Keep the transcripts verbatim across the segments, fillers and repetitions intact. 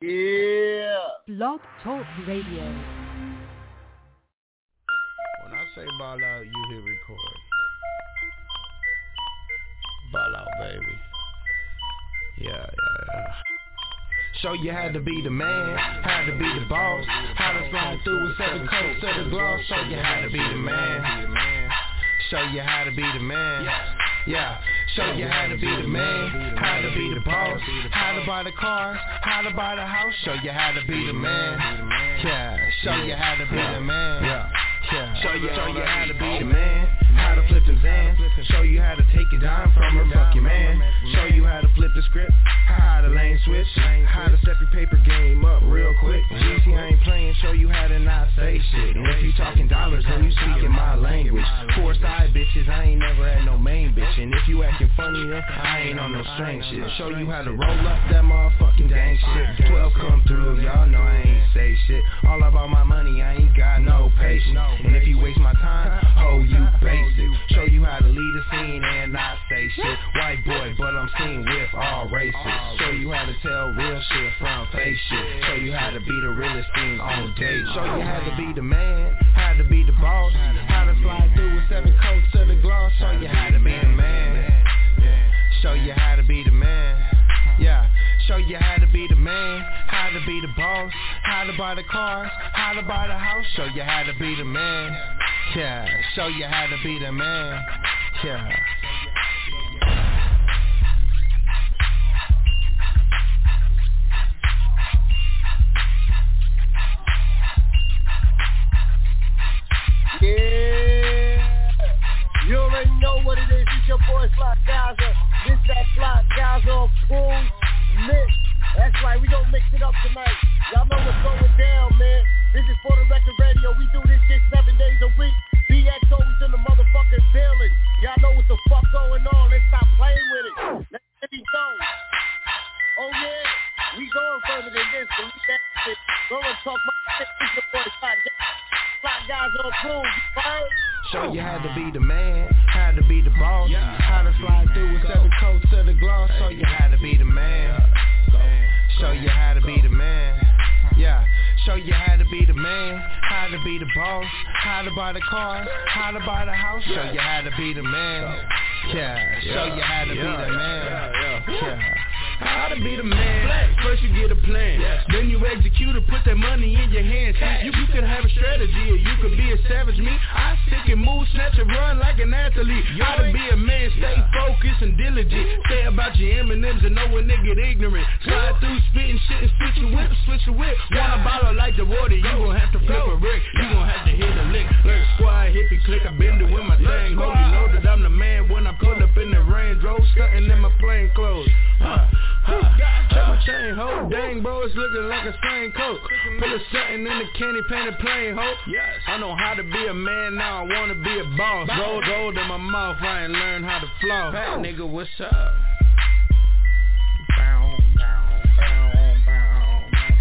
Yeah. Blog Talk Radio. When I say ball out, you hit record. Ball out, baby. Yeah, yeah, yeah. Show you how to be the man, how to be the boss, how to slide through with seven coats to the gloss. Show you how to be the man. Show you how to be the man. Yeah. Show you how to be the man, how to be the boss, how to buy the cars, how to buy the house. Show you how to be the man. Yeah. Show you how to be the man. Yeah. Yeah. Show you, show you how to be the man, how to flip them Zans. Show you how to take it down from a fucking man. Show you how to flip the script, how to lane switch, how to step your paper game up real quick. G C, I ain't playing, show you how to not say shit. And if you talking dollars, then you speaking my language. Four side bitches, I ain't never had no main bitch. And if you acting funny, then I ain't on no strange shit. Show you how to roll up that motherfucking gang shit. Twelve come through, y'all know I ain't say shit. All about my money, I ain't got no patience. And if you waste my time, oh, you basic. Show you how to lead a scene and not say shit. White boy, but I'm seen with all races. Show you how to tell real shit from fake shit. Show you how to be the realest thing on date. Show you how to be the man, how to be the boss, how to slide through with seven coats to the gloss. Show you how to be the man. Show you how to be the man. Yeah. Show you how to be the man, how to be the boss, how to buy the cars, how to buy the house. Show you how to be the man. Yeah. Show you how to be the man. Yeah. Yeah. You already know what it is. It's your boy Slot Gaza. This that Slot Gaza Approved Mix. That's right, we gon' mix it up tonight. Y'all know what's going down, man. This is For The Record Radio. We do this shit seven days a week. B X O is in the motherfucking building. Y'all know what the fuck going on. Let's stop playing with it. Let's get it going. Oh yeah, we going further than this. Believe that shit. Go and talk my shit. This your boy Slot Gaza. Slot Gaza Approved. Right? Show you how to be the man, how to be the boss, how to slide through with seven coats to the gloss. Show you how to be the man. Show you how to be the man. Yeah. Show you how to be the man, how to be the boss, how to buy the car, how to buy the house. Show you how to be the man. Yeah. Show you how to be the man. Yeah. How to be the man. First you get a plan, then you execute it, put that money in your hands. You, you can have a strategy or you can be a savage. Me, I stick and move, snatch and run like an athlete. How to be a man, stay focused and diligent. Say about your M and M's and know when they get ignorant. Slide through, spitting shit and switch your whip, switch your whip. Want a bottle like the water, you gon' have to flip a brick. You gon' have to hit a lick. Lurk squad, hippie click, I been doing my thing. Hope you know that I'm the man when I pull up in the Range Rover, stunting in my plain clothes. Huh. Huh. Check my chain, ho. Dang, bro, it's looking like a stain coat. Put a something in the candy painted plain, ho. Yes. I know how to be a man, now I wanna be a boss. Gold, gold in my mouth, I ain't learned how to floss. Hey, nigga, what's up? Bow, bow, bow, bow.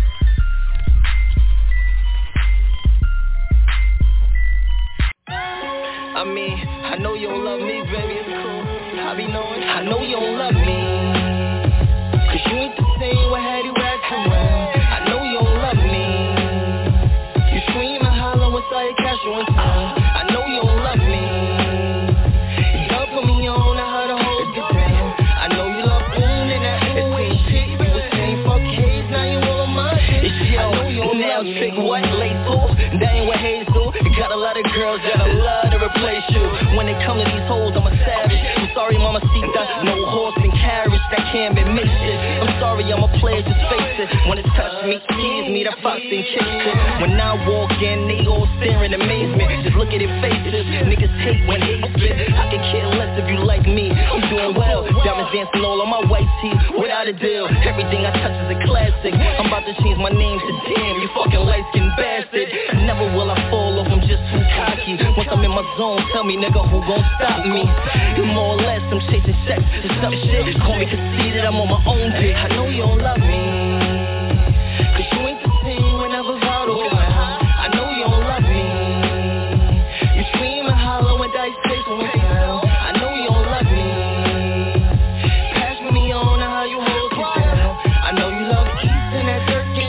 I mean, I know you don't love me, baby, it's cool. I be knowing, I know you don't love me. Cause you ain't the same with how you act around. I know you don't love me. You scream and holler inside your casual and sound. I know you don't love me. You don't put me on, I heard a hold you down. I know you love boom and that ooh and shit. You was saying fuck Hayes, now you all on my shit. I know you don't love me. Sick what, lethal, that ain't what Hazel. Got a lot of girls that I love to replace you. When it come to these hoes, I'm a savage. I'm sorry, mama, Sita, no horse and carriage that can't be mixed. I'm sorry, I'm a player, just face it. When it's touch me, tease me, that fox and chase it. When I walk in, they all stare in amazement. Just look at their faces, niggas hate when they spit. I can care less if you like me, I'm doing well. Diamonds dancing all on my white tee, without a deal. Everything I touch is a classic. I'm about to change my name to damn, you fucking light-skinned bastard. Never will I fall off, I'm just too cocky. Once I'm in my zone, tell me nigga who gon' stop me. More or less, I'm chasing sex to some shit. Call me conceited, I'm on my own dick. I know you don't love me, cause you ain't the same whenever out around. I know you don't love me. You scream and holler when dice takes when we down. I know you don't love me. Pass me on how you hold me down. I know you love keys and that dirt.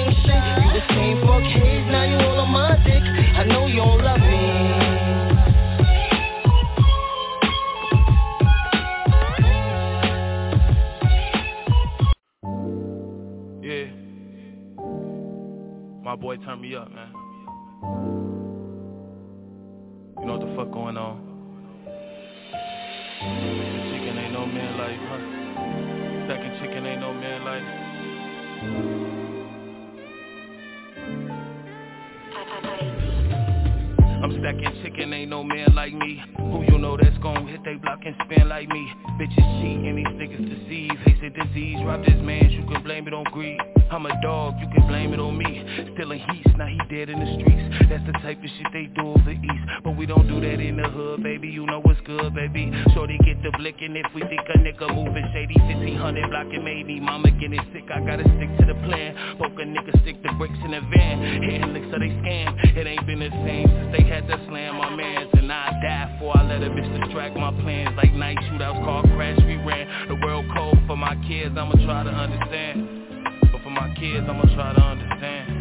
My boy turned me up, man. You know what the fuck going on? Second chicken ain't no man like, huh? Second chicken ain't no man like. I'm stacking chicken, ain't no man like me. Who you know that's gon' hit they block and spin like me? Bitches cheat and these niggas deceive. Haste and disease, rob this man, you can blame it on greed. I'm a dog, you can blame it on me. Stealing heat, now he dead in the streets. That's the type of shit they do over east. But we don't do that in the hood, baby, you know what's good, baby. Shorty get the blickin' if we think a nigga moving shady. Fifteen hundred blockin' made me, mama getting sick, I gotta stick to the plan. Poke a nigga, stick the bricks in the van. Hitting licks so they scam, it ain't been the same since they had to slam my mans. And I died before I let a bitch distract my plans. Like night shootouts, car crash, we ran. The world cold for my kids, I'ma try to understand. But for my kids, I'ma try to understand.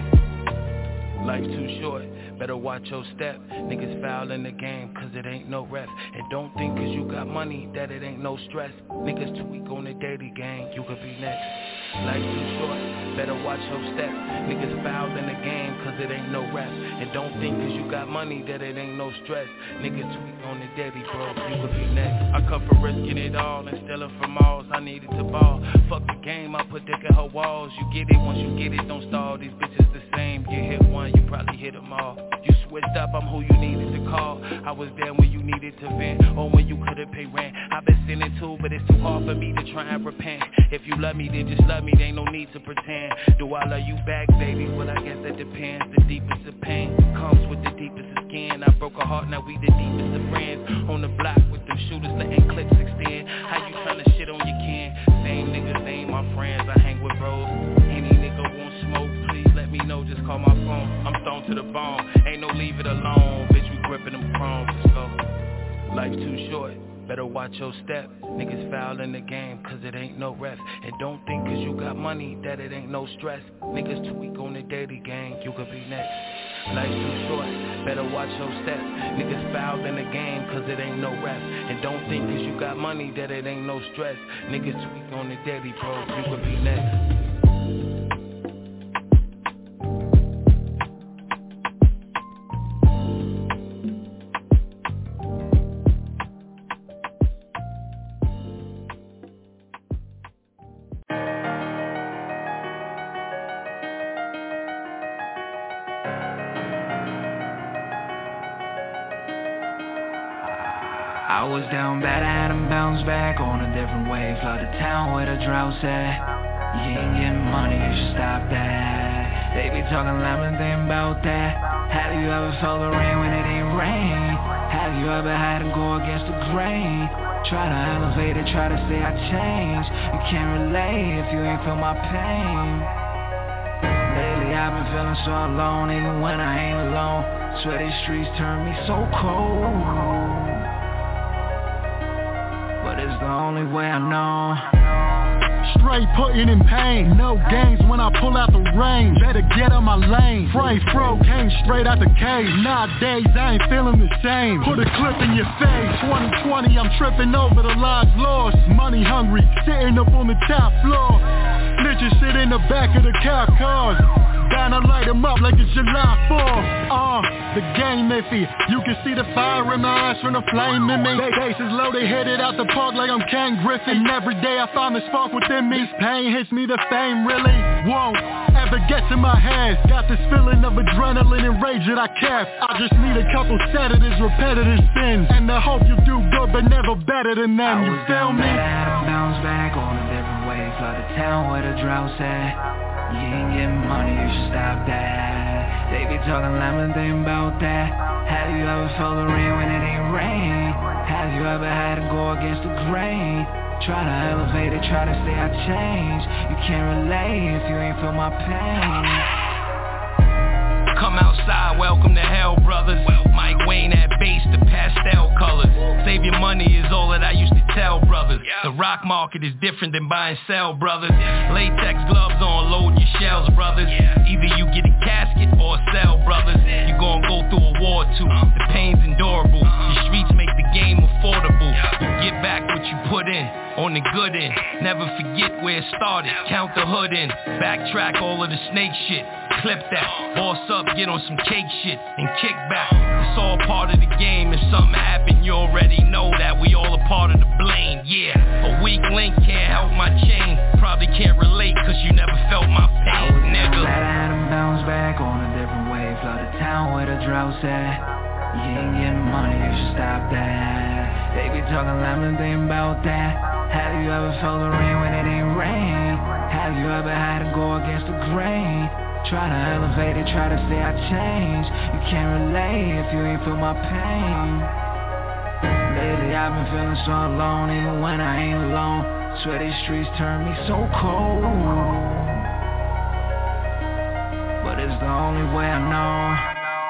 Life's too short, better watch your step. Niggas foul in the game, cause it ain't no ref. And don't think cause you got money, that it ain't no stress. Niggas too weak on the daily game, you could be next. Life's too short, better watch your step. Niggas foul in the game, cause it ain't no ref. And don't think cause you got money, that it ain't no stress. Niggas too weak on the daily, bro, you could be next. I come from risking it all and stealing from alls. I needed to ball, fuck the game, I put dick in her walls. You get it, once you get it, don't stall. These bitches the same, you hit one, you probably hit them all. You switched up, I'm who you needed to call. I was there when you needed to vent, or when you couldn't pay rent. I've been sinning too, but it's too hard for me to try and repent. If you love me, then just love me, there ain't no need to pretend. Do I love you back, baby? Well, I guess that depends. The deepest of pain comes with the deepest of skin. I broke a heart, now we the deepest of friends. On the block with them shooters, letting clips extend. How you tryna shit on your kin? Same niggas, they ain't my friends, I hang with bros. Any nigga want smoke, please let me know, just call my phone. I'm stoned to the bone, ain't no leave it alone. Bitch, we gripping them chromes, let's go. Life's too short, better watch your step. Niggas foul in the game, cause it ain't no ref. And don't think cause you got money, that it ain't no stress. Niggas too weak on the daily game, you could be next. Life's too short, better watch your step. Niggas foul in the game, cause it ain't no ref. And don't think cause you got money, that it ain't no stress. Niggas too weak on the daily, bro, you could be next. I was down bad, I had them bounce back on a different wave. Flood the town where the drought's at. You ain't getting money, you should stop that. They be talking lemon, think about that. Have you ever felt the rain when it ain't rain? Have you ever had to go against the grain? Try to elevate it, try to say I changed. You can't relate if you ain't feel my pain. Lately I've been feeling so alone, even when I ain't alone. Swear these streets turn me so cold. But it's the only way I know. Straight putting in pain, no games when I pull out the range. Better get on my lane. Frame fro came straight out the cage. Nowadays I ain't feeling the same. Put a clip in your face. twenty twenty I'm tripping over the lives lost. Money hungry, sitting up on the top floor. Snitches sit in the back of the cop cars. Down to light them up like it's July fourth. Uh, the game iffy. You can see the fire in my eyes from the flame in me. They bases loaded, headed out the park like I'm Ken Griffin. Every day I find the spark within me. This pain hits me, the fame really won't ever get to my head. Got this feeling of adrenaline and rage that I kept. I just need a couple sedatives, repetitive spins, and I hope you do good but never better than them. You feel me? I had to bounce back on a different wave. Flood the town where the drought's at. You ain't getting money, you should stop that. They be talking lemon, think about that. Have you ever felt the rain when it ain't rain? Have you ever had to go against the grain? Try to elevate it, try to say I changed. You can't relate if you ain't feel my pain. Come outside, welcome to hell, brothers. Mike Wayne at base, the pastel colors. Save your money is all that I used to tell brothers. The rock market is different than buy and sell, brothers. Latex gloves on, load your shells, brothers. Either you get a casket or a sell, brothers. You gon' go through a war too. The pain's endurable. The streets make the game affordable. You get back what you put in. On the good end, never forget where it started. Count the hood in, backtrack all of the snake shit. clip that. Boss up, get on some cake shit and kick back. It's all part of the game. If something happen, you already know that we all a part of the blame. Yeah, a weak link can't help my chain. Probably can't relate cause you never felt my pain, nigga. Glad I had him bounce back on a different wave. Flood the town where the drought's at. You ain't getting money, you should stop that. They be talking lemon, they about that. Have you ever felt the rain when it ain't rain? Have you ever had to go against the grain? Try to elevate it, try to say I changed. You can't relate if you ain't feel my pain. Lately I've been feeling so alone, even when I ain't alone. Swear these streets turn me so cold, but it's the only way I know.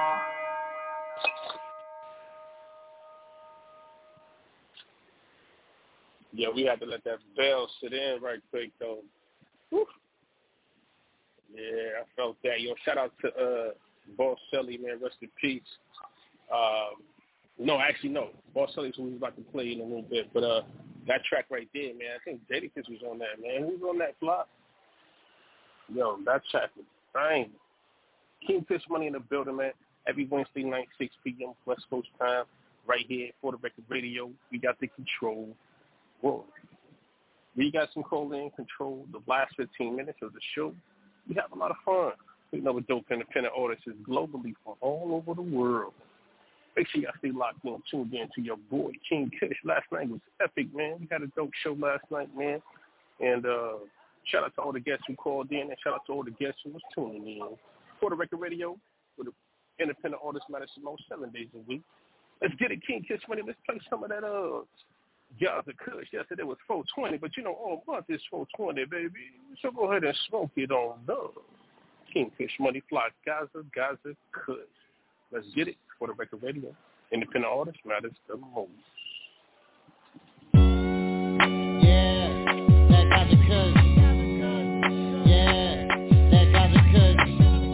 Yeah, we had to let that bell sit in right quick, though. Whew. Yeah, I felt that. Yo, shout out to uh, Boss Selly, man. Rest in peace. Um, no, actually, no. Boss Selly's who we're about to play in a little bit. But uh, that track right there, man, I think Jadakiss was on that, man. Who was on that flop? Yo, that track was fine. Kingfish Money in the building, man. Every Wednesday night, six p.m. West Coast time, right here for the Record Radio. We got the control. Whoa. We got some Colin control the last fifteen minutes of the show. We have a lot of fun. We know dope independent artists globally from all over the world. Make sure y'all stay locked in, tuned in to your boy, King Kush. Last night was epic, man. We had a dope show last night, man. And uh, shout out to all the guests who called in, and shout out to all the guests who was tuning in. For the Record Radio, with the independent artist Matter Simone, seven days a week. Let's get it, King Kush Money. Let's play some of that uh, Gaza Kush. Yesterday was four twenty, but you know, all month is four twenty, baby. So go ahead and smoke it on up. King Kush Money, Fly, Gaza, Gaza Kush. Let's get it for the Record Radio. Independent artist matters the most. Yeah, that Gaza Kush. Yeah, that Gaza Kush.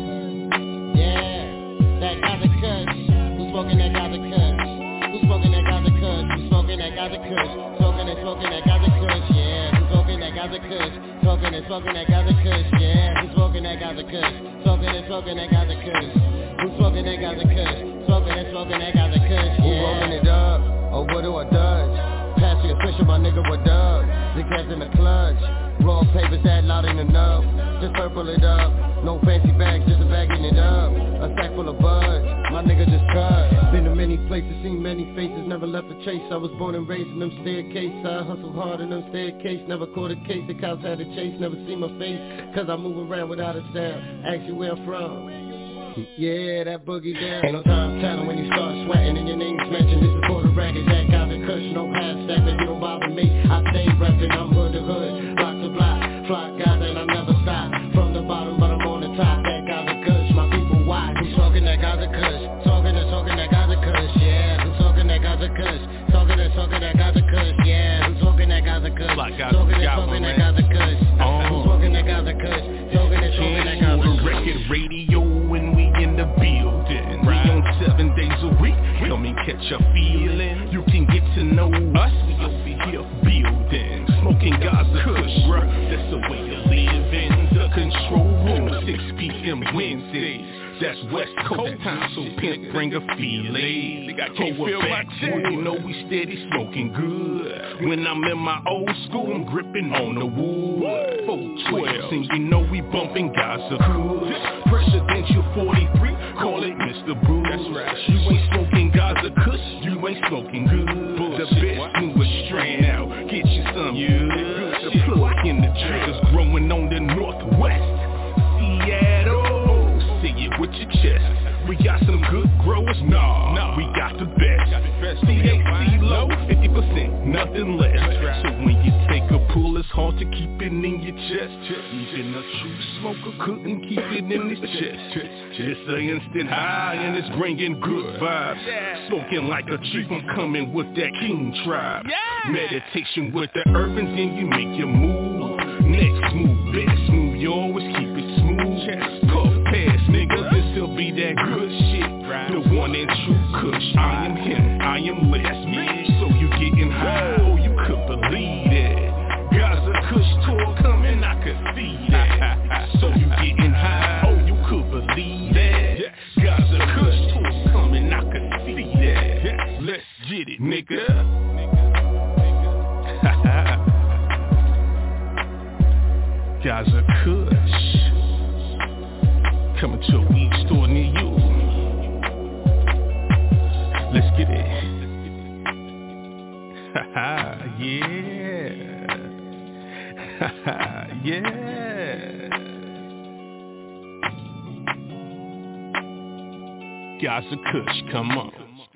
Yeah, that Gaza Kush. Who's smoking that Gaza Kush? Who's smoking that Gaza Kush? Who's smoking that Gaza Kush? Smoking and smoking that Gaza Kush, yeah. Who's smoking that Gaza Kush? Smoking and smoking that Gaza Kush, yeah. Who's smoking that Gaza Kush? Smoking and smoking that Gaza Kush. Who's smoking that Gaza Kush? Smoking and smoking that Gaza Kush, yeah. Who rolling it up? Or what do I dodge? Pass me a switch, my nigga, what up? The cats in the clutch. Raw papers that loud ain't enough. Just purple it up. No fancy bags, just a bagging it up. A sack full of buds. My nigga just cut. Been to many places, seen many faces. Never left a chase. I was born and raised in them staircases. I hustled hard in them staircases. Never caught a case. The cops had to chase. Never see my face. Cause I move around without a sound. Ask you where I'm from. Yeah, that boogie down. Ain't no time telling when you start sweating and your name's mentioned. This is for the record, that Gaza Kush, no half stepping. You don't bother me, I stay reppin'. I'm hood to hood, block to block, fly Gaza and I never stop. From the bottom, but I'm on the top. That Gaza Kush, my people watch. Who's talking that Gaza Kush? Talking and talking that Gaza Kush, yeah. Who's talking that Gaza Kush? Talking and talking that Gaza Kush, yeah. Who's talking that Gaza Kush? Talking and talking that Gaza Kush. Who's talking that Gaza Kush? Talking and talking that Gaza Kush. Record Radio when we in the building, we on seven days a week. Come and catch a feeling. You can get to know us. We over here building, smoking Gaza Kush, bruh. That's the way to live in the control room. six p.m. Wednesdays. That's West Coast time, so pimp bring a feeling. Think I can't feel my chest. You know we steady smoking good. When I'm in my old school, I'm gripping on the wood. four twelve, and you know we bumping Gaza Kush. Presidential forty-three, call it Mister Bruce. That's right. You ain't smoking Gaza Kush, you ain't smoking good. The best newest strain out, get you some good. The plug in the triggers growing on the northwest. Seattle. Say it with your chest. We got some good growers, nah, nah. We got the best. C H C low, fifty percent, nothing less. Right. So when you take a pull, it's hard to keep it in your chest. Even a true smoker couldn't keep it in his chest. It's an instant high and it's bringing good vibes. Yeah. Smoking like a chief, I'm coming with that king tribe. Yeah. Meditation with the earth and then you make your move. Next move, best move, you always keep it smooth. Puff pass, nigga, this'll be that good shit. The one and true Kush, I am him, I am less. So you getting high, oh you could believe that. Gaza Kush tour coming, I could see that. So you getting high, oh you could Gaza Kush, come on.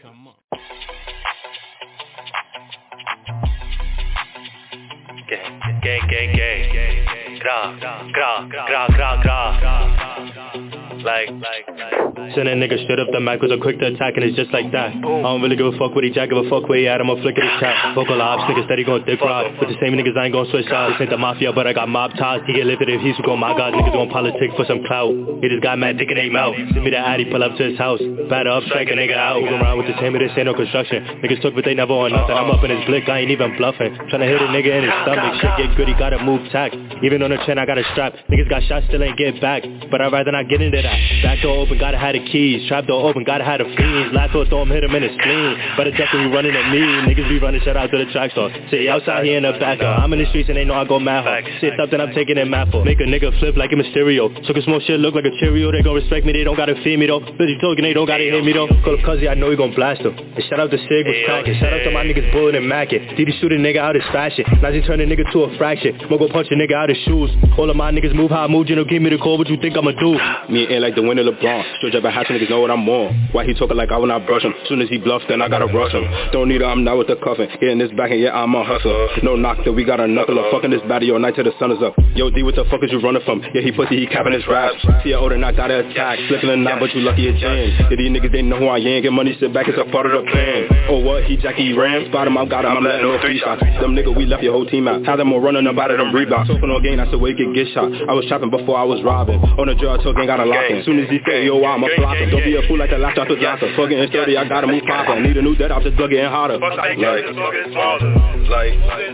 Gang, gang, gang, gang. Gra, gra, gra, gra, gra. Like, like, like. Send that nigga straight up the mic with a quick to attack and it's just like that. I don't really give a fuck what he jack, give a fuck where he at, I'ma flick at his chat. Vocal ops, niggas steady gon' dick ride. With the same niggas I ain't gon' switch sides. This ain't the mafia but I got mob ties. He get lifted if he's go my god, niggas gon' politic for some clout. He just got mad dick in their mouth. Send me the addy, pull up to his house. Batter up, strike a nigga out. Move around with the same, this ain't no construction. Niggas took but they never on nothing. I'm up in his blick, I ain't even bluffing. Tryna hit a nigga in his stomach. Shit get good, he gotta move tack. Even on the chin I got a strap. Niggas got shot, still ain't get back. But I'd rather not get into that. Back door open, gotta have the keys. Trap door open, gotta have the fiends. Last door throw him, hit him in his spleen. Better definitely running at me. Niggas be running shut out to the track store. Say outside here in the back door. I'm in the streets and they know I go mad hard. Shit something I'm taking it mad for. Make a nigga flip like a Mysterio. So can small shit look like a Cheerio. They gon' respect me, they don't gotta fear me though. Busy talking, they don't gotta hear me though. Call up Cuzzy, I know he gon' blast him. And shout out to Sig was cracking. Shout out to my niggas Bullet and Mackin. Did he shoot a nigga out his fashion? Now he turn a nigga to a fraction. Mo go punch a nigga out his shoes. All of my niggas move how I move, you know, give me the call, what you think I'ma do? Me and like the winner LeBron. Straight up a hatch, niggas know what I'm on. Why he talking like I will not brush him? Soon as he bluffs, then I gotta rush him. Don't need her, I'm not with the cuffin'. Getting this back and yeah, I'm a hustler. No knock that we got a knuckler. Fucking this baddie all night till the sun is up. Yo, D, what the fuck is you running from? Yeah, he pussy, he capping his raps. See ya older, not out of attack. Flipping a nine, but you lucky it's James. Yeah, these niggas, they know who I am. Get money, sit back, it's a part of the plan. Oh, what? He Jackie Ram? Spot him, I got him, I'm letting no three shots. Them nigga, we left your whole team out. Had them all running up out of them rebounds. So for no gain, that's the way you get shot. I was chopping before I was robbing. On the drug, I told gang, got a lock in. Soon as he said, yo, I'ma block him. Don't be a fool like the last off the Johnson. Fucking in thirty, I gotta move proper. Need a new dead, I'm just getting harder. Like, like, like,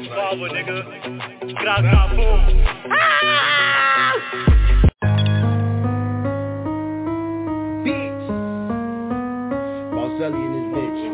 bitch. Bosselli in this bitch.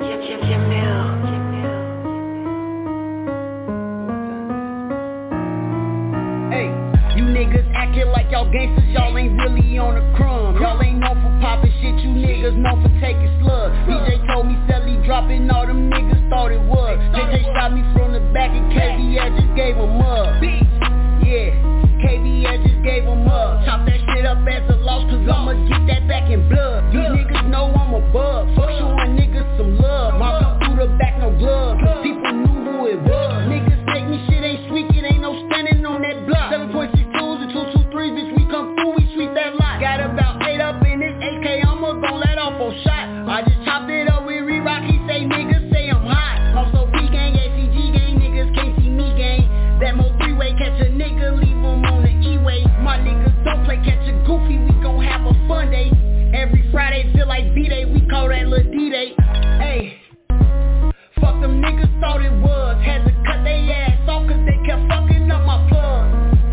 Hey, you niggas acting like y'all gangsters, y'all ain't really on the crumb. Y'all ain't known for popping shit, you niggas known for taking slugs. D J told me Sally dropping, all them niggas thought it was. J J shot me from the back and K B I just gave him up. Yeah, K B I just gave him up. Chop that shit up as a loss, cause I'ma get that back in blood. These niggas know I'm a bug, fuck showing niggas some love. Mark up through the back, no gloves, cause people knew who it was. Niggas make me shit ain't sweet, it ain't no standing on that block. seven point six twos and two two threes, bitch, we come through, we sweep that lot. Got about eight up in this A K, I'ma gon' let off a shot. I just chopped it up with Re-Rock, he say niggas say I'm hot. Also P-Gang, A C G gang, niggas can't see me gang. That mo three-way, catch a nigga, leave him on the E-way. My niggas don't play catch a goofy, we gon' have a fun day. Every Friday feel like B-Day, we call that Lil D-Day. Hey, fuck them niggas thought it was. Had to cut they ass off cause they kept fucking up my plug.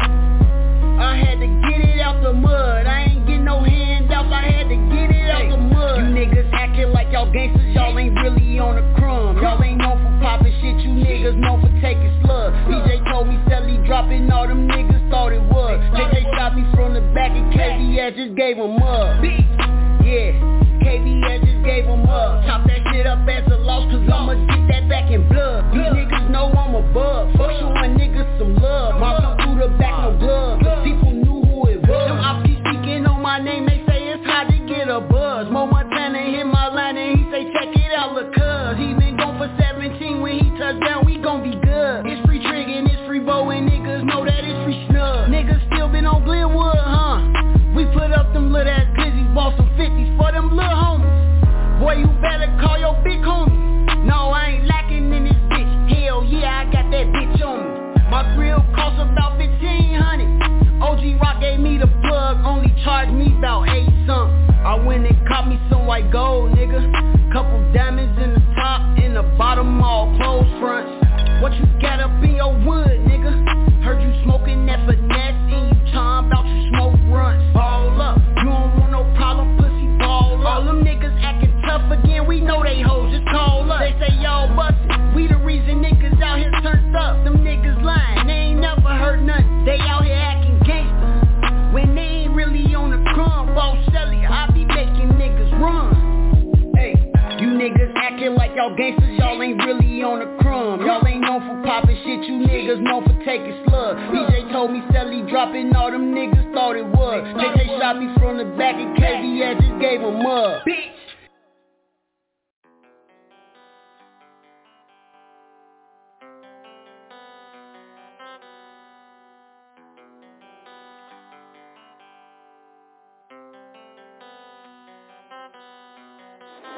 I had to get it out the mud. I ain't get no handouts, I had to get it out the mud. You niggas acting like y'all gangsters, y'all ain't really on the crumb. Y'all ain't known for popping shit, you niggas known for taking slugs. D J told me Sally dropping, all them niggas thought it was. J J shot me from the back and K B I just gave him up. Yeah, K B I just gave him up. Chop that shit up as a loss, cause I'ma get that back in blood. These niggas know I'm a bug, fuck showing niggas some love. Mark up through the back, no gloves, cause people knew who it was. Them ops keep speaking on my name, they say it's hard to get a buzz. Mo Montana hit my line and he say check it out, look cuz. He been gone for seventeen, when he touch down we gon' be good. It's free trigger and it's free bow and niggas know that it's free snub. Niggas still been on Glenwood, huh? We put up them little ass glizzies, bought some fifties for them little homies. Boy, you better call your big homie. No, I ain't lacking in this bitch. Hell yeah, I got that bitch on me. My grill cost about fifteen hundred. O G Rock gave me the plug, only charged me about eight something. I went and caught me some white gold, nigga. Couple diamonds in the top, in the bottom, all closed fronts. What you got up in your wood, nigga? Heard you smoking that finesse, and you talking about you smoke runs. Ball up, you don't want no problem, pussy, ball up. All them niggas acting tough again, we know they hoes, just call up. They say y'all bustin', we the reason niggas out here turned up. Them niggas lying, they ain't never heard nothing. They out here acting gangsta, when they ain't really on the crumb. Boss Shelly, I be making niggas run. Hey, you niggas acting like y'all gangsters, y'all ain't really on the crumb. Y'all ain't known for popping shit, you niggas known for taking slugs. D J told me Sally dropping, all them niggas thought it was. J J shot me from the back and K B I just gave him up.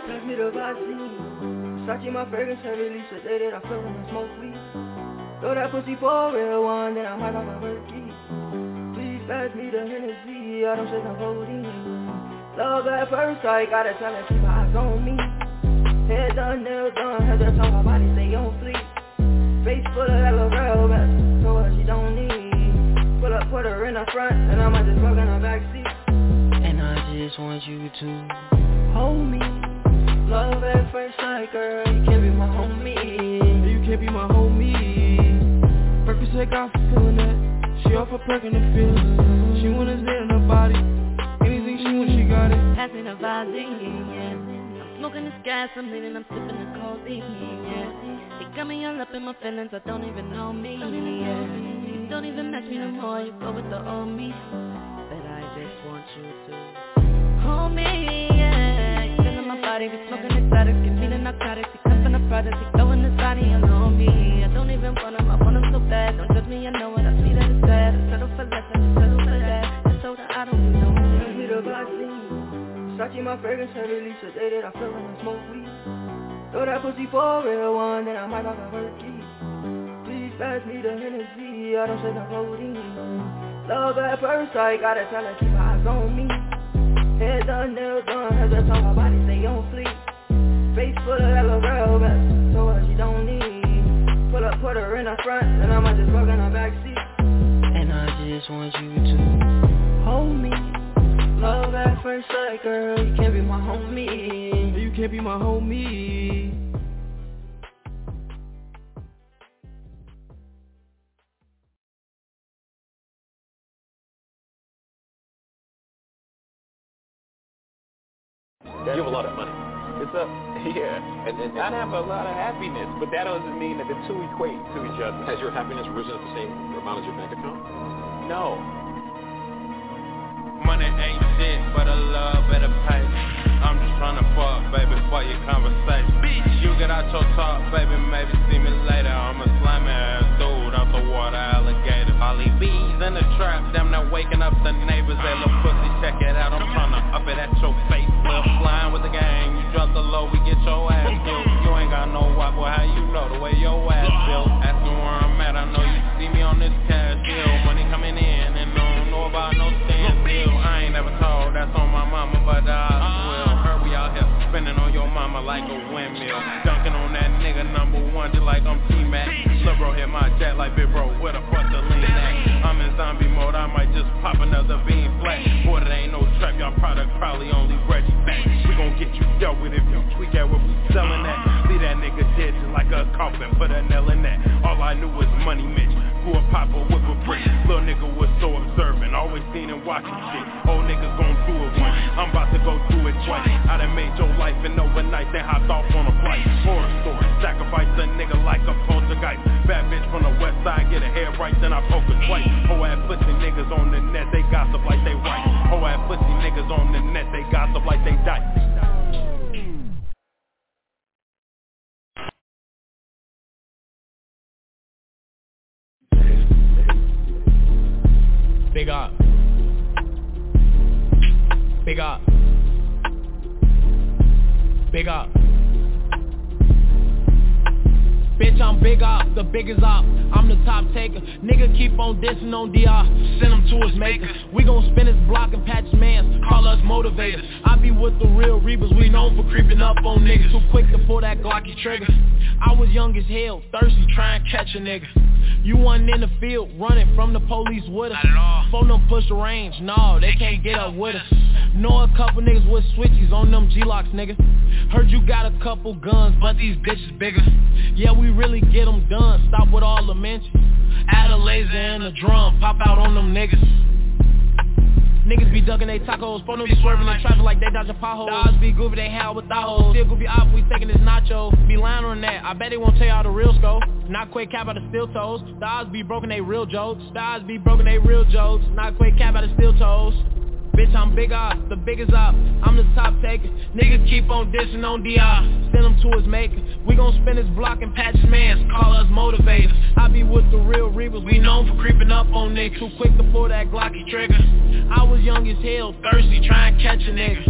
pass me the Vaseline. Versace my fragrance heavy, release the day that I feel when I smoke weed. Throw that pussy for a real one, then I might have my work key. Please pass me the Hennessy, I don't shake no codeine. Love at first sight, gotta tell her keep my eyes on me. Head done, nails done, head just on my body, stay on fleek. Face full of that little girl, but so what she don't need. Pull up, put her in the front, and I might just fuck in the backseat. And I just want you to hold me. Love at first sight, girl, you can't be my homie. You can't be my homie. Percocet got for feeling that. She off her perk in the field. She wanna sit in her body. Anything she wants, she got it. Passing the Vaseline, yeah. I'm smoking this gas, I'm leaning, I'm sipping the codeine, yeah. It got me all up in my feelings, I don't even know me, yeah. You don't even match me no more, you go with the old me. But I just want you to hold me, yeah. You feeling my body, we smoking exotic, give me the narcotics. You come from the project, you throwing this body along me. I don't even want him, I want him so bad. Don't judge me, I know it, I see that it's bad. I settle for less, I just settle for that. Just so that I don't need no more. Pass me the Vaseline. Versace my fragrance heavy, release the day that I feel when I smoke weed. Throw that pussy for a real one, then I might have my work key. Please pass me the Hennessy, I don't shake no codeine. Love at first sight, gotta tell her keep my eyes on me. Head done, nails done, head just on my body, stay on fleek. Face full of that little girl, but so what she don't need. Pull up, put her in the front, and I might just fuck in the backseat. And I just want you to hold me. Love at first sight, girl, you can't be my homie. You can't be my homie. You have a lot of money. It's up. Yeah. And, and, and I have a lot of happiness, but that doesn't mean that the two equate to each other. Has your happiness risen at the same amount as your bank account? No. Money ain't shit, but a love at a pace. I'm just tryna fuck, baby, for your conversation. Bitch, you get out your talk, baby, maybe see me later. I'm a slimy ass dude out the water alligator. Holly bees in the trap, them not waking up the neighbors. Hey, little pussy, check it out. I'm tryna up it at your face. Flip flying with the gang. You drop the low, we get your ass killed. You ain't got no wop, well, how you know the way your ass built? Asking where I'm at, I know you see me on this cash deal. Money coming in, and I don't know about no standstill. I ain't never told, that's on my mama, but I will. Her, we out here spinning on your mama like a windmill. Dunking on that nigga number one, just like I'm T-Mac. Lil' bro hit my jet like big bro, where the fuck the lean at? I'm in zombie mode, I might just pop another bean flat. Boy, that ain't no trap, y'all product probably only Reggie back. We gon' get you dealt with if you tweak at what we sellin' at. See that nigga dead just like a coffin, put a nail in that. All I knew was money, Mitch. Who a papa with a brick. Lil' nigga was so observant, always seen and watching shit. Old niggas gon' do it once, I'm about to go do it twice. I done made your life and overnight, then hopped off on a flight. Horror story, sacrifice a nigga like a poltergeist. Bad bitch from the west side, get her hair right, then I poke her twice. Whole ass pussy niggas on the net, they gossip like they right. Whole ass pussy niggas on the net, they gossip like they die. Big up. Big up. Big up. Bitch, I'm big up, the biggest up. I'm the top taker. Nigga keep on dissing on D R. Send him to his maker. We gon' spin his block and patch his mans. Call us motivators. I be with the real reapers. We known for creeping up on niggas. Too quick to pull that Glocky trigger. I was young as hell, thirsty, trying to catch a nigga. You wasn't in the field, running from the police with us. Phone them push the range, nah, they can't get up with us. Know a couple niggas with switchies on them G-locks, nigga. Heard you got a couple guns, but these bitches bigger. Yeah, we really get them done, stop with all the mentions. Add a laser and a drum, pop out on them niggas. Niggas be ducking they tacos, phone them be swerving in traffic like they dodging potholes. Dogs be goofy, they hell with thoughts. Still goofy op, we taking this nacho. Be lying on that, I bet they won't tell y'all the real scope. Not quick cap out of steel toes. The odds be broken, they real jokes. The odds be broken, they real jokes. Not quick cap out of steel toes. Bitch, I'm big up, the biggest up. I'm the top taker. Niggas keep on dissing on D R. Send him to his maker. We gon' spin his block and patch his mans. Call us motivators. I be with the real reapers. We known for creeping up on niggas. Too quick to pull that Glocky trigger. I was young as hell, thirsty, trying to catch a nigga.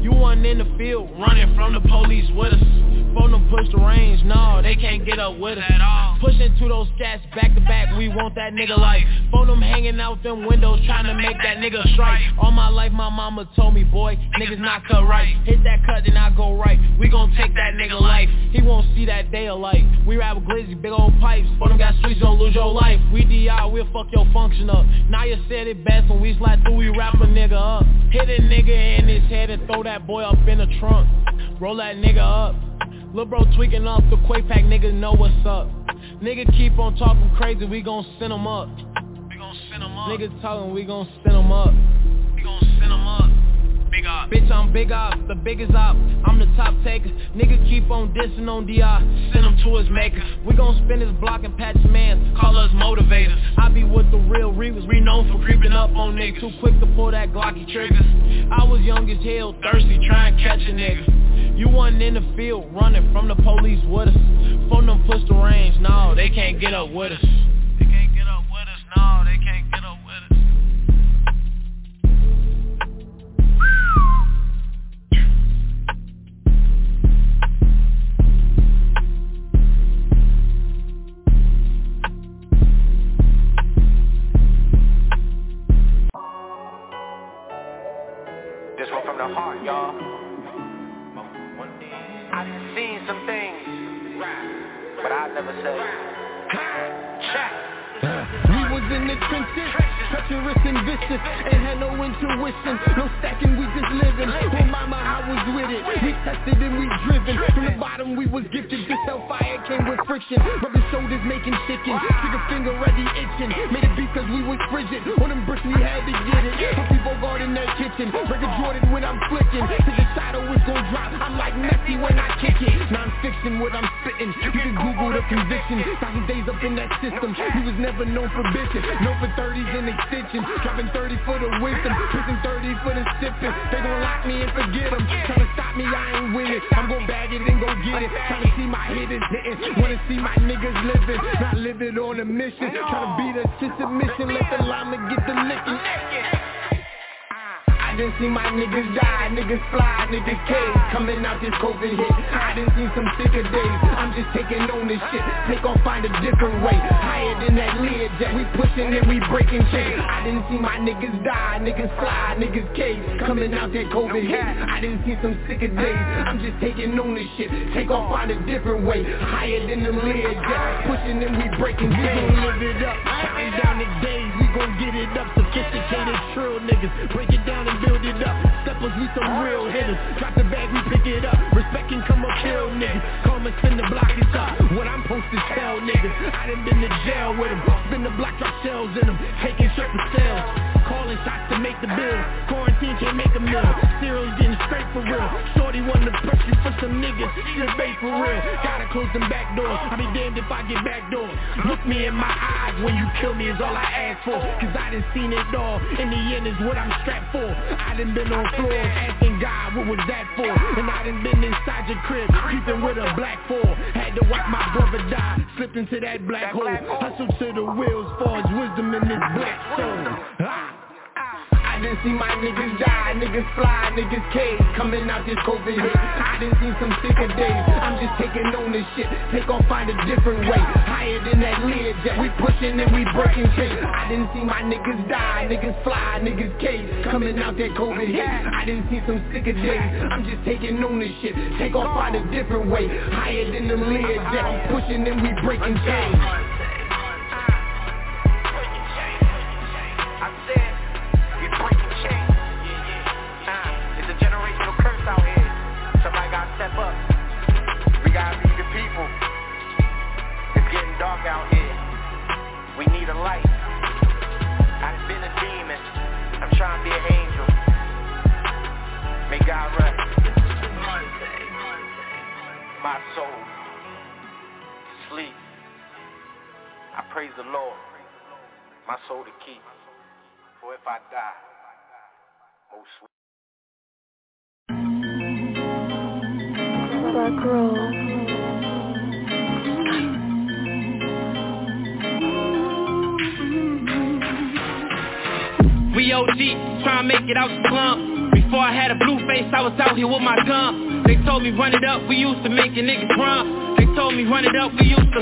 You wasn't in the field, running from the police with us. Phone them push the range, no, they can't get up with us at all. Pushing to those scats back to back, we want that nigga life. Phone them hanging out them windows, trying to make that nigga strike. All my life my mama told me, boy, niggas not cut right. Hit that cut, then I go right. We gon' take that nigga life. He won't see that day of light. We rap with glizzy, big old pipes. Phone them got sweets, don't lose your life. We D R, we'll fuck your function up. Now you said it best when we slide through, we wrap a nigga up. Hit a nigga in his head and throw that boy up in the trunk. Roll that nigga up. Lil' bro tweaking off the Quake Pack, niggas know what's up. Nigga keep on talking crazy, we gon' send him up. We gon' send him up. Niggas talking, we gon' send him up. We gon' send him up. Big op. Bitch, I'm big op, the biggest op. I'm the top taker. Nigga keep on dissing on D R. Send him to his maker. We gon' spin his block and patch man. Call us motivators. I be with the real Reavers. We known for creeping up on niggas. Too quick to pull that Glocky triggers. I was young as hell, thirsty, trying to catch a nigga. You wasn't in the field, running from the police with us. Phone them push the range, no, they can't get up with us. They can't get up with us, no, they can't get up with us. This one from the heart, y'all. I done seen some things, but I'll never say. Check. We was in the trenches, treacherous and vicious, and had no intuition, no stacking, we just living. Oh mama, I was with it, we tested and we driven. From the bottom we was gifted, this hellfire came with friction. Rubbing shoulders making chicken, trigger finger ready itching. Made it beat cause we was frigid, on them bricks we had to get it. Humphrey Bogart in that kitchen, Record Jordan when I'm flicking. To the shadow it's gon' drop, I'm like Messi when I kick it. Non-fiction what I'm spitting, you can Google the conviction. Thousand days up in that system, we was never known for bitches. Known for thirties and extensions, dropping thirty for the wisdom, prison thirty for the sipping. They gon' lock me and forget them, tryna stop me, I ain't with it. I'm gon' bag it and go get it, tryna see my hitters hitting. Wanna see my niggas living, not living on a mission. Tryna beat us to submission, let the llama get the licking. I done seen my niggas die, niggas fly, niggas cave. Coming out this COVID hit, I done seen some sicker days. I'm just taking on this shit, take off, find a different way. Higher than that lid jet, we pushing and we breaking chains. I done see my niggas die, niggas fly, niggas cave. Coming out that COVID hit, I done seen some sicker days. I'm just taking on this shit, take off, find a different way. Higher than the lid jet, pushing and we breaking chains. We gon' live it up, counting down the days, we gon' get it up. Sophisticated, trill niggas, break it down and build it up. Steppers, we some real hitters. Drop the bag, we pick it up. Respect can come up, kill niggas. Come and spin the block, it's up. What I'm supposed to tell niggas, I done been to jail with them. Spin the block, drop shells in them. Taking shit for sales. Calling shots to make the bill. Quarantine can't make a meal. Cereal's getting straight for real. Shorty wanted to press you for some niggas. Shit bait for real. Gotta close them back doors. I be damned if I get back doors. Look me in my eyes when you kill me is all I ask for. Cause I done seen it all. In the end is what I'm strapped for. I done been on floors asking God what was that for. And I done been inside your crib creeping with a black four. Had to watch my brother die. Slipped into that black hole. Hustle to the wheels, forge wisdom in this black soul. Ah. I done seen my niggas die, niggas fly, niggas cave. Coming out this COVID hit, I done seen some sicker days. I'm just taking on this shit, take off, find a different way. Higher than that lid jet, we pushing and we breaking chains. I done seen my niggas die, niggas fly, niggas cave. Coming out that COVID hit, I done seen some sicker days. I'm just taking on this shit, take off, find a different way. Higher than the lid jet, we pushing and we breaking chains. Dark out here, we need a light. I've been a demon, I'm trying to be an angel. May God rest my soul, sleep. I praise the Lord, my soul to keep. For if I die, oh sweet. Black Roll. We O G, tryna make it out the slump. Before Before I had a blue face, I was out here with my gun. They told me run it up, we used to make a niggas run. They told me run it up, we used to.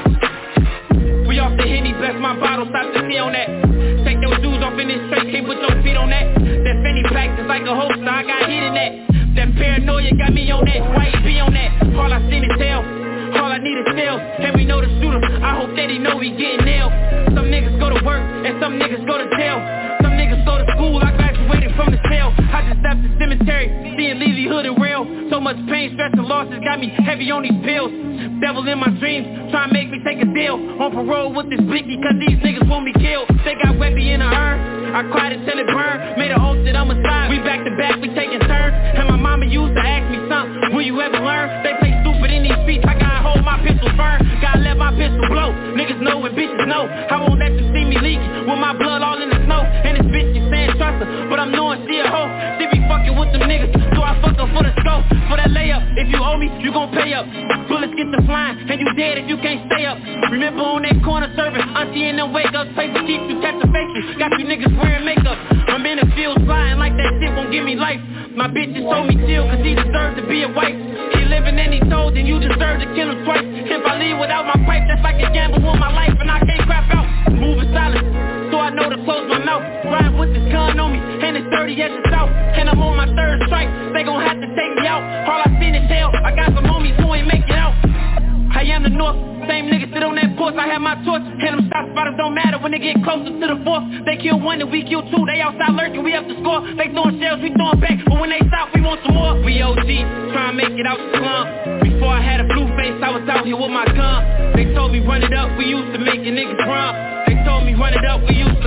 We off the Henny, bless my bottle, stop the tea on that. Take your shoes off in this straight, can't put your feet on that. That Fanny pack is like a holster, I got hit in that. That paranoia got me on that, why you be on that? All I seen is tail, all I need is sales. And we know the shooter, I hope that he know he getting nailed. Some niggas go to work, and some niggas go to jail. Some niggas go to school, I graduated from the cell. I just left the cemetery, seeing Levy Hood and real. So much pain, stress, and losses got me heavy on these pills. Devil in my dreams, trying to make me take a deal. On parole with this blicky, cause these niggas want me killed. They got Webby in a urn, I cried until it burned. Made a oath that I'ma slide, we back to back, we taking turns. And my mama used to ask me something, will you ever learn? They play stupid in these streets, I gotta hold my pistol firm. Gotta let my pistol blow, niggas know and bitches know. I won't let you see me leaking, with my blood all in the snow. And this bitch is saying trust her, but I'm knowing she a hoe. She be fucking with them niggas, so I fuck her for the scope. For that layup, if you owe me, you gon' pay up. Bullets get to flying, and you dead if you can't stay up. Remember on that corner serving, auntie and them wake up. Paper keep you catch a fake you, got you niggas wearing makeup. I'm in the field sliding like that shit won't give me life. My bitch just told me chill, cause he deserves to be a wife. He living and he told, and you deserve to kill him twice. If I leave without my pipe, that's like a gamble with my life, and I can't crap out. Moving silent, so I know to close my mouth. Riding with this gun on me, and it's dirty as the south. And I'm on my third strike, they gon' have to take me out. All I seen is hell, I got some homies who ain't make it out. I am the north, same niggas sit on that porch, I have my torch. And them stop spotters don't matter when they get closer to the fourth. They kill one and we kill two, they outside lurking, we up to score. They throwing shells, we throwing back, but when they stop, we want some more. We O G, trying to make it out the slum. Before I had a blue face, I was out here with my gun. They told me run it up, we used to make a niggas run. They told me run it up, we used to.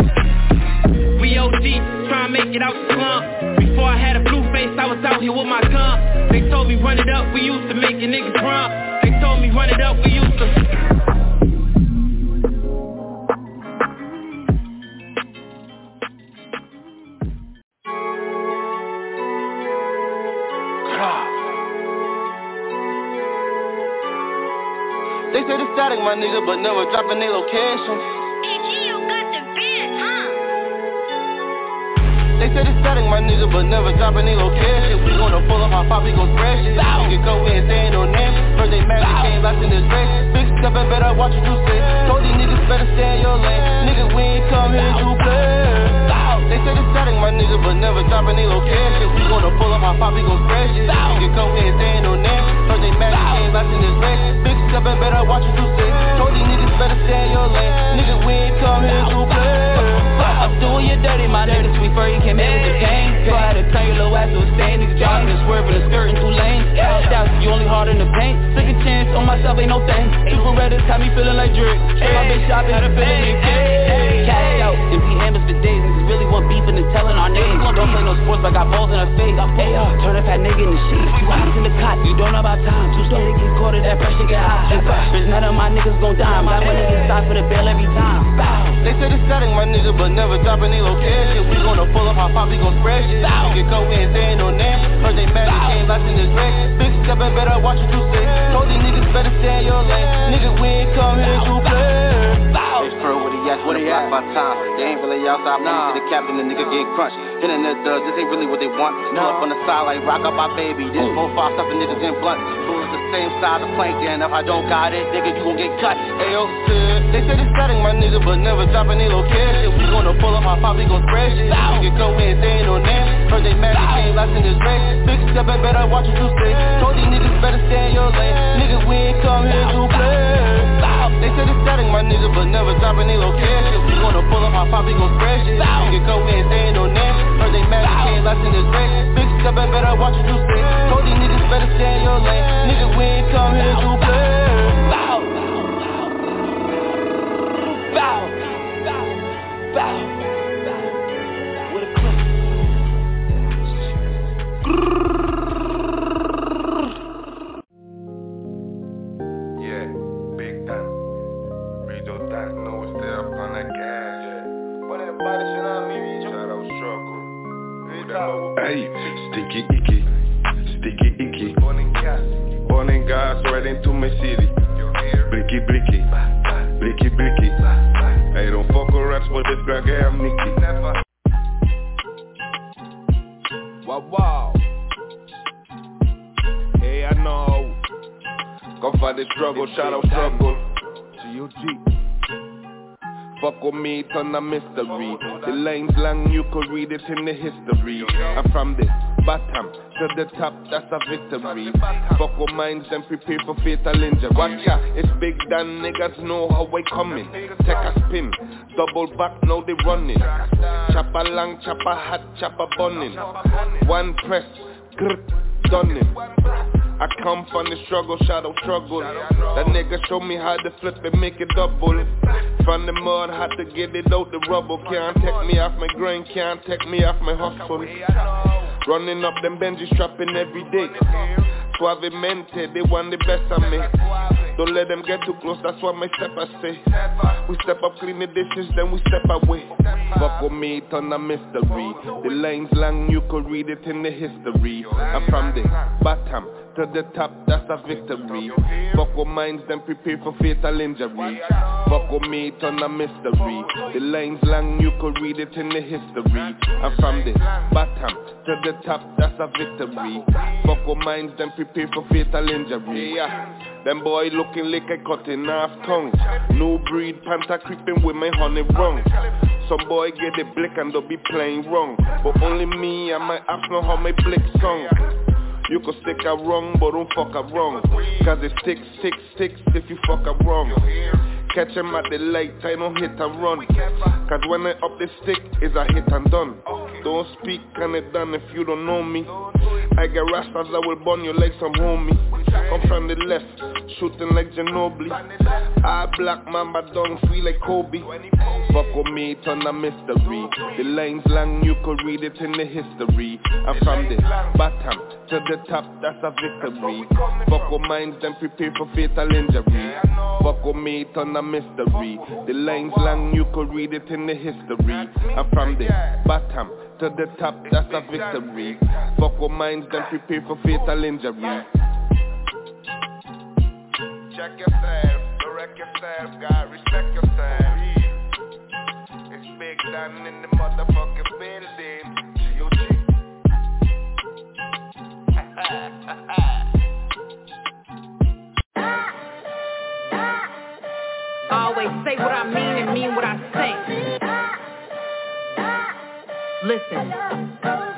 We O G, trying to make it out the slum. Before I had a blue face, I was out here with my gun. They told me run it up, we used to make a niggas run. They told me run it up, we used to. They say it's static, my nigga, but never dropping their location. They said it's static, my nigga, but never dropping their location. We gonna pull up, how pop, we gon' spread shit. Nigga go in, saying no name. First they mad, they came lost in this race. Big step, and better watch what you say. Told these niggas better stay in your lane. Nigga, we ain't come here to play. They said it's static, my nigga, but never dropping their location. We gonna pull up, how pop, we gon' spread shit. Nigga go in, saying no name. First they mad, they came lost in this race. Big step, and better watch what you say. Told these niggas better stay in your lane. Nigga, we ain't come here to play. I'm doing you dirty, my nigga, sweet fur, you came in with the pain. So I had to turn your little ass to a stain. Niggas driving and swerving and skirting two lanes. That's you only hard in the paint. Second chance on myself, ain't no thing. Super Reddit got me feeling like Drake. And my bitch shopping, had a feeling like K. Cash out, empty hammers for days. Niggas really want beef and they're telling our names. Don't play no sports, but I got balls in her face. Hey, uh, turn a fat nigga in the sheets. You eyes in the cot, you don't know about time. Too slow to get caught at that pressure get high. There's none of my niggas gon' die. My money gets stopped for the bail every time. They said it's static, my nigga, but never dropping their location. We gonna pull up, how pop, we gon' spread shit. Nigga go in, saying no name. Heard they mad, they came lost in this race. Big step, and better watch what you say. Told these niggas better stay in your lane. Nigga, we ain't come here to play. They pro with the yes, with the block by time. They ain't really outside, nah. See the captain, the nigga get crunched. Hitting the uh, this ain't really what they want. Pull up on the side like rock up my baby. This four five stuffing niggas in blunt. Fools the same side of the plank, then if I don't got it, nigga, you gon' get cut. Ayo, shit. They said it's static, my nigga, but never dropping their location. We gonna pull up, how pop, we gon' spread shit. Nigga go in, saying no name. Heard they mad, they came lost in this race. Big step, and better watch what you say. Told these niggas better stay in your lane. Nigga, we ain't come here to play. They said it's static, my nigga, but never dropping their location. We gonna pull up, how pop, we gon' spread shit. Nigga go in, saying no name. Heard they mad, they came lost in this race. Big step, and better watch what you say. Told these niggas better stay in your lane. Nigga, we ain't come here to play. Bow, bow, bow, bow. With a clip. Yeah, big time. Read your thoughts, know what's there up on that gas. Yeah. What that body shit on me, shout out struggle. Hey, sticky icky, sticky icky. Born in God's right into my city. Blicky blicky, blicky blicky. Hey, don't fuck with raps, but this guy I'm Nicky. Wow, wow. Hey, I know. Go for the struggle, shout out struggle. G O G. Fuck with me, turn a mystery. The line's long, you could read it in the history. I'm from the bottom to the top, that's a victory. Fuck with minds and prepare for fatal injury. Watch out, it's big done, niggas know how we coming. Take a spin, double back, now they running. Chopper long, chopper hot, chopper bunning. One press, grr, done it. I come from the struggle, shadow struggle. That nigga show me how to flip and make it double. From the mud, how to get it out the rubble. Can't take me off my grind, can't take me off my hustle. Running up them Benjis, trapping every day. Suavemente, they want the best of me. Don't let them get too close, that's what my step I say. We step up, clean the dishes, then we step away. Fuck with me, turn a mystery. The line's long, you could read it in the history. I'm from the bottom to the top, that's a victory. Fuck with minds, then prepare for fatal injury. Fuck with me, turn a mystery. The line's long, you could read it in the history. I'm from the bottom to the top, that's a victory. Fuck with minds, then prepare for fatal injury. Yeah. Them boy looking like I cutting off tongue. New breed, panther creeping with my honey rung. Some boy get a blick and they'll be playing wrong. But only me and my ass know how my blick song. You could stick a wrong, but don't fuck a wrong. Cause it sticks, sticks, sticks if you fuck a wrong. Catch him at the light, I don't hit and run. Cause when I up the stick, it's a hit and done. Don't speak and it done if you don't know me. I get rastas that will burn you like some homie. Come from the left, shooting like Ginobili. I black mamba don't feel like Kobe. Fuck with me, turn a mystery. The line's long, you could read it in the history. I'm from the bottom to the top, that's a victory. Fuck with minds, then prepare for fatal injury. Fuck with me, turn a mystery. The line's long, you could read it in the history. I'm from the bottom to the top, that's a victory. Fuck with minds, then prepare for fatal injury. Check yourself, correct yourself, God, respect yourself. It's Big Dan in the motherfucking building. G O G. I always say what I mean and mean what I say. Listen.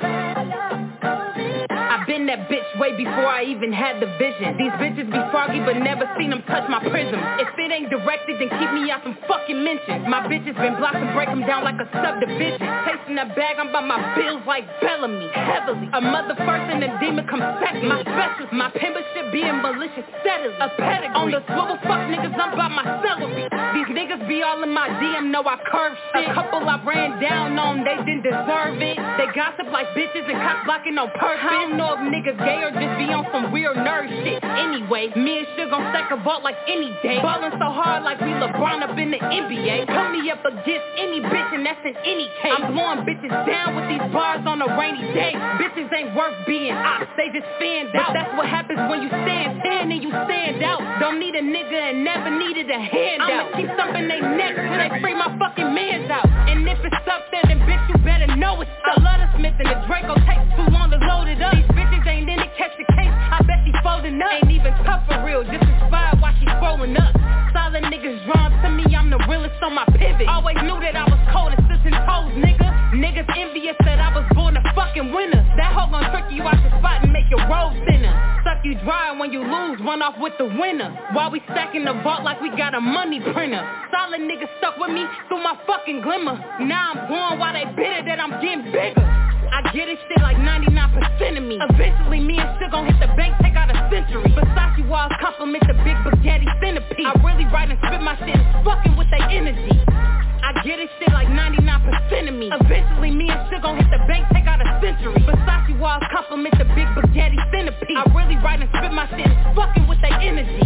I've been that bitch way before I even had the vision. These bitches be froggy but never seen them touch my prism. If it ain't directed, then keep me out some fucking mentions. My bitches been blocked and break them down like a subdivision. Tasting that bag, I'm by my bills like Bellamy. Heavily, a mother first and a demon come second. My special, my membership being malicious steadily. A pedigree, on the swivel fuck niggas, I'm by my celery. These niggas be all in my D M, know I curve shit. A couple I ran down on, they didn't deserve it. They gossip like bitches and cock blocking on purpose. I don't know if niggas gay or just be on some weird nerd shit. Anyway, me and Suge gon' stack a vault like any day. Ballin' so hard like we LeBron up in the N B A. Put me up against any bitch and that's in any case. I'm blowing bitches down with these bars on a rainy day. Bitches ain't worth being ops, they just stand out. But that's what happens when you stand thin and you stand out. Don't need a nigga and never needed a handout. I'ma keep thumping they necks till they free my fucking mans out. And if it's up there, then bitch you better know it's up. I love the Smith and the Draco, takes too long to load it up. These bitches ain't in it, catch the case, I bet she folding up. Ain't even tough for real, just inspired while she scrolling up. Solid niggas drawn to me, I'm the realest on my pivot. Always knew that I was cold, assisting toes, nigga. Niggas envious that I was born a fucking winner. That hoe gon' trick you out the spot and make your road thinner. Suck you dry when you lose, run off with the winner. While we stacking the vault like we got a money printer. Solid niggas stuck with me through my fucking glimmer. Now I'm going while they bitter that I'm getting bigger. I get this shit like ninety-nine percent of me. Eventually me and Suge gon' hit the bank, take out a century. Versace walls compliment the big spaghetti centipede. I really write and spit my shit, fucking with their energy. I get this shit like ninety-nine percent of me. Eventually me and Suge gon' hit the bank, take out a century. Versace walls compliment the big spaghetti centipede. I really write and spit my shit, fucking with their energy.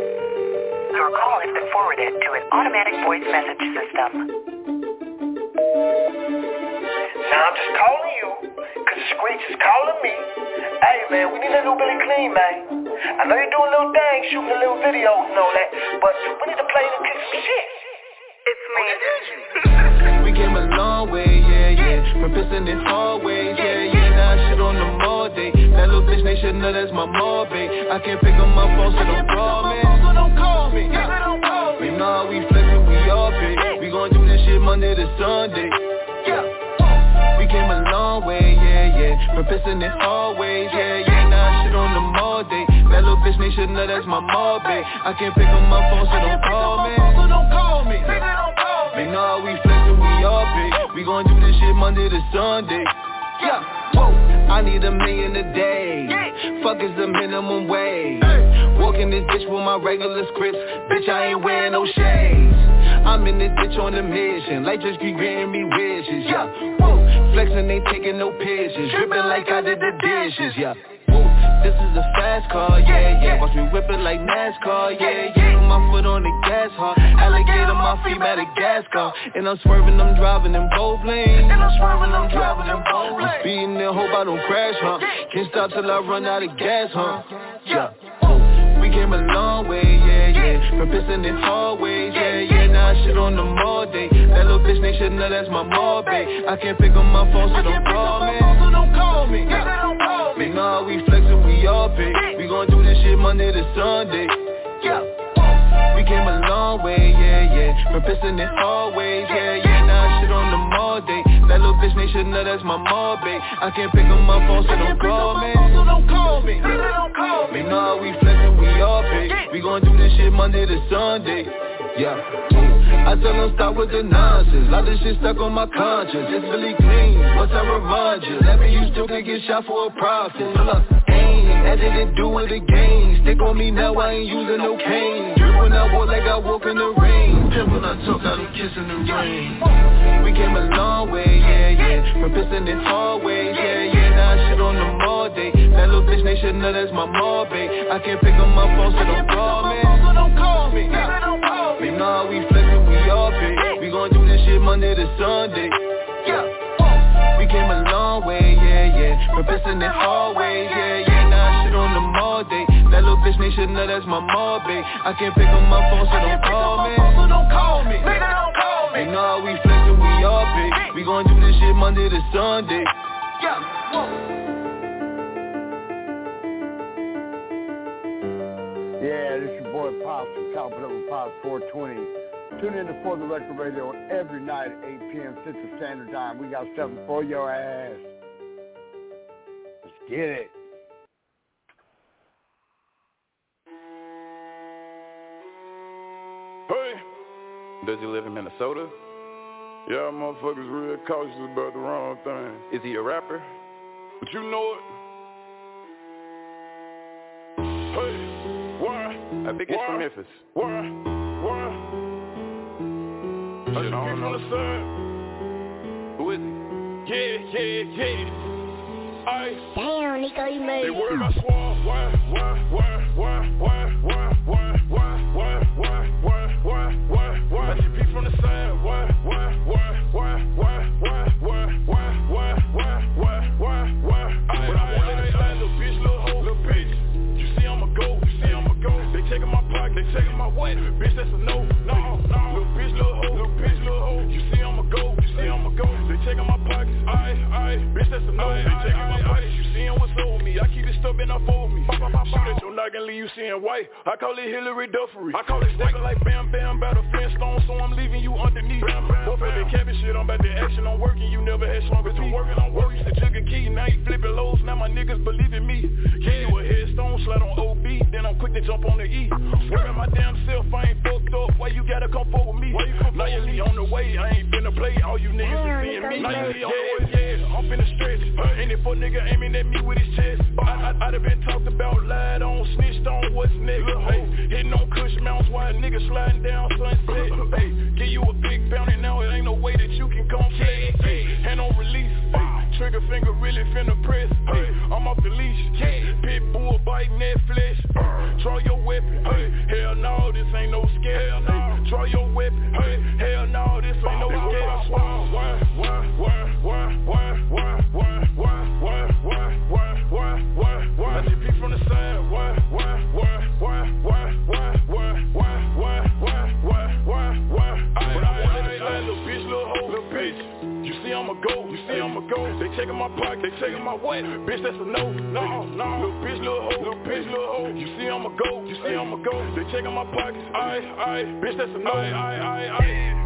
Your call has been forwarded to an automatic voice message system. Now I'm just calling you, cause the Screech is calling me. Hey man, we need a new Billy Clean, man. I know you're doing little things, shooting a little videos and all that, but we need to play and kick some shit. It's me. We came a long way, yeah, yeah. From pissing in hallways, yeah, yeah. Now I shit on the mall day. That little bitch, they should know that's my mall, babe. I can't pick up my phone, so don't call me. So don't call me. You know we flexin', we all big. We gon' do this shit Monday to Sunday. Yeah. We came a long way, yeah, yeah. From pissing in hallways, yeah, yeah. Now I shit on the mall day. That little bitch, they should know that's my mall, babe. I can't pick up my phone, so don't call me. So don't call me. You know we flexin', we all big. We gon' do this shit Monday to Sunday. Yeah, whoa, I need a million a day. Fuck is the minimum wage. Walking this bitch with my regular scripts. Bitch, I ain't wearing no shades. I'm in this bitch on a mission. Like just keep granting me wishes, yeah. Whoa, flexing, ain't taking no pictures. Dripping like I did the dishes, yeah. Whoa, this is a fast car, yeah, yeah. Watch me whip it like NASCAR, yeah, yeah. Put my foot on the gas hard. Alligator, my feet Madagascar. And I'm swerving, I'm driving in both lanes. And I'm swerving, I'm driving in both lanes. I'm speeding and hope I don't crash, huh? Can't stop till I run out of gas, huh? Yeah. We came a long way, yeah, yeah. From pissing in hallways, yeah, yeah. Now I shit on the mall day. That little bitch, they should know that's my mall, babe. I can't pick up my phone, so don't call me. So don't call me. You know we flexin', we all big. We gon' do this shit Monday to Sunday. Yeah. We came a long way, yeah, yeah. From pissing in hallways, yeah, yeah. Now I shit on the mall day. That little bitch, they should know that's my mall, babe. I can't pick up my phone, so don't call me. So don't call me. You know we flexin', we all big. We gon' do this shit Monday to Sunday. Yeah. I tell them stop with the nonsense. Lot of shit stuck on my conscience. It's really clean. Once I remind you, that mean you still can get shot for a profit. Look, aim, that didn't do it again. Stick on me now, I ain't using no cane. Drip when I walk like I walk in the rain. Pimp when I talk, I don't kiss in the rain. We came a long way, yeah, yeah. From pissing in hallways, yeah, yeah. Now I shit on the mall day. That little bitch, they should know that's my mall, babe. I can't pick up my phone, so don't call me. So don't call me. You know we flexin', we all big. We gon' do this shit Monday to Sunday. Yeah. We came a long way, yeah, yeah. From pissing in hallways, yeah, yeah. Now I shit on the mall day. That little bitch, they should know that's my mall, babe. I can't pick up my phone, so don't call me. So don't call me. You know we flexin', we all big. We gon' do this shit Monday to Sunday. Yeah. Yeah, this your boy Pops from Top Level Pops four twenty. Tune in to For the Record Radio every night at eight p.m. Central Standard Time. We got something for your ass. Let's get it. Hey, does he live in Minnesota? Yeah, motherfuckers real cautious about the wrong thing. Is he a rapper? But you know it. Hey, why? I think it's from Memphis. Why? Why? Shit, I don't know. Who is he? Yeah, yeah, yeah. I Damn, Nico, you made it. They worried I swore. Why? Why? Why? Why? Why? Why? Why? Why? Why? Why? Why? Why? Why? Why? I should be from the side. Why? Why? Why? Why? Why? Why? Why? Why? Why? Why? Why? Why? Why? I want that side, little bitch, little hoe, little bitch. You see I'm a go. You see I'm a go. They taking my pocket. They taking my what? Bitch, that's a no. No, no. Little bitch, little hoe, little bitch, little hoe. You see I'm a go. You see I'm a go. They taking my pockets. Aye, aye. Bitch, that's a no. They taking my pockets. You seeing what's over me? I keep it stuck and I fold me. Shoot at your noggin, leave you seeing white. I call it Hillary Duffery. I call it stacking like bam bam, battle Flintstone, so I'm leaving you underneath. Both of that cabin shit, I'm about to action. I'm working, you never had stronger teeth. Working on work, used to jug a key, now you flipping lows. Now my niggas believe in me. Give you a headstone, slide on O B, then I'm quick to jump on the E. Swearing my damn self, I ain't fucked up. Why you gotta come forward with me? Now you leave on the way, I ain't finna play. All you niggas is seeing me. Now you leave on the way, yeah, I'm finna stretch. Any fuck nigga aiming at me with his chest. I, I, I'd have been talked about, lied on, snitched on, what's next? Hey, hitting on Kush mounts while a nigga sliding down Sunset. Hey, give you a big bounty now, it ain't no way that you can come play. Hey, hand on release, hey, trigger finger really finna press. Hey, I'm off the leash, pit bull biting that flesh. Draw your weapon, hey, hell no, this ain't no scare. Hell no, draw your weapon, hey, hell no, this ain't no scare. Why, why, why, why, why, why? I'm a go, you see I'm a go. They taking my pocket, they taking my what? Bitch, that's a no, no, no. Little bitch, little hoe, little bitch, little hoe. You see I'm a go, you see I'm a go. They taking my pockets, aye, aye. Bitch, that's a no, aye, aye, aye, aye.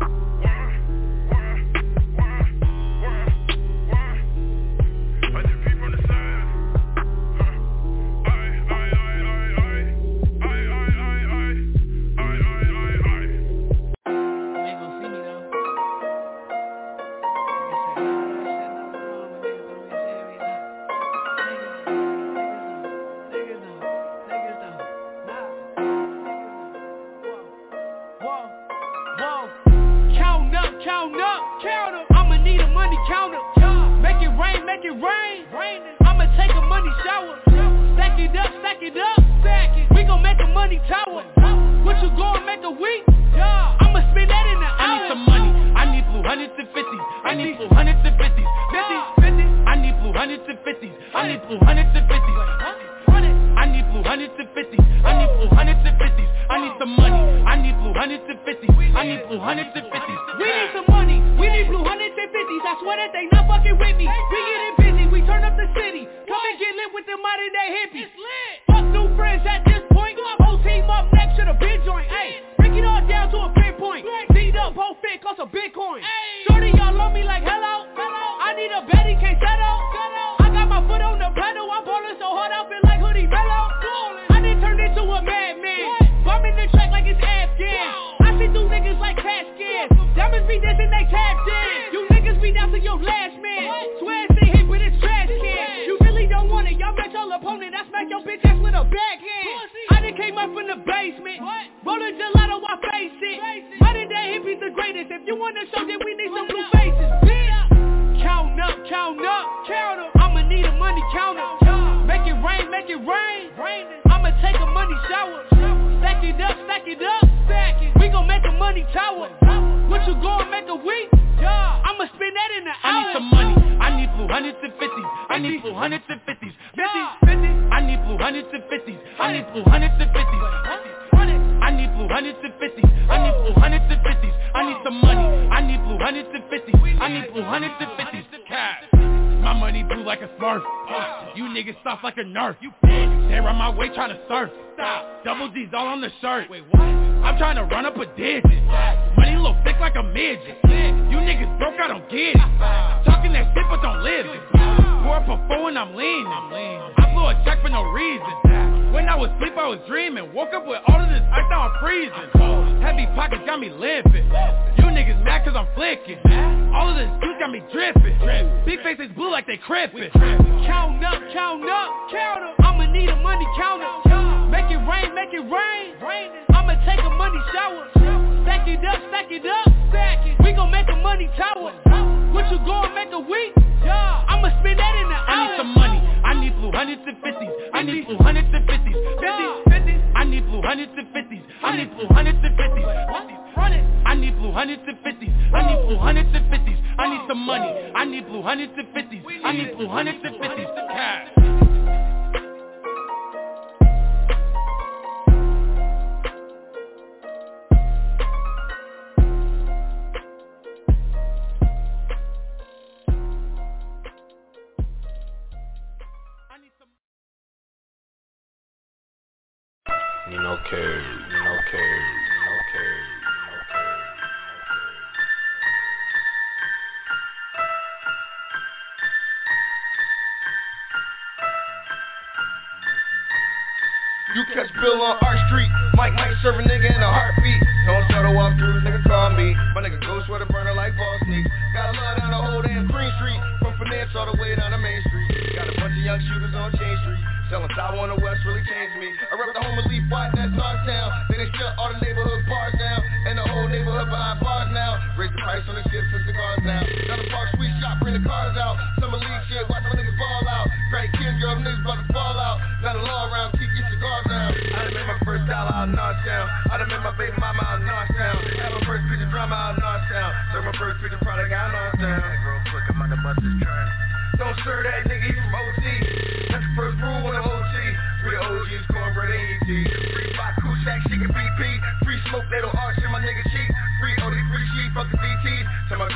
You catch Bill on our street, Mike Mike serve a nigga in a heartbeat. Don't shuttle off through, nigga call me. My nigga go sweater burner like ball sneaks. Got love down the whole damn Green Street, from finance all the way down to Main Street. Got a bunch of young shooters on Chain Street, selling South on the West really changed me. I rep the home of Leaf White, that's Town. Then they shut all the neighborhood bars down, and the whole neighborhood behind bars now. Raise the price on the chips and cigars now. Got a park sweet shop, bring the cars out. Summer league shit, watch my niggas ball out. Great kids, girl, niggas about to fall out. Got a law around, keep your cigars down. I done made my first dollar out in Northtown. I done made my baby mama out in Northtown. Had my first piece of drama out in Northtown. Serve my first piece of product out in Northtown. Real quick, I'm on the bus this train. Don't serve that nigga, he from O T. That's the first rule when I'm O G. Free the O Gs, cornbread and E T. Free Fox, Cool Shack, she can B P. Free smoke, they don't arch in my nigga cheek. Free O D, free sheep, fuck the D T. Tell my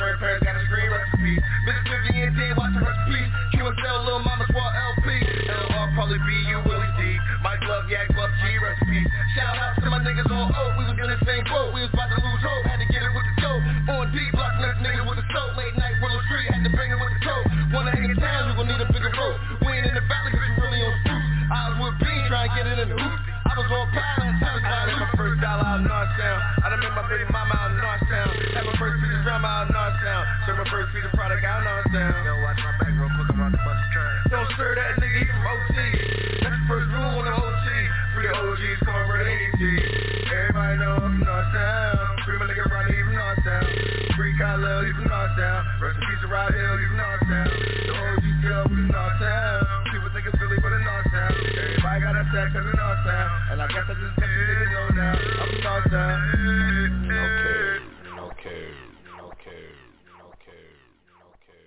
Her parents got a screen recipe. Miss fifty and ten, watch her recipes. Q S L, Lil Mama's Wall L P. L R probably be you, Willie D. Mike Love, Yak, Buff G recipes. Shout out to my niggas on O. We was in the same boat. We was about to lose hope. Had to get it with the dope. On D block, left niggas with the soap. Late night, Willow Street, had to bring it with the coat. Wanna hang in town, you gon' need a bigger rope. We ain't in the valley, cause you really on spruce. I was with B, trying to get it in the hoop. I was on pilot, I made my first dollar out in Northtown. I done met my baby mama out in Northtown. Had my first piece of drama out in Northtown. Served my first piece of product out in Northtown. Yo, watch my back real quick, I'm about to bust a track. Don't stir that nigga, he from O T. That's the first rule on the O G. Free O Gs, come over to A T. Everybody know I'm from Northtown. Free my nigga Ronnie, he from Northtown. Free Kyle, he from Northtown. Rest in peace of Rod Hill, he from Northtown. The O G still, we from Northtown. People think it's Philly, but it's Northtown. Everybody got a sack, cause it's Northtown. And I guess I just let you niggas know now. I'm from Northtown. Okay, okay, okay, okay, okay.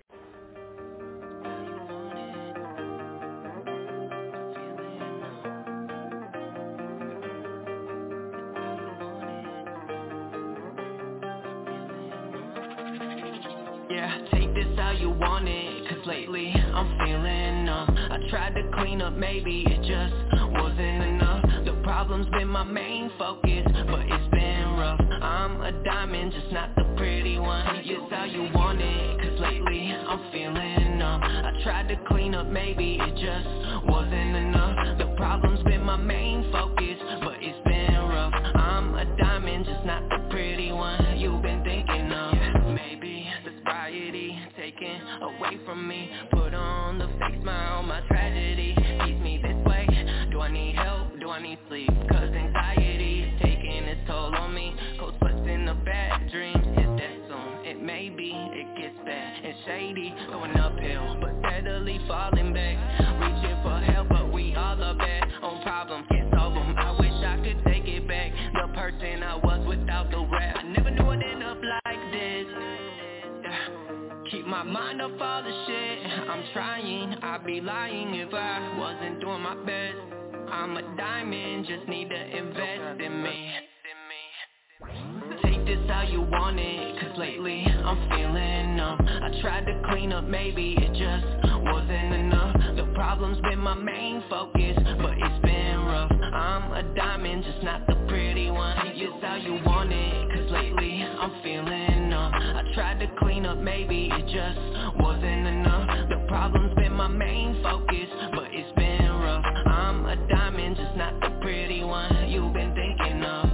Yeah, take this how you want it, cause lately I'm feeling numb. I tried to clean up, maybe it just wasn't enough. The problem's been my main focus, but it's been rough. I'm a diamond, just not the pretty one. Take this how you want it, cause lately I'm feeling numb. I tried to clean up, maybe it just wasn't enough. The problem's been my main focus, but it's been rough. I'm a diamond, just not the pretty one you've been thinking of. Maybe the sobriety taken away from me. Put on the fake smile, my tragedy keeps me this way. Do I need help? Do I need sleep? Cause anxiety is taking its toll on me. Cold sweats in the bad dreams, is that soon? It may be, it gets bad and shady, going uphill but steadily falling back. Reaching for help but we all are bad on problems, can't solve them. I wish I could take it back, the person I was without the rap. I never knew I'd end up like this. Keep my mind off all the shit I'm trying, I'd be lying if I wasn't doing my best. I'm a diamond, just need to invest in me. Take this how you want it, cause lately I'm feeling numb. I tried to clean up, maybe it just wasn't enough. The problem's been my main focus, but it's been rough. I'm a diamond, just not the pretty one. Take this how you want it, cause lately I'm feeling numb. I tried to clean up, maybe it just wasn't enough. The problem's been my main focus, but it's been rough. I'm a diamond, just not the pretty one you've been thinking of.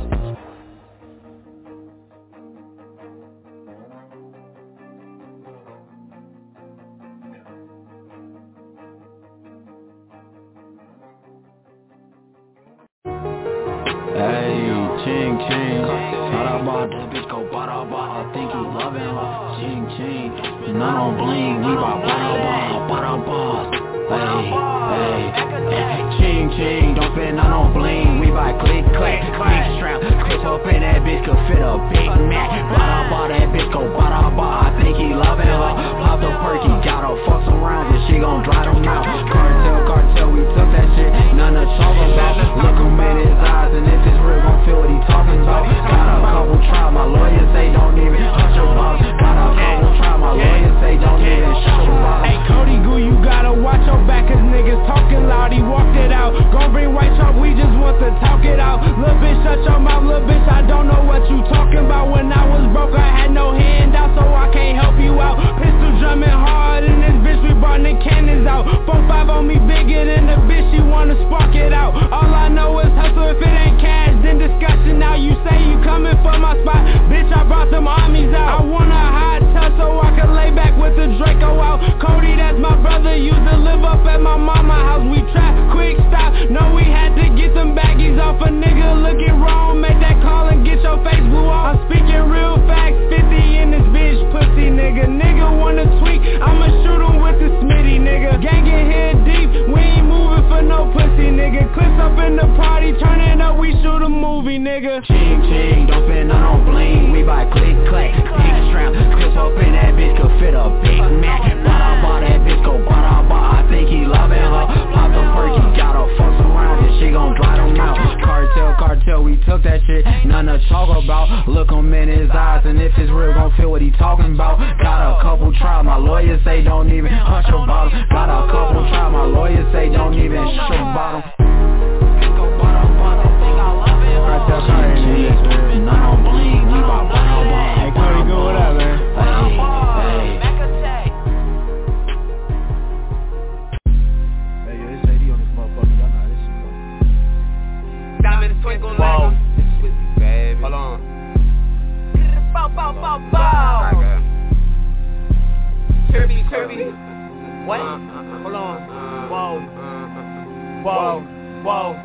Hey, ching ching, bada bada, that bitch go bada bada. I think he loving her, ching ching. None on bling, we bout bada bada, bada bada. Hey, hey, hey, ching ching, don't spend none on bling. We buy click clack, big strap, Chris up in that bitch could fit a Big Mac. Bada bada, that bitch go bada bada. I think he loving her. Pop the perky, got her fuck some rounds and she gon' dry them out. Cartel, cartel, we took that shit, none to talk about. Look him in his eyes and if it's real, gon' feel what he talking about. Got a couple trials, my lawyer say don't even touch your boss. Got a couple trials, my lawyer say don't even shut your boss. Hey Cody Goo, you gotta watch your back cause niggas talking loud, he walked it out. Gon' bring white chalk, we just want to talk it out. Lil' bitch, shut your mouth, lil' bitch, I don't know what you talking about. When I was broke, I had no handout, so I can't help you out. Pistol drumming hard in this bitch, we brought the cannons out. four five on me bigger than the bitch, she wanna spark it out. All I know is hustle, if it ain't cash, then discussion. Now you say you coming for my spot, bitch, I brought them armies out. I want a hot touch so I can lay back with the Draco out. Cody, that's my brother, used to live up at my mama house. We trap, quick stop, no we had to get them baggies off. A nigga looking wrong, make that call and get your face blew off. I'm speaking real facts, fifty in this bitch, pussy nigga. Nigga wanna tweak, I'ma shoot him with the Smitty nigga. Gang get here deep, we ain't moving for no pussy nigga. Clips up in the party, turn it up, we shoot a movie nigga. Ching ching, don't spend none on bling. We buy click clack, big strap, clips up in that bitch could fit a Big Mac. Bada bada, that bitch go bada bada. I think he loving her. Pop the perky, got her fuck some rounds and she gon' dry them out. Cartel, cartel, we took that shit, none to talk about. Look him in his eyes and if it's real, gon' feel what what he talking about. Got a couple trials, my lawyers say don't even hush about him. Got a couple trials, my lawyers say don't even shush about him. And I don't bling, we bout bottle ball. Hey Cody, good, what up, man? Hey, hey. Hey, yo, this A D on this motherfucker, y'all know how this shit go. Diamonds twinkle like it's with you, baby. Hold on. Bow, bow, bow, bow. Kirby, Kirby. What? Hold on. Whoa. Whoa. Whoa.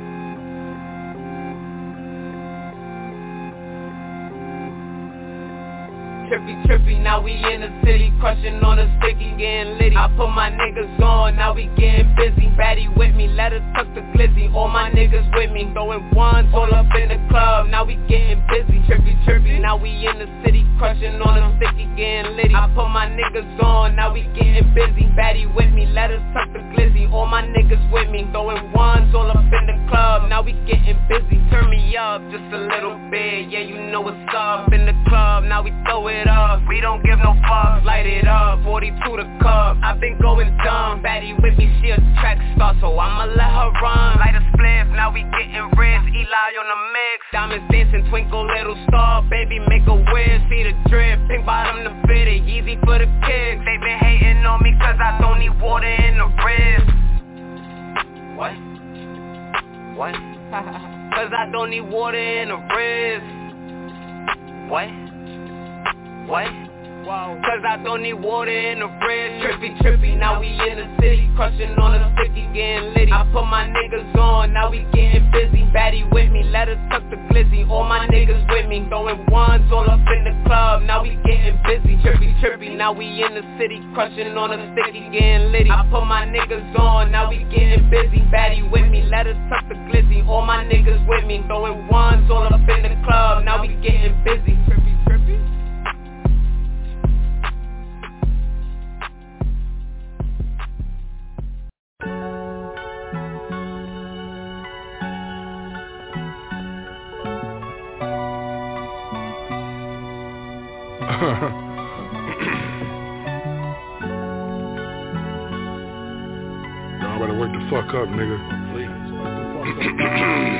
Trippy, trippy, now we in the city, crushing on a sticky, getting litty. I put my niggas on, now we getting busy. Baddie with me, let her tuck the glizzy. All my niggas with me, throwing ones all up in the club, now we getting busy. Trippy, trippy, now we in the city, crushing on a sticky, getting litty. I put my niggas on, now we getting busy. Baddie with me, let her tuck the glizzy. All my niggas with me, throwing ones all up in the club, now we getting busy. Turn me up just a little bit, yeah, you know what's up. In the club, now we throw it up. We don't give no fucks, light it up, forty-two the cup. I've been going dumb, Baddie with me, she a track star, so I'ma let her run. Light a spliff, now we getting rich, Eli on the mix. Diamonds dancing, twinkle little star, baby make a wish. See the drip, pink bottom the fitted, easy for the kicks. They been hating on me cause I don't need water in the wrist. What? What? Cause I don't need water in the wrist. What? What? Wow. Cause I don't need water in the fridge. Trippy, trippy, now we in the city, crushing on a sticky, getting litty. I put my niggas on, now we getting busy. Baddie with me, let her tuck the glizzy. All my niggas with me, throwing ones all up in the club, now we getting busy. Trippy, trippy, now we in the city, crushing on a sticky, getting litty. I put my niggas on, now we getting busy. Baddie with me, let her tuck the glizzy. All my niggas with me, throwing ones all up in the club, now we getting busy. Trippy, trippy. Y'all better wake the fuck up, nigga. Please, wake the fuck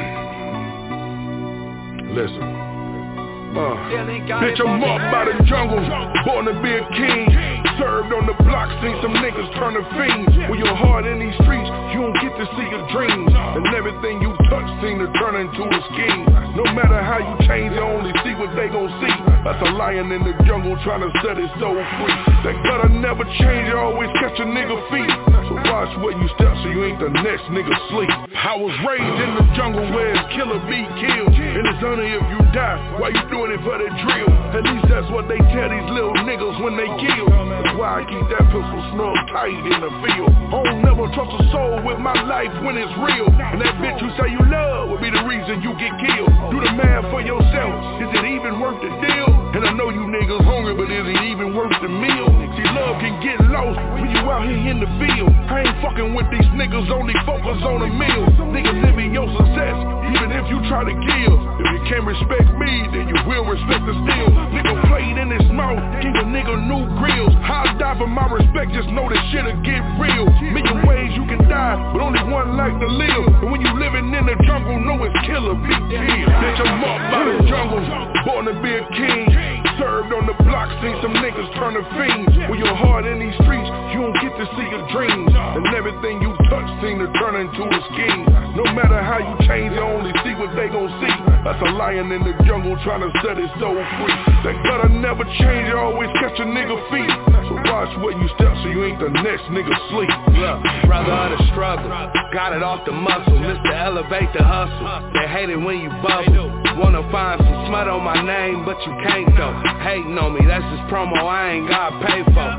up. Listen. Uh, bitch, I'm up by the jungle, born to be a king. Served on the block, seen some niggas turn to fiends. When you're hard in these streets, you don't get to see your dreams. And everything you touch seem to turn into a scheme. No matter how you change, you only see what they gon' see. That's a lion in the jungle trying to set his soul free. That gutter never change, you always catch a nigga feet. So watch where you step so you ain't the next nigga sleep. I was raised in the jungle where it's killer be killed. And it's only if you die, why you doing it for the drill? At least that's what they tell these little niggas when they kill. That's why I keep that pistol snug tight in the field. I don't never trust a soul with my life when it's real. And that bitch you say you love will be the reason you get killed. Do the math for yourself, is it even worth the deal? And I know you niggas hungry, but is it even worth the meal? See, love can get lost when you out here in the field. I ain't fucking with these niggas, only focus on the meal. Niggas living your success, even if you try to kill. If you can't respect me, then you will respect the steel. Nigga played in his mouth, give a nigga new grills. I'll die for my respect, just know this shit'll get real. Million ways you can die, but only one life to live. And when you living in the jungle, know it's killer, big deal. Bitch, I'm up by the jungle, born to be a king. Served on the block, seen some niggas turn to fiends. When you're hard in these streets, you don't get to see your dreams. And everything you touch seem to turn into a scheme. No matter how you change, you only see what they gon' see. That's a lion in the jungle trying to set his soul free. That gutter never change, you always catch a nigga feet. So watch where you step so you ain't the next nigga sleep. Look, brother of the struggle, got it off the muscle, Mister Elevate the hustle. They hate it when you bubble. Wanna find some smut on my name, but you can't though. Hating on me, that's just promo I ain't got paid for. Homeless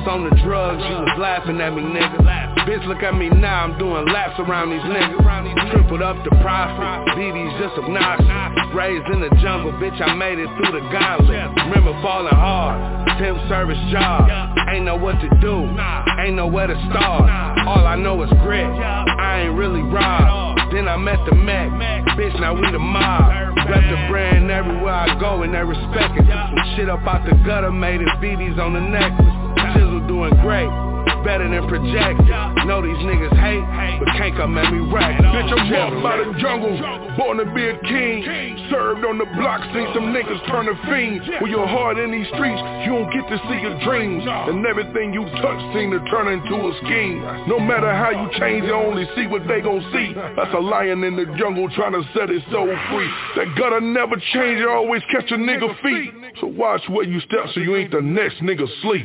was on the drugs, you was laughing at me, nigga. Bitch, look at me now, I'm doing laps around these niggas. Tripled up the profit, B D's just obnoxious. Raised in the jungle, bitch, I made it through the gauntlet. Remember falling hard, temp service job. Ain't know what to do, ain't know where to start. All I know is grit, I ain't really robbed. Then I met the Mac, bitch, now we the mob. Rep the brand everywhere I go and they respect it. Took some shit up out the gutter, made it B D's on the necklace. Chisel doing great, better than projected. Know these niggas hate, but can't come at me right. Bitch, I'm up by the jungle, born to be a king. Served on the block, seen some niggas turn to fiends. When you're hard in these streets, you don't get to see your dreams. And everything you touch seem to turn into a scheme. No matter how you change, you only see what they gon' see. That's a lion in the jungle trying to set his soul free. That gutter never change, you always catch a nigga feet. So watch where you step so you ain't the next nigga sleep.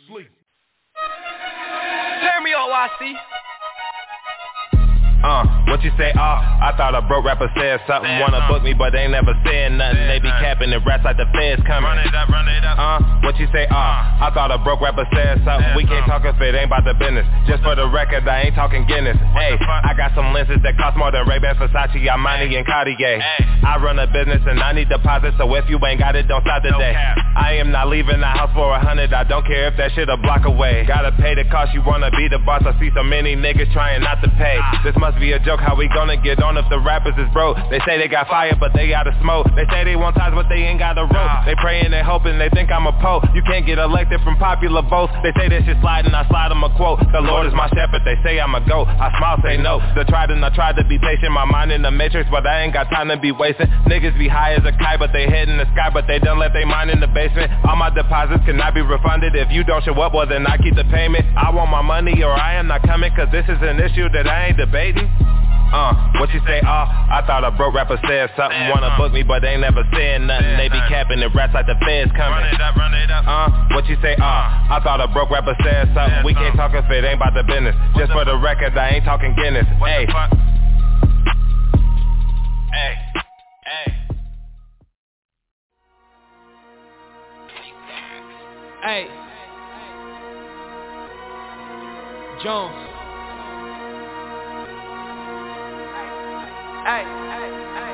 Jeremy O I C. Uh, what you say, uh, I thought a broke rapper said something. Wanna book me, but they ain't never saying nothing. They be capping the rats like the feds coming. Run it up, run it up. Uh, what you say, uh, I thought a broke rapper said something. We can't talk if it ain't about the business. Just for the record, I ain't talking Guinness. Hey, I got some lenses that cost more than Ray-Ban, Versace, Armani, and Cartier. I run a business and I need deposits, so if you ain't got it, don't stop today. I am not leaving the house for a hundred. I don't care if that shit a block away. Gotta pay the cost, you wanna be the boss. I see so many niggas trying not to pay. This must be a joke, how we gonna get on if the rappers is broke? They say they got fire, but they got a smoke. They say they want ties, but they ain't got a rope. They praying and hoping, they think I'm a pope. You can't get elected from popular votes. They say this shit sliding, I slide them a quote. The Lord is my shepherd, they say I'm a goat. I smile, say no. The tried and I tried to be patient, my mind in the matrix, but I ain't got time to be wasting. Niggas be high as a kite, but they head in the sky, but they done left they mind in the basement. All my deposits cannot be refunded. If you don't show up, well then I keep the payment. I want my money or I am not coming, cause this is an issue that I ain't debating. Uh, what you say, uh, I thought a broke rapper said something. Wanna book me, but they ain't never saying nothing. They be capping the rats like the feds coming. Run it up, run it up. Uh, what you say, uh, I thought a broke rapper said something. We can't talk if it ain't about the business. Just for the record, I ain't talking Guinness. Hey. Hey. Hey. Hey. Jones. Hey, hey, hey.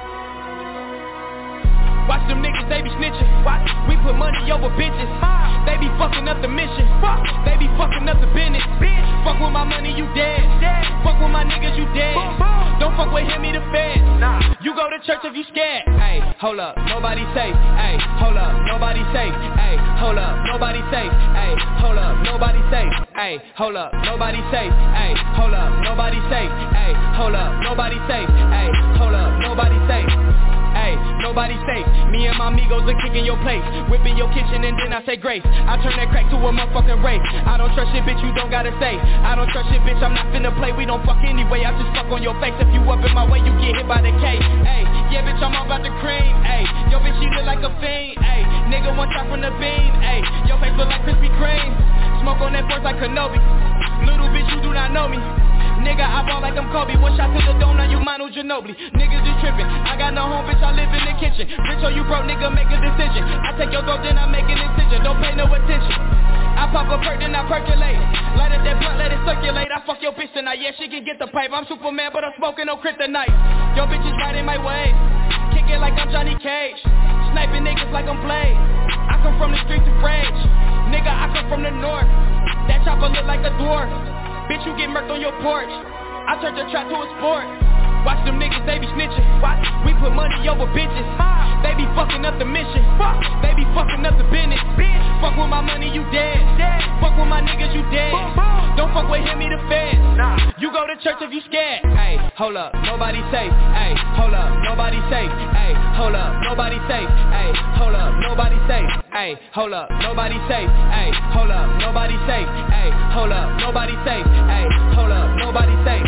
Watch them niggas, they be snitching. Watch. We put money over bitches. They be fucking up the mission. Fuck. They be fucking up the business. Bitch. Fuck with my money, you dead. dead. Fuck with my niggas, you dead. Boom, boom. Don't fuck with him, he the fed. Nah. You go to church if you scared. Hey, hold up, nobody safe. Hey, hold up, nobody safe. Hey, hold up, nobody safe. Hey, hold up, nobody safe. Hey, hold up, nobody safe. Hey, hold up, nobody safe. Hey, hold up, nobody safe. Hey, hold up, nobody safe. Hey, nobody safe. Me and my amigos are kicking your place, whipping your kitchen and then I say grace. I turn that crack to a motherfucking race. I don't trust shit, bitch, you don't gotta say. I don't trust shit, bitch, I'm not finna play. We don't fuck anyway, I just fuck on your face. If you up in my way, you get hit by the K. Hey, yeah, bitch, I'm all about the cream. Hey, yo, bitch, she look like a fiend. Hey, nigga, one shot from the beam. Hey, your face look like Krispy Kreme. Smoke on that force like Kenobi. Little bitch, you do not know me. Nigga, I ball like I'm Kobe. One shot to the dome, now you Manu Ginobili. Niggas just trippin'. I got no home, bitch, I live in the kitchen. Rich or you broke, nigga, make a decision. I take your throat, then I make an incision. Don't pay no attention. I pop a perk, then I percolate. Light up that blunt, let it circulate. I fuck your bitch tonight, yeah, she can get the pipe. I'm Superman, but I'm smoking no kryptonite. Your bitch is right in my way. Kick it like I'm Johnny Cage. Sniping niggas like I'm Blade. I come from the streets of rage. Nigga, I come from the north. That chopper look like a dwarf. Bitch, you get murked on your porch. I turned the trap to a sport. Watch them niggas, they be snitching. Watch. We put money over bitches. They be fucking up the mission. Fuck. They be fucking up the business. Bitch. Fuck with my money, you dead. dead. Fuck with my niggas, you dead. Boom, boom. Don't fuck with him, he the fed. Nah. You go to church if you scared. Hey, hold up, nobody safe. Hey, hold up, nobody safe. Hey, hold up, nobody safe. Hey, hold up, nobody safe. Hey, hold up, nobody safe. Hey, hold up, nobody safe. Hey, hold up, nobody safe. Hey, hold up, nobody safe.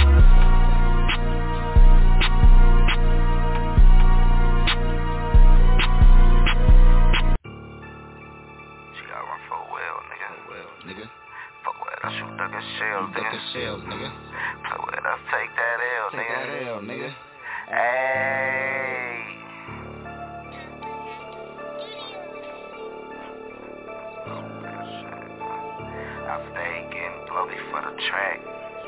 Nigga. Fuck with us, shoot duck and shells, nigga. Duck and shells, nigga. Fuck with us, take that L, take nigga. Take that L, nigga. Ayy. I stay getting blowy for the track.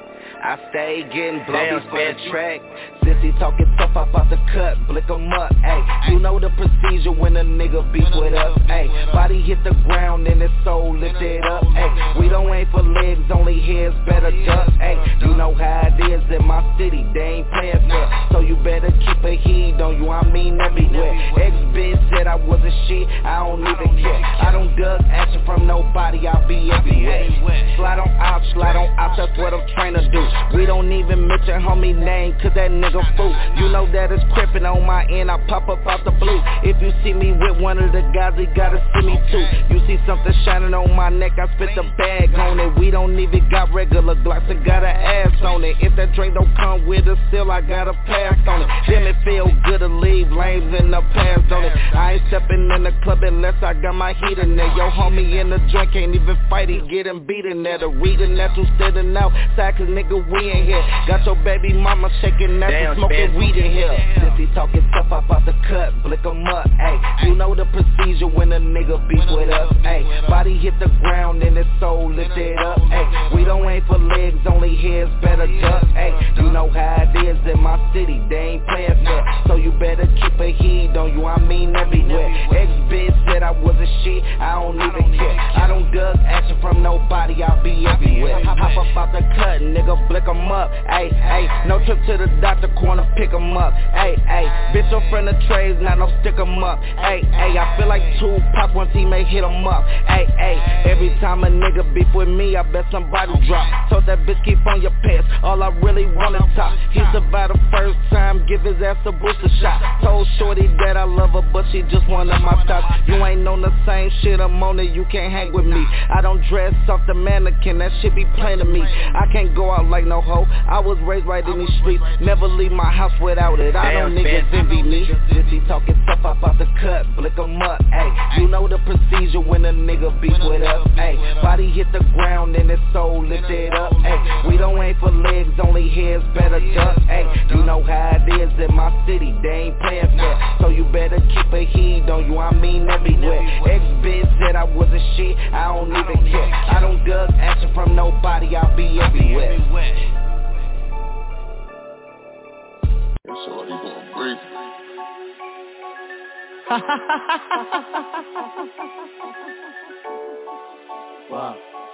I stay getting blowy for the track. Sissy talking tough, I about to cut, blick 'em up, ayy. You know the procedure when a nigga beef with us, ayy. Body hit the ground and his soul lifted up, ayy. We don't aim for legs, only heads, better duck, ayy. You know how it is in my city, they ain't playing fair. So you better keep a heed on you, I mean everywhere. Ex-bitch said I wasn't shit, I don't even care. I don't dug action from nobody, I'll be everywhere. Slide on out, slide on out, that's what I'm trying to do. We don't even mention homie name, cause that nigga fool. You know that it's crippin' on my end, I pop up out the blue. If you see me with one of the guys, he gotta see me too. You see something shining on my neck, I spit the bag on it. We don't even got regular Glocks, I got an ass on it. If that drink don't come with it, still I got a pass on it. Damn, it feel good to leave lames in the past on it. I ain't stepping in the club unless I got my heat in there. Yo homie in the joint can't even fight, he getting beaten there. The reading that you standing outside, cause nigga we in here. Got your baby mama shaking that and smoking weed in here. Since he talking tough, I about to cut, blick 'em up, ayy. You know the procedure when a nigga beef with us, ayy. Body hit the ground and his soul lifted up, ayy. We don't aim for legs, only heads, better duck, ayy. You know how it is in my city, they ain't playing fair. So you better keep a heed on you, I mean everywhere. Ex-bitch said I wasn't shit, I don't even care. I don't dug action from nobody, I'll be everywhere. Hop up out the cut, nigga, blick 'em up, ayy, ayy. No trip to the doctor corner, pick 'em up, ayy, ayy. Bitch, your friend of trades, now no stick 'em up, ayy, ayy. I feel like Tupac, one teammate hit 'em up, ayy, ayy. Every time a nigga beef with me, I bet somebody drop. Told that bitch keep on your pants, all I really wanna talk. He survived the first time, give his ass a booster shot. Told shorty that I love her, but she just one of my tops. You ain't on the same shit I'm on it, you can't hang with me. I don't dress off the mannequin, that shit be plain to me. I can't go out like no hoe, I was raised right in these streets. Never leave my house without it, I don't niggas envy me. Since he talking tough, I about to cut, blick 'em up, ayy. You know the procedure when a nigga beef with us, ayy. Body hit the ground and his soul lifted up, ayy. We don't aim for legs, only heads, better duck, ayy. You know how it is in my city, they ain't playing fair. So you better keep a heed on you, I mean everywhere. Ex-bitch said I wasn't shit, I don't even care. I don't dug action from nobody, I'll be everywhere. So you gonna breathe? Wow.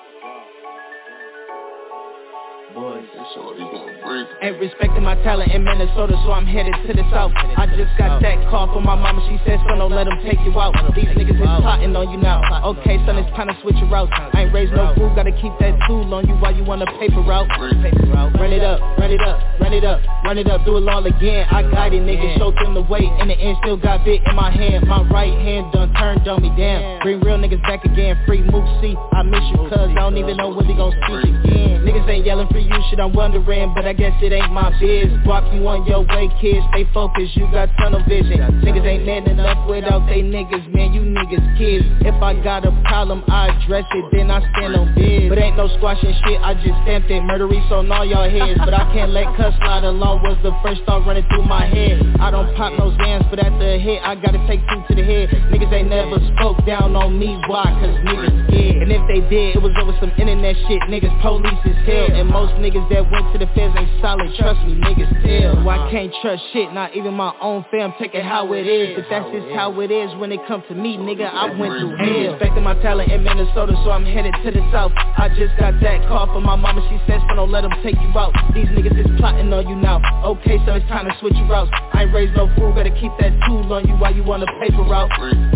Boys, so you gonna breathe? Ain't respecting my talent in Minnesota, so I'm headed to the south. I just got that call from my mama, she said, son, don't let them take you out. These niggas is plotting on you now. Okay, son, it's time to switch your route. I ain't raised no fool, gotta keep that tool on you while you want a paper route. Run it up, run it up, run it up, run it up, do it all again. I got it, nigga, showed them the way. In the end, still got bit in my hand. My right hand done turned on me, damn. Bring real niggas back again, free move, see. I miss you, cuz I don't even know when we gon' speak again. Niggas ain't yelling for you, shit, I'm wondering, but I guess it ain't my biz. Walk you on your way, kids, stay focused, you got tunnel vision. Niggas ain't man enough without they niggas, man, you niggas kids. If I got a problem, I address it, then I stand on biz. But ain't no squashing shit, I just stamped it, murderies on all y'all heads. But I can't let cuss slide along, was the first thought running through my head. I don't pop no Zans, but after a hit, I gotta take two to the head. Niggas ain't never spoke down on me, why? Cause niggas scared. And if they did, it was over some internet shit, niggas police is hell. And most niggas that went to the feds ain't solid, trust me, niggas tell. So I can't trust shit, not even my own fam, take it how it is. But that's just how it is when it comes to me, nigga, I went through hell. Ain't respecting my talent in Minnesota, so I'm headed to the south. I just got that call from my mama, she said, son, don't let them take you out. These niggas is plotting on you now. Okay, so it's time to switch your routes. I ain't raised no fool, better keep that tool on you while you on the paper route.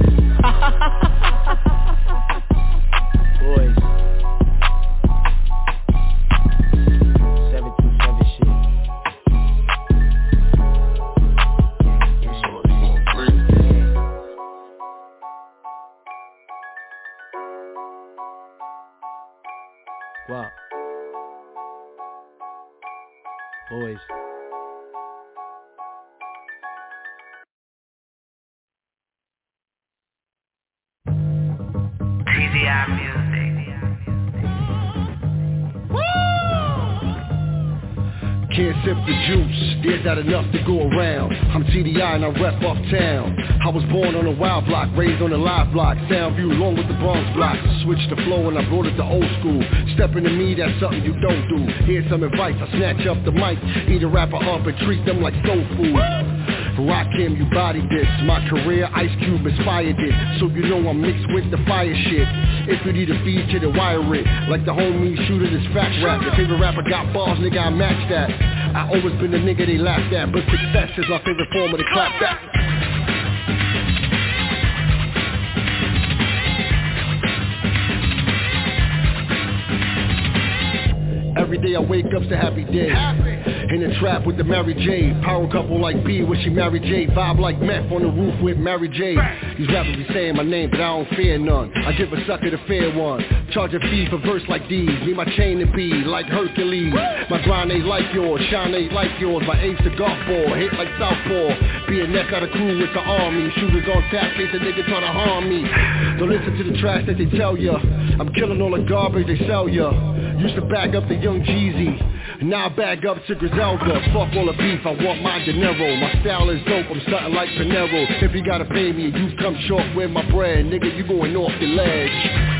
Boys. Wow. Boys. T V I Music. Woo! can't sip the juice, there's not enough to go around. I'm T D I and I rep uptown. I was born on a wild block, raised on a live block. Soundview along with the Bronx blocks. Switched the flow and I brought it to old school. Stepping to me, that's something you don't do. Here's some advice, I snatch up the mic, eat a rapper up and treat them like soul food. Rock him, you body this. My career, Ice Cube inspired it. So you know I'm mixed with the fire shit. If you need a feature, then wire it. Like the homie shooter, this fact rap. Your favorite rapper got bars, nigga, I match that. I always been the nigga they laughed at, but success is my favorite form of the clap back. Every day I wake up's a happy day. In the trap with the Mary J. Power couple like B when she married J. Vibe like meth on the roof with Mary J. These rappers be saying my name, but I don't fear none. I give a sucker the fair one. Charge a fee for verse like these. Need my chain to be like Hercules. My grind ain't like yours, shine ain't like yours. My aim's the golf ball, hit like southpaw. Be a neck out of crew with the army. Shooters on tap, case a nigga try to harm me. Don't listen to the trash that they tell ya. I'm killing all the garbage they sell ya. Used to bag up the young Jeezy, now I bag up to Griselda. Fuck all the beef, I want my dinero. My style is dope, I'm something like Panero. If you gotta pay me and you come short with my bread, nigga, you going off the ledge.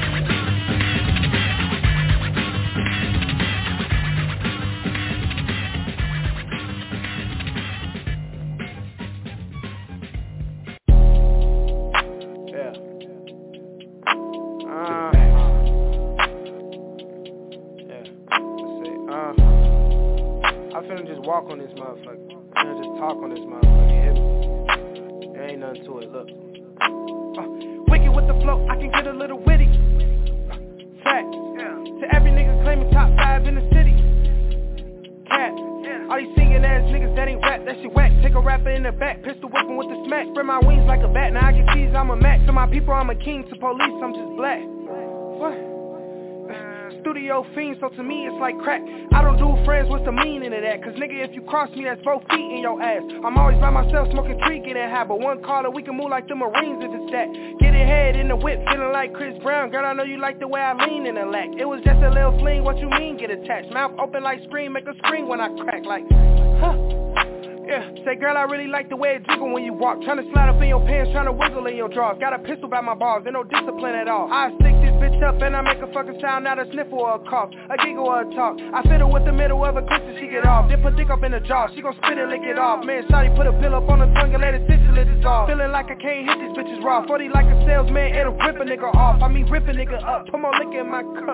Walk on this motherfucker. I'm gonna just talk on this motherfucker. You hear me? There ain't nothing to it. Look. Uh, wicked with the flow, I can get a little witty. Uh, fact. Yeah. To every nigga claiming top five in the city. Cat. Yeah. All these singing ass niggas that ain't rap, that shit whack. Take a rapper in the back, pistol whipping with the smack. Spread my wings like a bat. Now I get keys, I'm a Mac. To my people, I'm a king. To police, I'm just black. What? Studio fiend, so to me it's like crack. I don't do friends, what's the meaning of that? Cause nigga, if you cross me, that's both feet in your ass. I'm always by myself, smoking tree, getting high. But one caller, we can move like the Marines if it's that. Get it head in the whip, feeling like Chris Brown. Girl, I know you like the way I lean in the lack. It was just a little fling, what you mean get attached? Mouth open like scream, make a scream when I crack like, huh. Yeah, say girl, I really like the way it jiggle when you walk. Tryna slide up in your pants, tryna wiggle in your drawers. Got a pistol by my balls, ain't no discipline at all. I stick this bitch up and I make a fucking sound, not a sniffle or a cough, a giggle or a talk. I fiddle with the middle of a clip till she get off. Dip her dick up in the jaw, she gon' spit and lick it off. Man, shawty put a pill up on her tongue and let it sit till it dissolve. Feeling like I can't hit these bitches raw. forty like a salesman, it'll rip a nigga off. I mean rip a nigga up, put more liquor in my cup.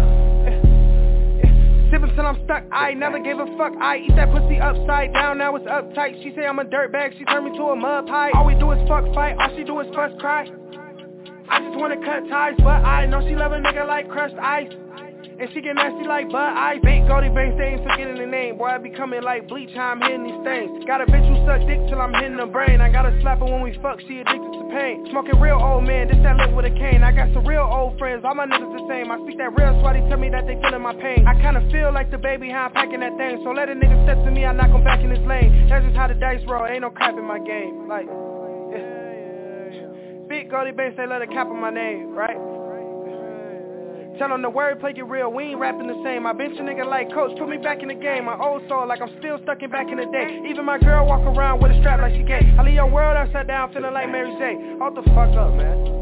Sippin' till I'm stuck, I never gave a fuck. I eat that pussy upside down, now it's uptight. She say I'm a dirtbag, she turned me to a mud pie. All we do is fuck fight, all she do is fuss cry. I just wanna cut ties, but I know she love a nigga like crushed ice. And she get nasty like Bud Ice. Big Goldie Banks, they ain't forgetting the name. Boy, I be coming like bleach, how I'm hitting these things. Got a bitch who suck dick till I'm hitting her brain. I gotta slap her when we fuck, she addicted to pain. Smoking real old man, this that live with a cane. I got some real old friends, all my niggas the same. I speak that real swatty, tell me that they feeling my pain. I kinda feel like the baby how I'm packing that thing. So let a nigga step to me, I knock him back in his lane. That's just how the dice roll, ain't no crap in my game. Like, yeah. Big Goldie Banks, they let her cap on my name, right? Tell them the wordplay get real, we ain't rapping the same. I bench a nigga like coach, put me back in the game. My old soul like I'm still stuck in back in the day. Even my girl walk around with a strap like she gay. I leave your world upside down feeling like Mary J. Hold the fuck up, man.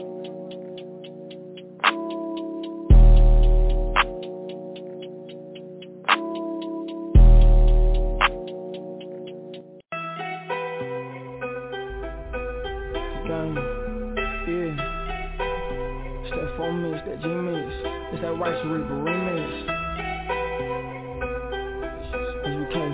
That G-Mix, it's that Rice Reaper remix. As you can.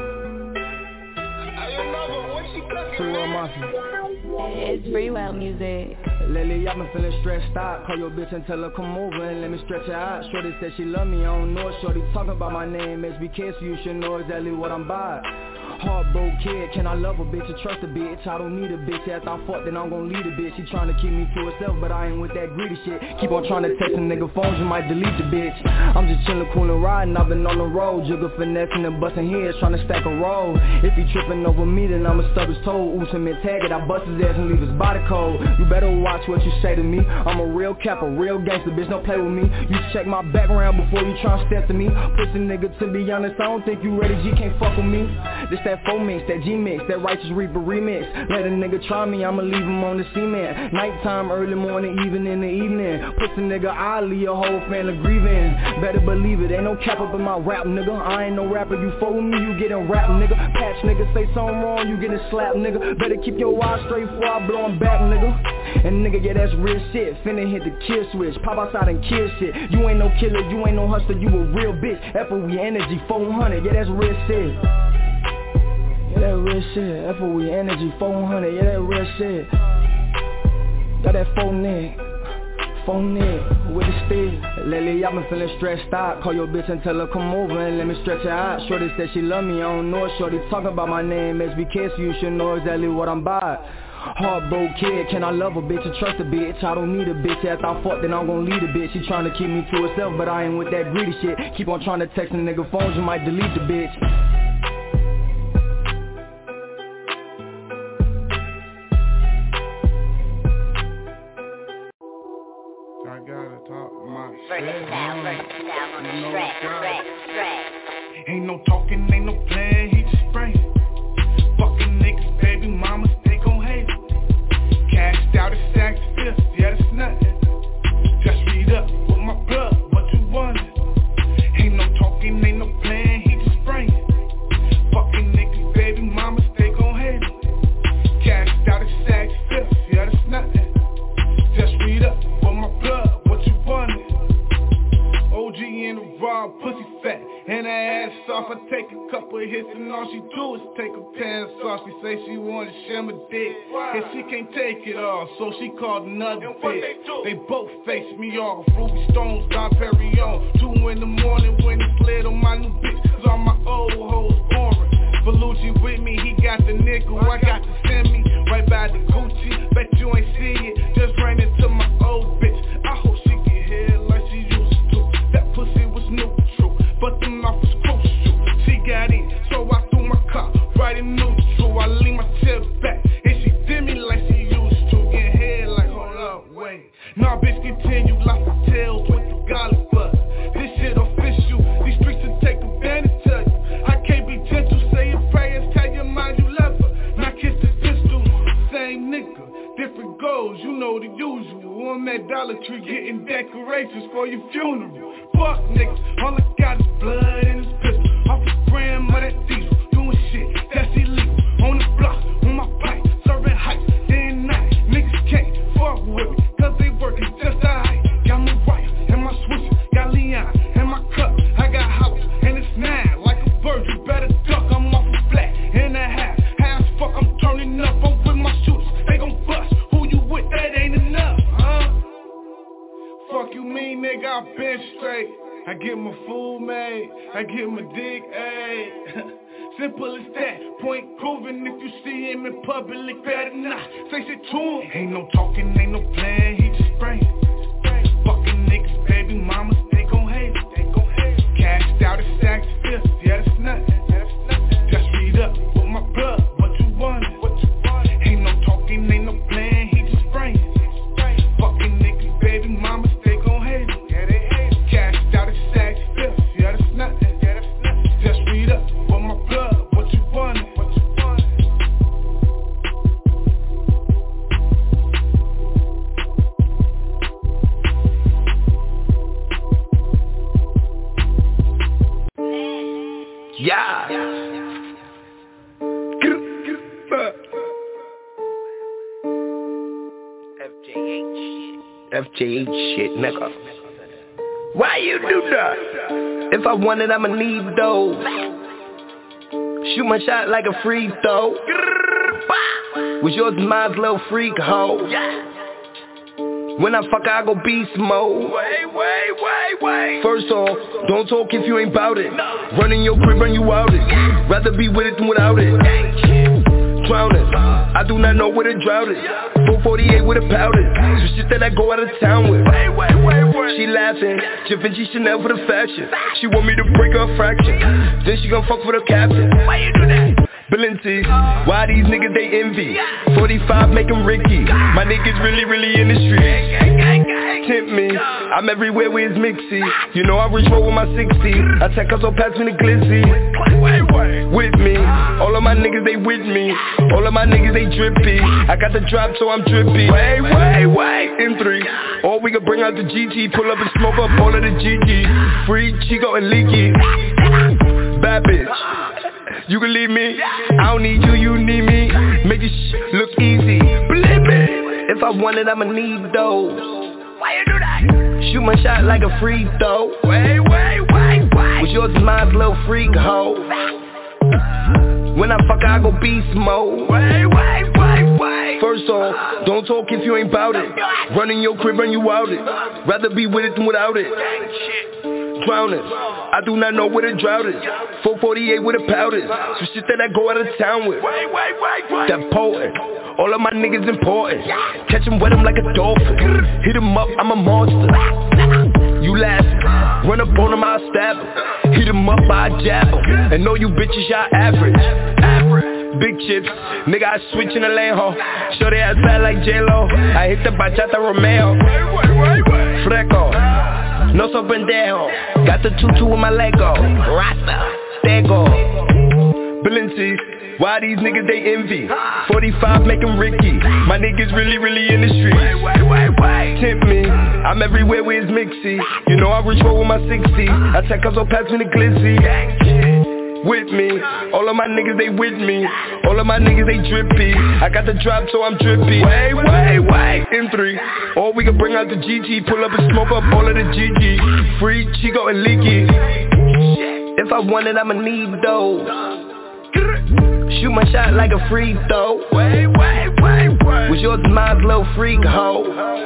Freewell Mafia. It's Freewell music. Lately I've been feeling stressed out. Call your bitch and tell her come over and let me stretch her out. Shorty said she love me, I don't know it. Shorty talking about my name, S B K, so you should know exactly what I'm by. Heartbroken kid, can I love a bitch or trust a bitch? I don't need a bitch, after I fuck then I'm gon' lead a bitch. She tryna keep me to herself, but I ain't with that greedy shit. Keep on tryna text a nigga phones, you might delete the bitch. I'm just chillin', coolin', riding, I've been on the road. Jigger finessing and bustin' heads, tryna stack a roll. If he trippin' over me, then I'ma stub his toe. Oosin' and tag it, I bust his ass and leave his body cold. You better watch what you say to me. I'm a real cap, a real gangster, bitch, don't play with me. You check my background before you try to step to me. Pussy nigga, to be honest, I don't think you ready, G can't fuck with me. This that four mix, that G mix, that Righteous Reaper remix. Let a nigga try me, I'ma leave him on the cement. Nighttime, early morning, even in the evening. Pussy nigga, I'll leave your whole family grieving. Better believe it, ain't no cap up in my rap, nigga. I ain't no rapper, you fuck with me, you getting rap, nigga. Patch nigga, say something wrong, you getting slapped, nigga. Better keep your eyes straight before I blow him back, nigga. And nigga, yeah, that's real shit. Finna hit the kill switch, pop outside and kill shit. You ain't no killer, you ain't no hustler, you a real bitch. F O E Energy four hundred, yeah, that's real shit. Yeah, that real shit. F O E Energy four hundred, yeah, that real shit. Got that phone neck, phone neck with the stick. Lately I've been feeling stressed out. Call your bitch and tell her come over and let me stretch her out. Shorty said she love me, I don't know it. Shorty talking about my name, S B K, so you should know exactly what I'm by. Heartbroken kid, can I love a bitch or trust a bitch? I don't need a bitch, after I fuck then I'm gon' lead a bitch. She tryna keep me to herself, but I ain't with that greedy shit. Keep on tryna text a nigga phones, you might delete the bitch. I gotta talk my shit. Ain't no talking, ain't no playing, he just spraying. Fucking niggas, baby mamas, they gon' hate it. Cashed out his sacks, fifth, yeah, that's nothing. Just read up with my blood, what you want? Ain't no talking, ain't no playing, he just spraying. Fucking niggas, baby mamas, they gon' hate it. Cashed out his sacks, fifth, yeah, that's nothing. Just read up with my blood, what you want? O G in the raw, pussy fat, and her ass off. I take a couple of hits and all she do is take her pants off. She say she wanna share my dick, and she can't take it all, so she called another bitch. They both face me off, Ruby Stones, Don Perignon. Two in the morning when he slid on my new bitch, cause all my old hoes boring. Belushi with me, he got the nickel, I got the semi, right by the Gucci. Bet you ain't see it, just ran into my old bitch. I hope she get head like she used to. That pussy was neutral, but the mouth was crucial. She got in, so I threw my car right in neutral. I lean my chair back, and she did me like she used to. Get head like, hold up, wait. Nah, bitch, continue, lots of tails with the golly bus. This shit official, these streets will take advantage of you. I can't be gentle, say your prayers, tell your mind you love her. Now kiss the pistol, same nigga, different goals, you know the usual. On that Dollar Tree getting decorations for your funeral. Fuck niggas, all I got is blood in his pistol. Off the gram of that diesel, doing shit that's illegal. On the block, on my pipe, serving hype, day and night. Niggas can't fuck with me, cause they working just alright. Got my wife and my switch, got Leon and my cup. I got house and it's nine, like a bird, you better duck. I'm off a flat and a half, half fuck, I'm turning up. I'm with my shooters, they gon' bust. Who you with, that ain't enough, huh? Fuck you mean, nigga, I been straight. I get my food made, I get my dick ate. Simple as that, point proven. If you see him in public, better not say shit to him. Ain't no talking, ain't no playing, he just spraying. Fucking niggas, baby mamas, they gon' hate it. They gon' hate it. Cashed out his sacks, fifth, yeah, that's nothing. Just read up with my blood, what you want? Ain't no talking, ain't no playing, he just spraying. Fucking niggas, baby mamas, they gon' hate it. Yeah, they hate it. Cashed out his sacks, fifth, yeah, that's nothing. Yeah, that's nothing. Just read up with my blood, what you want? What you want? Yeah. F J H shit. F J H shit, nigga. Why you do that? If I want it, I'ma need those. Shoot my shot like a free throw. Was yours and mine's little freak hoe. When I fuck, I go beast mode. Wait, wait, wait, wait. First off, don't talk if you ain't bout it. Running your crib, run you out it. Rather be with it than without it. Drowning, I do not know where the drought is. four forty-eight with a powder. Some shit that I go out of town with. She laughing, Givenchy Chanel for the fashion. She want me to break her a fraction. Then she gon' fuck with her captain. Why you do that? Balenci, why these niggas they envy? forty-five make them Ricky. My niggas really, really in the streets. Tempt me, I'm everywhere with his mixy. You know I reach roll with my sixty. I take us all past me the glizzy. With me, all of my niggas they with me. All of my niggas they drippy. I got the drop so I'm drippy. Wait, wait, wait. M three, or we can bring out the G T. Pull up and smoke up all of the G G. Free, Chico and Leaky. Bad bitch. You can leave me, I don't need you, you need me. Make this shit look easy. Believe me, if I want it, I'ma need those. Why you do that? Shoot my shot like a free throw. Wait, wait, wait, wait. Was yours and mine's little freak hoe. When I fuck, I go beast mode. Wait, wait, wait, wait. First off, don't talk if you ain't bout it. Running your crib, run you out it. Rather be with it than without it. Drowning, I do not know where the drought is. four forty-eight with a powder. Some shit that I go out of town with. Wait, wait, wait, wait. That potent, all of my niggas important. Catch 'em wet 'em like a dolphin. Hit 'em up, I'm a monster. You laughing, run up on 'em, I'll stab 'em. Hit 'em up, I jab 'em. And know you bitches, y'all average. Average. Big chips, nigga, I switch in the lane, ho. Show they outside like J-Lo. I hit the bachata Romeo. Freco, no so pendejo. Got the tutu with my Lego. Rasta, Stego. Balenci, why these niggas they envy? forty-five make them Ricky. My niggas really, really in the streets. Tempt me, I'm everywhere with his mixy. You know I reach roll with my sixty. I take us all past me the glizzy. With me, all of my niggas they with me. All of my niggas they drippy. I got the drop so I'm drippy. Wait, wait, wait. M three, or we can bring out the G G. Pull up and smoke up all of the G G. Free, Chico and Leaky. If I want it, I'ma need those. Shoot my shot like a free throw. Wait, wait, wait, wait. Was yours and mine's little freak hoe.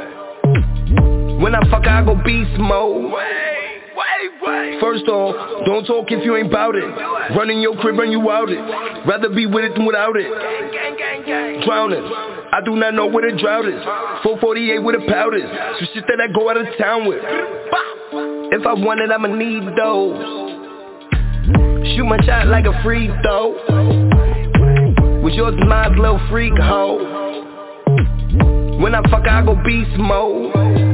When I fuck, I go beast mode. First off, don't talk if you ain't bout it. Running your crib, run you out it. Rather be with it than without it. Drowning, I do not know where the drought is. four forty-eight with a powder. Some shit that I go out of town with. If I want it, I'ma need those. Shoot my shot like a free throw. Was yours and mine's little freak hoe. When I fuck, I go beast mode.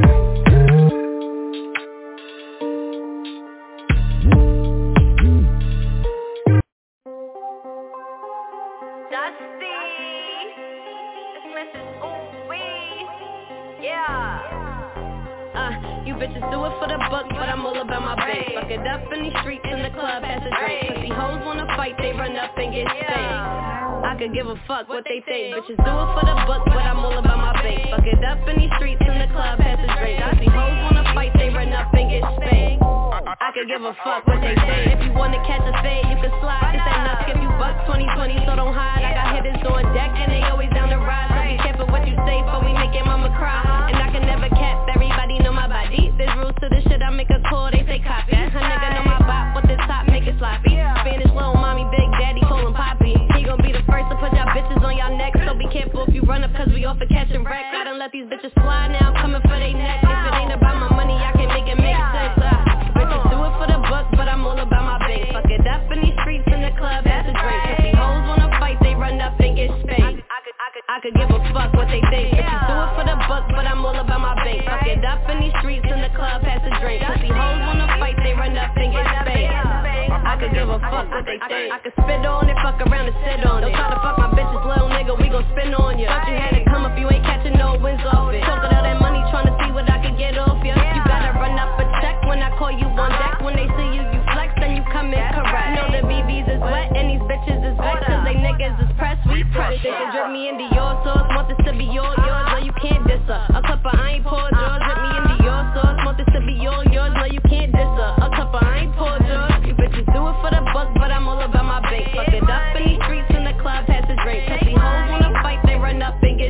Bitches do it for the buck, but I'm all about my base. Fuck it up in these streets, in the club, pass a drink. Pussy hoes wanna fight, they run up and get spanked. I could give a fuck what they think. Bitches do it for the buck, but I'm all about my base. Fuck it up in these streets, in the club, pass a drink. Pussy hoes wanna fight, they run up and get spanked. I could give a fuck what they think. If you wanna catch a fade, you can slide. This ain't not skip you bucks, twenty twenty, so don't hide. I got hitters on deck, and they always down the ride. So be careful what you say, for we make your mama cry. And I can never cap, everybody know my body. There's rules to this shit, I make a call, they say copy. A nigga know my bop, but this top make it sloppy. Spanish little mommy, big daddy, call him poppy. He gon' be the first to put y'all bitches on y'all neck. So be careful if you run up, cause we off for catching wreck. I done let these bitches slide now, I'm coming for they neck. If it ain't about my money, I can make it make sense. uh, Bitches do it for the buck, but I'm all about my base. Fuck it up in these streets, in the club, that's a drink. If these hoes wanna fight, they run up and get spanked. I could give a fuck what they think. Bitches do it for the buck, but I'm all about my bank. Fuck it up in these streets, in the club, pass a drink. Pussy hoes wanna fight, they run up and get spanked. I could give a fuck what they think. I could spit on it, fuck around and sit on it. Don't try to fuck my bitches, little nigga, we gon' spin on ya. Thought you had to come up, you ain't catching no wins off it. Talking all that money, tryna see what I can get off ya. You gotta run up a check when I call you on deck. When they see you, you flex, then you come in correct. You know the B Bs is wet and these bitches is wet, cause they niggas is pressed, we pressed. They can drip me into your sauce, want this to be your, yours, no you can't diss her. A cup of I ain't poured yours, drip me into your sauce, want this to be your, yours, no you can't diss her. A cup of I ain't poured yours, you bitches do it for the buck, but I'm all about my bank. Fuck it up in these streets, in the club, pass a drink. Cause these hoes wanna fight, they run up and get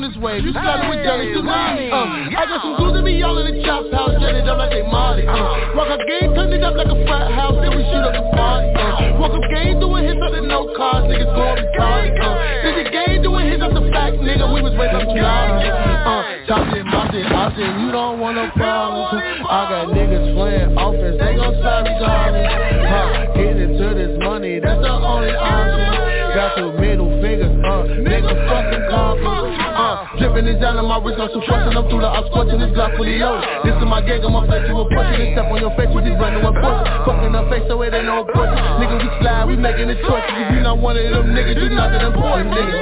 on this wave. You started with Jelly tsunami. Uh, I got some dudes that be all in the chop house, set it up like they Molly. Uh, rock up game, turn it up like a frat house, then we shoot up the party. Uh, walk up game, doing hits up the no cars, niggas going retarded. Uh, did the game doing hits up the fact, nigga, we was raised up kilometers. Uh, top shit, my shit, I said you don't want no problems. I got niggas playing offense, they gon' slide regardless. Uh, getting into this money, that's the only option. Got two middle fingers, uh, nigga fucking confidence. Uh, dripping this down on my wrist, I'm so fucking up through the I'm scorching this Glock fully loaded. This is my gang, I'm a flex, you a push it. Step on your face with these brand new approaches. Fucking her face so it ain't no approach. Nigga, we slide, we making the choices. If you not one of them niggas, you not that important, nigga.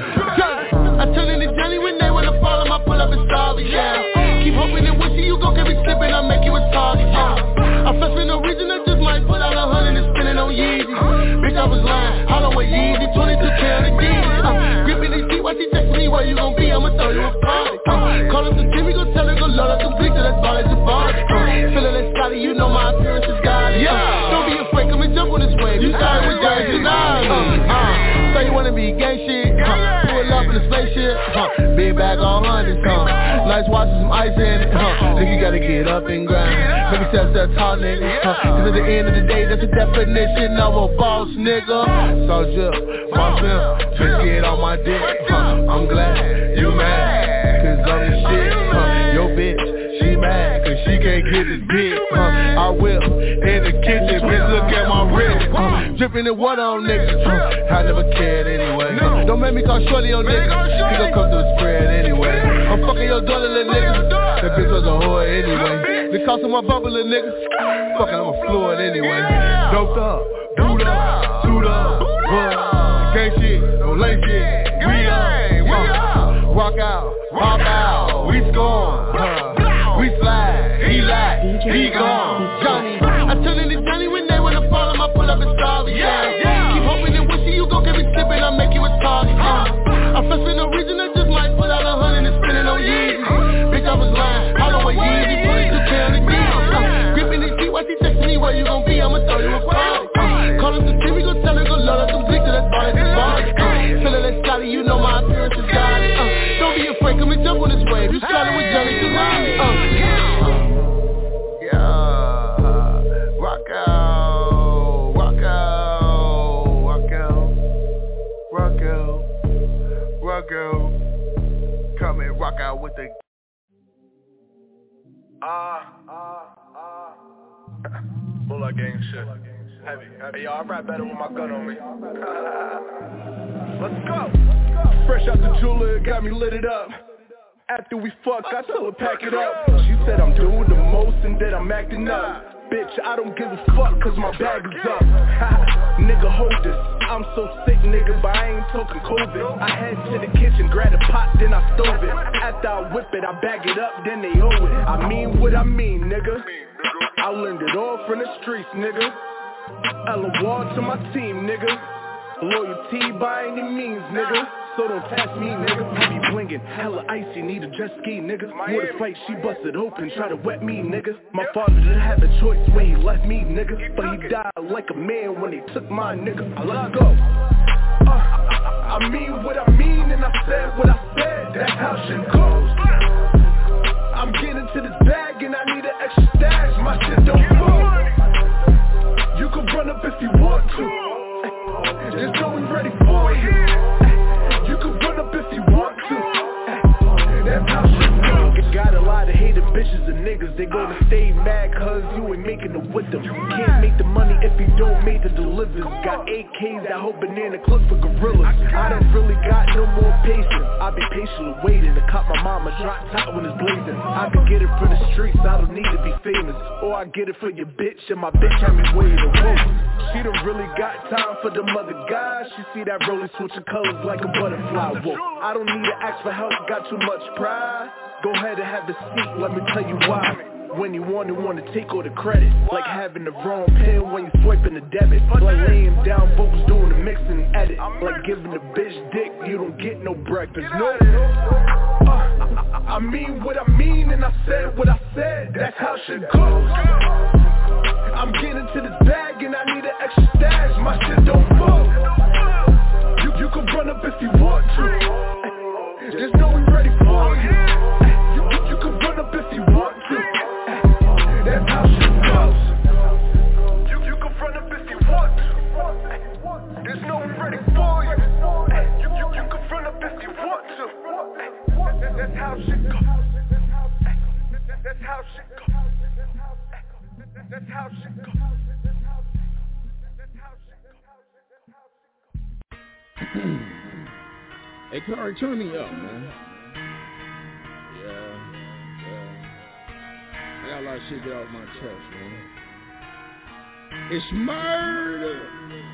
Uh, I turn in the jelly when they wanna follow my pull up and starve it, yeah. Keep hoping and wishing you gon' get me slipping, I make you a target, yeah. I flex for no reason, I just might put out a hundred and spin it on Yeezy. Bitch, I was lying, I don't wear Yeezy, twenty-two K on the Yeezy. Uh, gripping this seat, why she text me, where you gon' be, I'ma throw you a party. Uh, call up the team, we gon' tell her, go load up some bleacher, that's ball, that's a bar. Uh, feeling like Scotty, you know my appearance is godly. Yeah, don't be afraid, come and jump on this wave, you started with Jerry tsunami. Uh, uh, so you wanna be gang shit, uh, pull up in the spaceship, uh, big bag on hundreds, uh, nice watch with some ice in it, uh, nigga, you gotta get up and grind, make yourself that tall nigga, uh, cause at the end of the day, that's the definition of a boss nigga. So just, my film, just get on my dick, uh, I'm glad you mad, cause I'm the shit, uh, your bitch, she mad, cause she can't get the dick, uh, I whip in the kitchen, bitch, look at my wrist, uh, dripping in water on niggas, uh, I never cared anyway, uh, don't make me call shorty on niggas, he gon' come through the spread anyway, I'm fucking your daughter, little nigga, that bitch was a whore anyway, the cost of my bubble, little nigga, fucking I'm a fluid anyway, doped up, boot up, suit up, what, gang shit, no lame shit, we up, uh, rock out, pop out, we scorn, uh, we slide, he like, he gone, Johnny, I turn in the Johnny when they wanna follow my pull up and starve it, yeah, keep hoping and wishing you gon' get me slipping, I make you a target, uh, I flex for no reason, I just might put out a hundred and spin it on Yeezy, bitch I was lying, I don't wear Yeezy, twenty-two K on the Yeezy, uh, gripping this seat, why she texting me, where you gon' be, I'ma throw you a party, uh, call up the team, we gon' tell her, go load up some bleacher, that's ball, that's a bar, uh, feeling like Scotty, you know my appearance is godly, uh, don't be afraid, come and jump on this wave, you started with Jelly tsunami, uh, yeah, rock out, rock out, rock out, rock out, rock out, come and rock out with the Ah, ah, ah. Bullet gang shit. Heavy, heavy. Hey, yo, I rap better with my gun on me. Let's go. Fresh out the jeweler, got me lit it up. After we fuck, I tell her pack it up. She said I'm doing the most and that I'm acting up. Bitch, I don't give a fuck cause my bag is up. Nigga, hold this. I'm so sick, nigga, but I ain't talking COVID. I head to the kitchen, grab a pot, then I stove it. After I whip it, I bag it up, then they owe it. I mean what I mean, nigga. I learned it all from the streets, nigga. L A Wall to my team, nigga. Loyalty by any means, nigga. So don't test me, nigga. Heavy blingin', hella icy, need a jet ski, nigga. Water fight, she busted open, try to wet me, nigga. My father didn't have a choice when he left me, nigga. But he died like a man when they took my nigga. Let's go. Uh, I mean what I mean and I said what I said. That's how shit goes. I'm getting to this bag and I need an extra stash. My shit don't move. You can run up if you want to. Just know we ready for you. You can run up if you want to. That's how shit goes. Got a lot of hated bitches and niggas. They gonna stay mad cause you ain't making it with them. Can't make the money if you don't make the delivers. Got A Ks that hold banana clips for gorillas. I don't really got no more patience. I be patiently waiting to cop my mama drop top when it's blazing. I can get it for the streets, I don't need to be famous. Or I get it for your bitch and my bitch had me waiting to whoa. She don't really got time for them other guys. She see that rolling switching colors like a butterfly. Whoa, I don't need to ask for help, got too much pride. Go ahead and have a seat, let me tell you why. When you want to want to take all the credit. Like having the wrong pen when you swiping the debit. Like laying down vocals doing the mix and edit. Like giving the bitch dick, you don't get no breakfast, no. uh, I mean what I mean and I said what I said. That's how shit goes. I'm getting to this bag and I need an extra stash. My shit don't fall. You, you can run up if you want to. Just know we ready for you. You, you, you can run up if you want to. That's how shit goes. You, you can run up if you want to. Just know we ready for you. You, you, you can run up if you want to. That's how shit goes. That's how shit goes. That's how shit goes. Hey, Kari, turn me up, man. Yeah, yeah. I got a lot of shit to get off my chest, man. It's murder.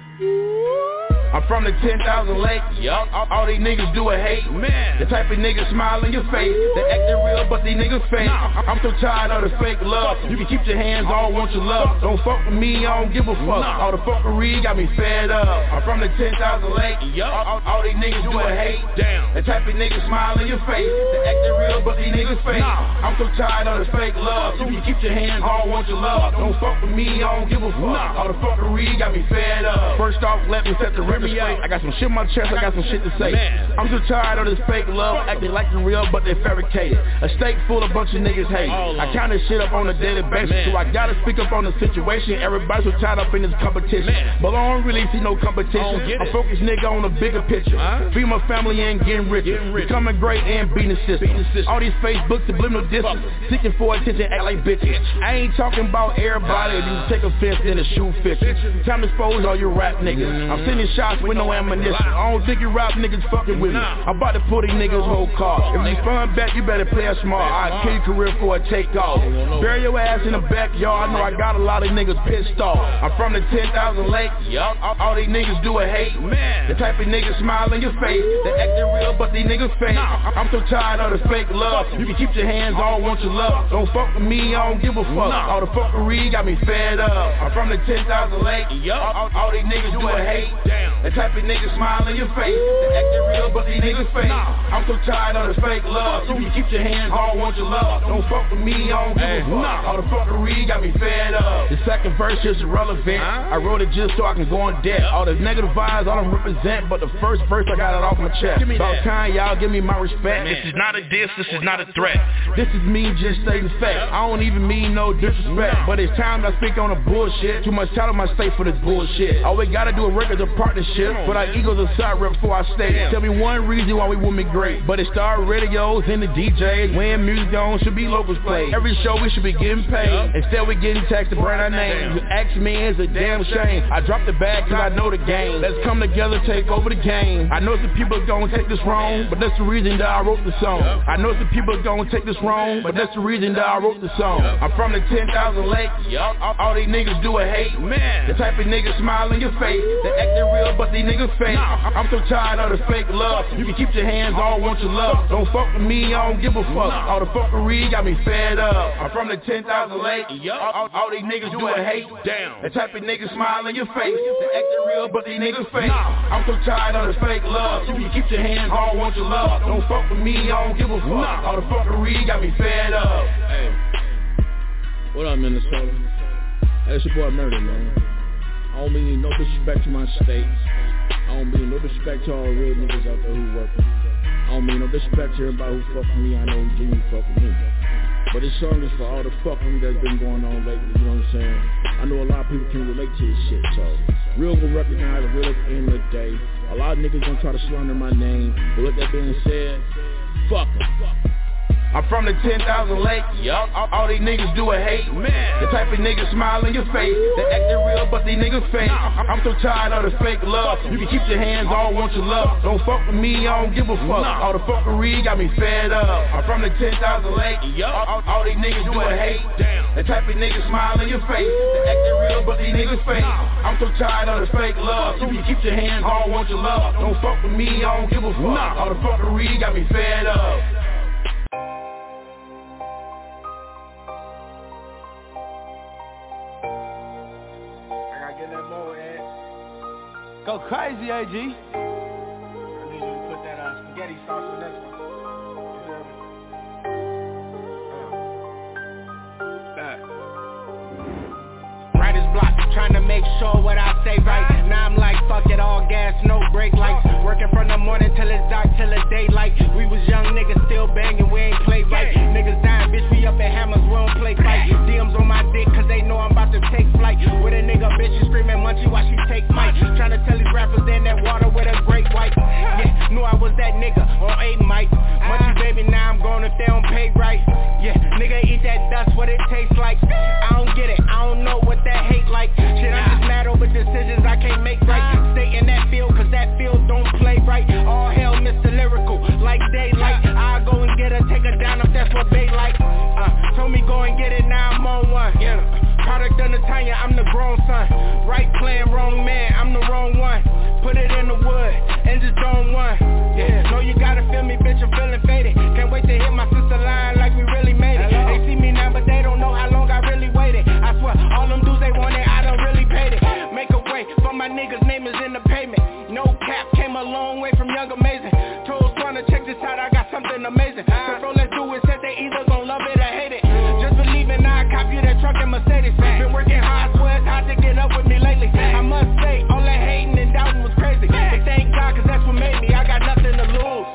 I'm from the ten thousand lake, yup. All, all these niggas do a hate, man. The type of niggas smile in your face. They actin' real, but these niggas fake. Nah. I'm so tired of the fake love. You can keep your hands on, want your love. Don't fuck with me, I don't give a fuck. Nah. All the fuckery got me fed up. I'm from the ten thousand lake, yup. All, all these niggas do a hate. Damn. The type of niggas smile in your face. They actin' real, but these niggas fake. Nah. I'm so tired of the fake love. You can keep your hands on, want your love. Don't fuck with me, I don't give a fuck. Nah. All the fuckery got me fed up. First off, let me set the record. I got some shit in my chest, I got some shit to say. Man. I'm just tired of this fake love, acting like the real, but they fabricated. A state full of bunch of niggas hate. I count this shit up on a daily basis, man. So I gotta speak up on the situation. Everybody's so tied up in this competition, man. But I don't really see no competition. I'm focused nigga on the bigger picture. Huh? Feed my family and getting richer, getting rich. Becoming great and beating the system. Beating the system. All these Facebooks subliminal distance, seeking for attention, act like bitches. I ain't talking about everybody. You take offense in a shoe fiction. Time to expose all your rap niggas. Mm-hmm. I'm sending shots with no ammunition. I don't think you rap niggas fucking with me. I'm about to put these niggas whole car. If you fun back, you better play it smart. I'll kill your career for a takeoff. Bury your ass in the backyard. I know I got a lot of niggas pissed off. I'm from the ten thousand lake. Yup. All, all these niggas do a hate. Man. The type of niggas smile in your face. They actin' real, but these niggas fake. I'm so tired of the fake love. You can keep your hands on, want your love. Don't fuck with me, I don't give a fuck. All the fuckery got me fed up. I'm from the ten thousand lake. Yup. All, all these niggas do a hate. The type of niggas smile in your face. They actin' real, but these niggas fake. I'm so tired of the fake love. You can keep your hands on, want your love. Don't fuck with me, I don't give a fuck. All the fuckery got me fed up. The second verse is irrelevant. I wrote it just so I can go in depth. All the negative vibes I don't represent, but the first verse I got it off my chest. About time y'all give me my respect. This is not a diss, this is not a threat. This is me just stating facts. I don't even mean no disrespect, but it's time I speak on the bullshit. Too much time on my state for this bullshit. All we gotta do is records of partnership. But our egos aside right before I stay. Tell me one reason why we want me great. But it's star radios and the D Js. When music on should be locals play. Every show we should be getting paid. Instead we getting taxed to brand our name. You ask me, it's a damn shame. I dropped the bag cause I know the game. Let's come together, take over the game. I know some people gon' take this wrong, but that's the reason that I wrote the song. I know some people gon' take this wrong, but that's the reason that I wrote the song. I'm from the ten thousand lake. Yup. All, all these niggas do a hate. Man. The type of niggas smile in your face. They actin' real, but these niggas fake. I'm so tired of the fake love. You can keep your hands on, want your love. Don't fuck with me, I don't give a fuck. All the fuckery got me fed up. I'm from the ten thousand lake. All, all, all these niggas do a hate. Damn. The type of niggas smile in your face. They actin' real, but these niggas fake. I'm so tired of the fake love. You can keep your hands on, want your love. Don't fuck with me, I don't give a fuck. All the fuckery got me fed up. Hey. What up, Minnesota? Hey, it's your boy Murder, man. I don't mean no disrespect to my state. I don't mean no disrespect to all the real niggas out there who working. I don't mean no disrespect to everybody who fuck with me. I know who genuinely fuck with me. But this song is for all the fuckery that's been going on lately, you know what I'm saying? I know a lot of people can relate to this shit, so real will recognize the real at the end of the day. A lot of niggas gonna try to slander my name, but with that being said, fuck them. I'm from the ten thousand lake. Yup. All, all these niggas do a hate. Man. The type of niggas smile in your face. They actin' real, but these niggas fake. I'm so tired of the fake love. You can keep your hands on, want your love. Don't fuck with me, I don't give a fuck. All the fuckery got me fed up. I'm from the ten thousand lake. Yup. All, all these niggas do a hate. The type of niggas smile in your face. They actin' real, but these niggas fake. I'm so tired of the fake love. You can keep your hands on, want your love. Don't fuck with me, I don't give a fuck. All the fuckery got me fed up. Go crazy, A G. I need you to put that uh, spaghetti sauce on this one. Back. Right as block, tryna make sure what I say right. Now I'm like, fuck it, all gas, no brake lights. Working from the morning till it's dark, till it's daylight. We was young niggas still banging, we ain't play right. Niggas dying, bitch, we up at Hammers, we don't play fight. D Ms on my dick, cause they know I'm about to take flight. With a nigga, bitch, she screaming munchie while she take mic. Tryna tell these rappers they in that water with a great white. Yeah, knew I was that nigga on eight mic. Munchie baby, now I'm gone if they don't pay right. Yeah, nigga eat that dust, what it tastes like. I don't get it, I don't know what that hate like. Shit, I'm just mad over decisions I can't make right. Stay in that field, cause that field don't play right. All hell, Mister Lyrical, like daylight. I go and get her, take her down if that's what they like. Uh, told me go and get it, now I'm on one. Yeah, product of Natanya, I'm the grown son. Right plan, wrong man, I'm the wrong one. Put it in the wood, and just don't one. Yeah, know you gotta feel me, bitch, I'm feeling faded. Can't wait to hit my sister line like we really made it. They see me now, but they don't know how long I really waited. I swear, all them dudes they wanted, I done really paid it. Make a way for my niggas, name is in the payment. No cap, came a long way from Young Amazing. Told Swanna, check this out, I got something amazing. So let's do it, said they either gon' love it or hate it. Just believe in I cop you that truck and Mercedes. Been working hard, swear it's hard to get up with me lately. I must say, all that hating and doubting was crazy. But thank God, cause that's what made me, I got nothing to lose.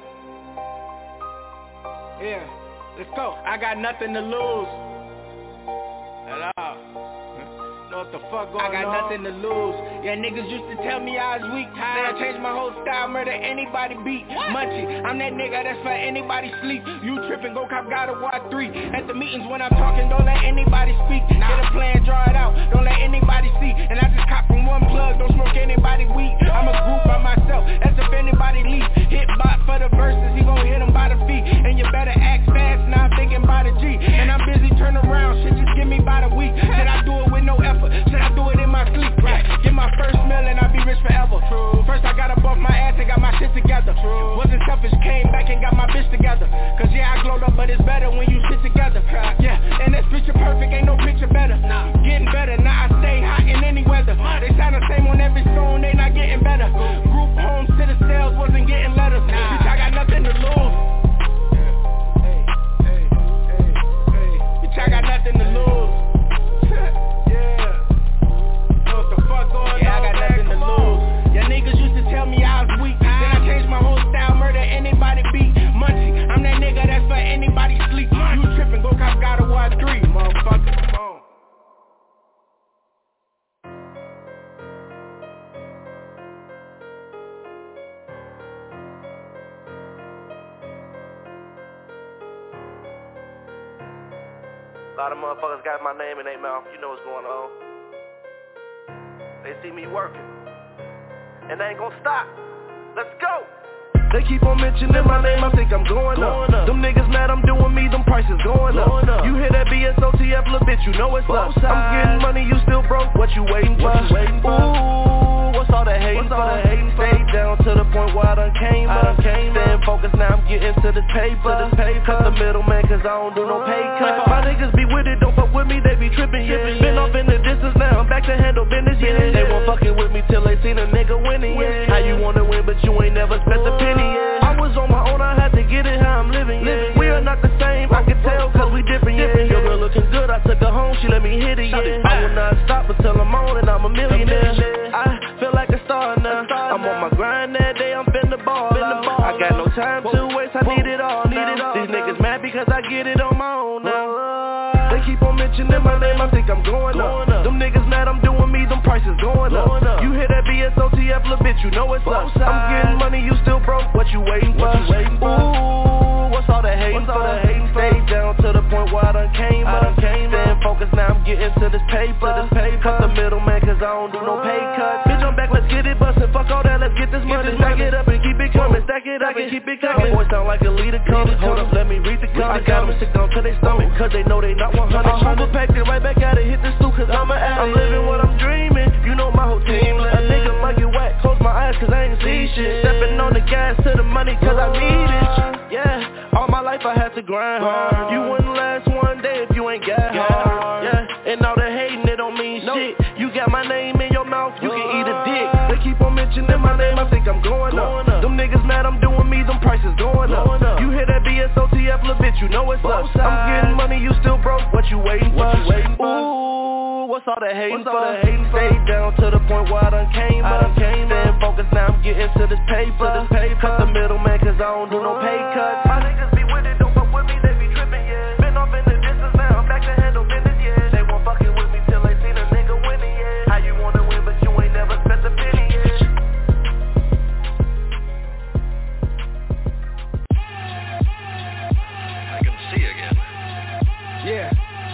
Yeah, let's go, I got nothing to lose. Hello. Know what the fuck going on? I got on? Nothing to lose. Yeah, niggas used to tell me I was weak. Then I changed my whole style, murder anybody beat. What? Munchie, I'm that nigga that's for anybody sleep. You trippin', go cop God of War three. At the meetings when I'm talking, don't let anybody speak. Nah. Get a plan, draw it out, don't let anybody see. And I just cop from one plug, don't smoke anybody weed. I'm a group by myself, that's if anybody leave. Hit bot for the verses, he gon' hit him by the feet. And you better act fast, now I'm thinking by the G. And I'm busy, turn around, shit just give me by the week. Should I do it with no effort? Should I do it in my sleep? Right. Get my first meal and I'll be rich forever. True. First I gotta buff my ass and got my shit together. True. Wasn't selfish, came back and got my bitch together. Cause yeah, I glowed up, but it's better when you sit together. Yeah, and this picture perfect, ain't no picture better. Nah. Getting better, now I stay hot in any weather. They sound the same on every song, they not getting better. Group homes to the sales, wasn't getting letters. Nah. Bitch, I got nothing to lose. Hey, hey, hey, hey. Bitch, I got nothing to lose. Yeah, I got nothing to lose. Yeah, niggas used to tell me I was weak. Then I changed my whole style, murder anybody beat. Munchie, I'm that nigga that's for anybody sleep. You trippin', go cop God of War three, motherfucker. Come on. A lot of motherfuckers got my name in their mouth. You know what's going on. They see me working, and they ain't gonna stop. Let's go. They keep on mentioning my name, I think I'm going, going up. up. Them niggas mad I'm doing me, them prices going, going up. up. You hear that B S O T F, little bitch, you know it's up. I'm getting money, you still broke, what you waiting for? What you waiting for? Ooh, what's all that hating for? Hating Stayed down to the point where I done came I up. Came Staying focused, now I'm getting to this paper. To this paper. Cut the middleman, cause I don't do no pay cut. My niggas be with it, don't fuck with me, they be tripping, yeah. Been off in the distance, now I'm back to handle business, yeah. They won't fucking with me till they seen a nigga winning, yeah. How you wanna win, but you ain't never spent a penny, yeah. I was on my own, I had to get it how I'm living, yeah. We are not the same, I can tell cause we different, yeah. Your girl looking good, I took her home, she let me hit it, yeah. I will not stop until I'm on and I'm a millionaire. I feel like a star now, I'm on my grind that day, I'm finna ball out. I got no time to waste, I need it all now. These niggas mad because I get it on my own now. They keep on mentioning my name, I think I'm going up. Them niggas mad I'm doing me, them prices going up. You hear that B S O T F, little bitch, you know it's up. I'm getting money, you still broke, what you waiting for? Ooh, what's all that hating for? Stayed down to the point where I done came up. Staying focused, now I'm getting to this paper. Cut the middleman, cause I don't do no pay cuts. Bitch, I'm back, let's get it bustin', fuck all that, let's get this money. Stack it up and keep it coming, stack it up and keep it coming. Boy sound like a leader coming, hold up, let me read the comments. I got them sick down to their stomach, cause they know they not one hundred. I'm overpacked and right back at it, hit the stool, cause I'm an addict. I'm living what I'm dreaming, you know my whole team. A nigga might get whacked, close my eyes, cause I ain't see shit. Stepping on the gas to the money, cause I need it. Yeah, all my life I had to grind hard. You wouldn't last one day if you ain't got hard. Yeah, and all the hating, it don't mean shit. You got my name in your mouth, you can eat a dick. They keep on mentioning my name, I think I'm going up. Them niggas mad I'm doing me, them prices going up. You hear that B S O T F, little bitch, you know it's us. I'm getting money, you still broke, what you waiting for? Ooh, what's all that hating for? Stay down to the point where I done came up. Staying focused, now I'm getting to this paper. Cut the middleman, cause I don't do no pay cuts. My niggas be with it, don't fuck with me, they be tripping, yeah. Been off in the distance, now I'm back to handle business, yeah. They won't fucking with me till they seen a nigga winning, yeah. How you wanna win, but you ain't never spent a penny, yeah. I can see again. Yeah.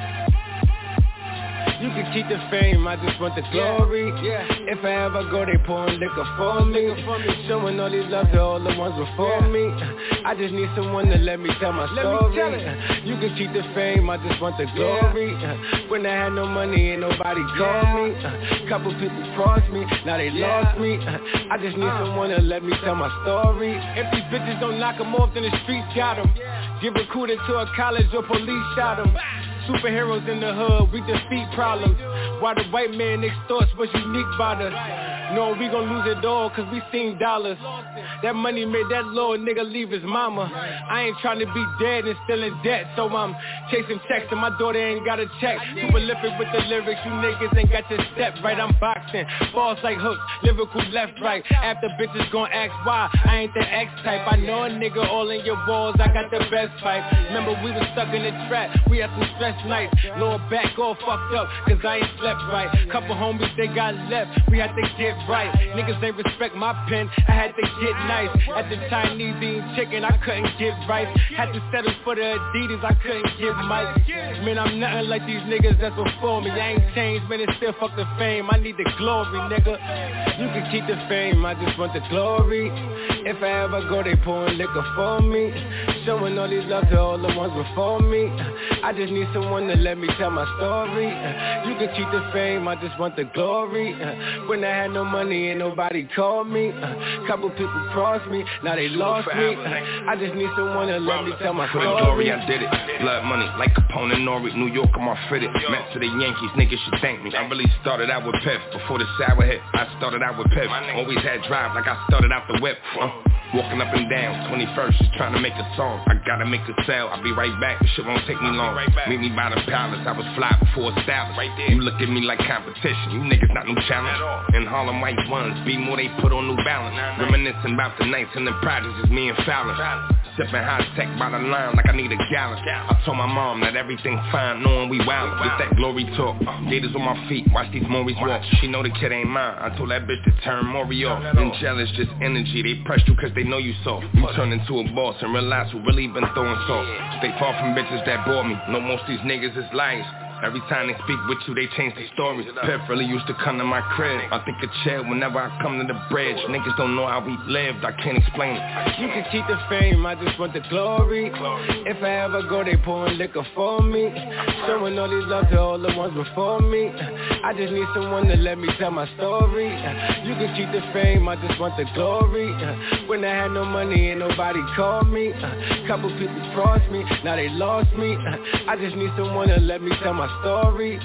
You can keep the fame, I just want the glory. Yeah. If I ever go, they pouring liquor for me. Showing all these love to all the ones before me. I just need someone to let me tell my story. You can keep the fame, I just want the glory. When I had no money, ain't nobody called me. Couple people crossed me, now they lost me. I just need someone to let me tell my story. If these bitches don't knock them off, then the streets got them. Get recruited to a college or police shot them. Superheroes in the hood, we defeat problems. While the white man extorts what's unique about us. No, we gon' lose it all cause we seen dollars. That money made that little nigga leave his mama. I ain't tryna be dead and still in debt, so I'm chasing checks and my daughter ain't got a check. Too prolific with the lyrics, you niggas ain't got your step right. I'm boxing, balls like hooks, lyrical left, right. After bitches gon' ask why, I ain't the X type. I know a nigga all in your walls, I got the best fight. Remember we was stuck in the trap, we had some stress nights. Lower back all fucked up, cause I ain't slept right. Couple homies they got left, we had to get right. Niggas ain't respect my pen, I had to get nice. At the Chinese eating chicken, I couldn't get right. Had to settle for the Adidas, I couldn't get Mike. Man, I'm nothing like these niggas that's before me. I ain't changed, man, it's still fuck the fame. I need the glory, nigga. You can keep the fame, I just want the glory. If I ever go, they pouring liquor for me. Showing all these love to all the ones before me. I just need someone to let me tell my story. You can keep the fame, I just want the glory. When I had no money, ain't nobody called me. Couple people crossed me, now they lost me. I just need someone to let me tell my story. Glory, I did it. Blood money, like Capone and Nori, New York, I'm all fitted. Met to the Yankees, niggas should thank me. I really started out with Piff, before the sour hit. I started out with Piff, always had drive like I started out the whip. Uh, walking up and down, twenty-first, just trying to make a song. I gotta make a sale, I'll be right back, the shit won't take me long. Meet me by the palace, I was fly before established. Right there. You look at me like competition, you niggas not no challenge. In Harlem white ones, be more they put on New Balance. Reminiscing about the nights in the projects, it's me and Fallon. Sipping high tech by the line like I need a gallon. I told my mom that everything fine, knowing we wild. With that glory talk, gators on my feet, watch these Maurice walk. She know the kid ain't mine, I told that bitch to turn Maury off. Been jealous, just energy, they pressed you cause they know you soft. You turn into a boss and realize who really been throwing salt. Stay far from bitches that bore me, know most these niggas is liars. Every time they speak with you, they change the story. Piff really used to come to my crib. I think a chair whenever I come to the bridge. Niggas don't know how we lived, I can't explain it. You can keep the fame, I just want the glory. If I ever go, they pouring liquor for me. Showing all these love to all the ones before me. I just need someone to let me tell my story. You can keep the fame, I just want the glory. When I had no money, ain't nobody called me. Couple people crossed me, now they lost me. I just need someone to let me tell my story.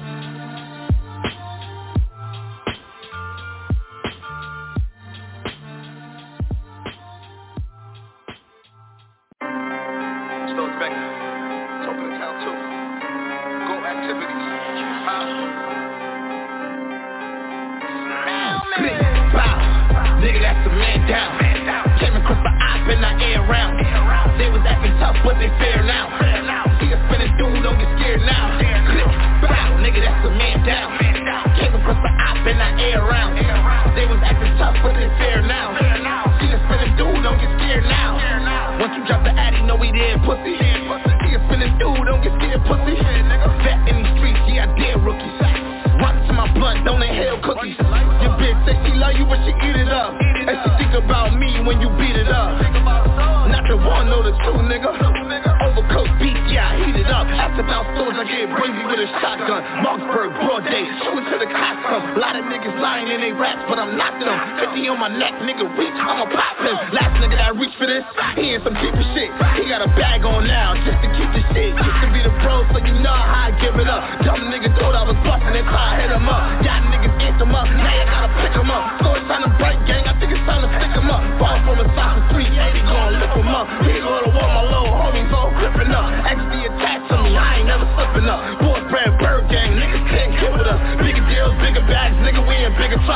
Still expected. Top of the town too. Go activities. Huh? Bow. Nigga, that's a man down. Came across the op in the air round. They was acting tough, but they fair now. See a spinning dude, don't get scared now. Bow, nigga, that's a man down. Came across the op in the air round. They was acting tough, but they fair now. See a spinning dude, don't get scared now. Once you drop the addy, know we there, pussy. See a spinning dude, don't get scared, pussy. Vet in these streets, yeah, I dare rookies. Rock to my blunt, don't inhale cookies. Your bitch say she love you, but she eat it up. And she think about me when you beat it up. Not the one, know the two, nigga. Overcoat beat, yeah, I heat it up. After about stores, I get crazy with a shotgun. Marksburg, broad day, shooting to the cops come. A lot of niggas lying in they raps, but I'm knocking them. fifty on my neck, nigga, reach, I'ma pop him. Last nigga that reached for this, he in some deeper shit. He got a bag on now, just to keep the shit. Used to be the bro, so you know how I give it up. Dumb nigga thought I was bustin', that's how I hit him up. Y'all niggas ate them up, now you gotta pick him up. So it's time to break, gang, I think it's time to stick him up. Ball from a side of three eighty, gon' lift him up. He go to war, my little homie, so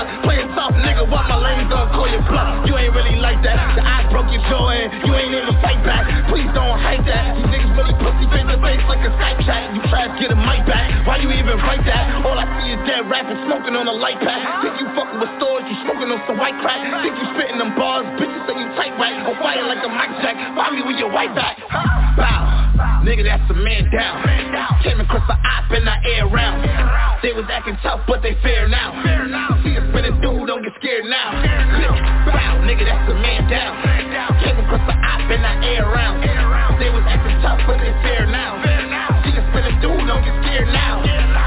block. Playing soft nigga while my lanes gon' call your bluff. You ain't really like that. The eye broke your jaw and you ain't even fight back. Please don't hate that. You niggas really pussy face to face like a Skype chat. You try to get a mic back. Why you even write that? All I see is dead rapping, smoking on a light pack. Think you fucking with stores, you smoking on some white crack. Think you spitting them bars, bitches say you tight right. On fire like a mic check. Find me with your white back. Bow, nigga, that's a man down. Came across the op in the air round. They was acting tough, but they fair now. See a spinning dude, don't get scared now. Bow, nigga, that's a man down. Came across the op in the air round. They was acting tough, but they fair now. See a spinning dude, don't get scared now.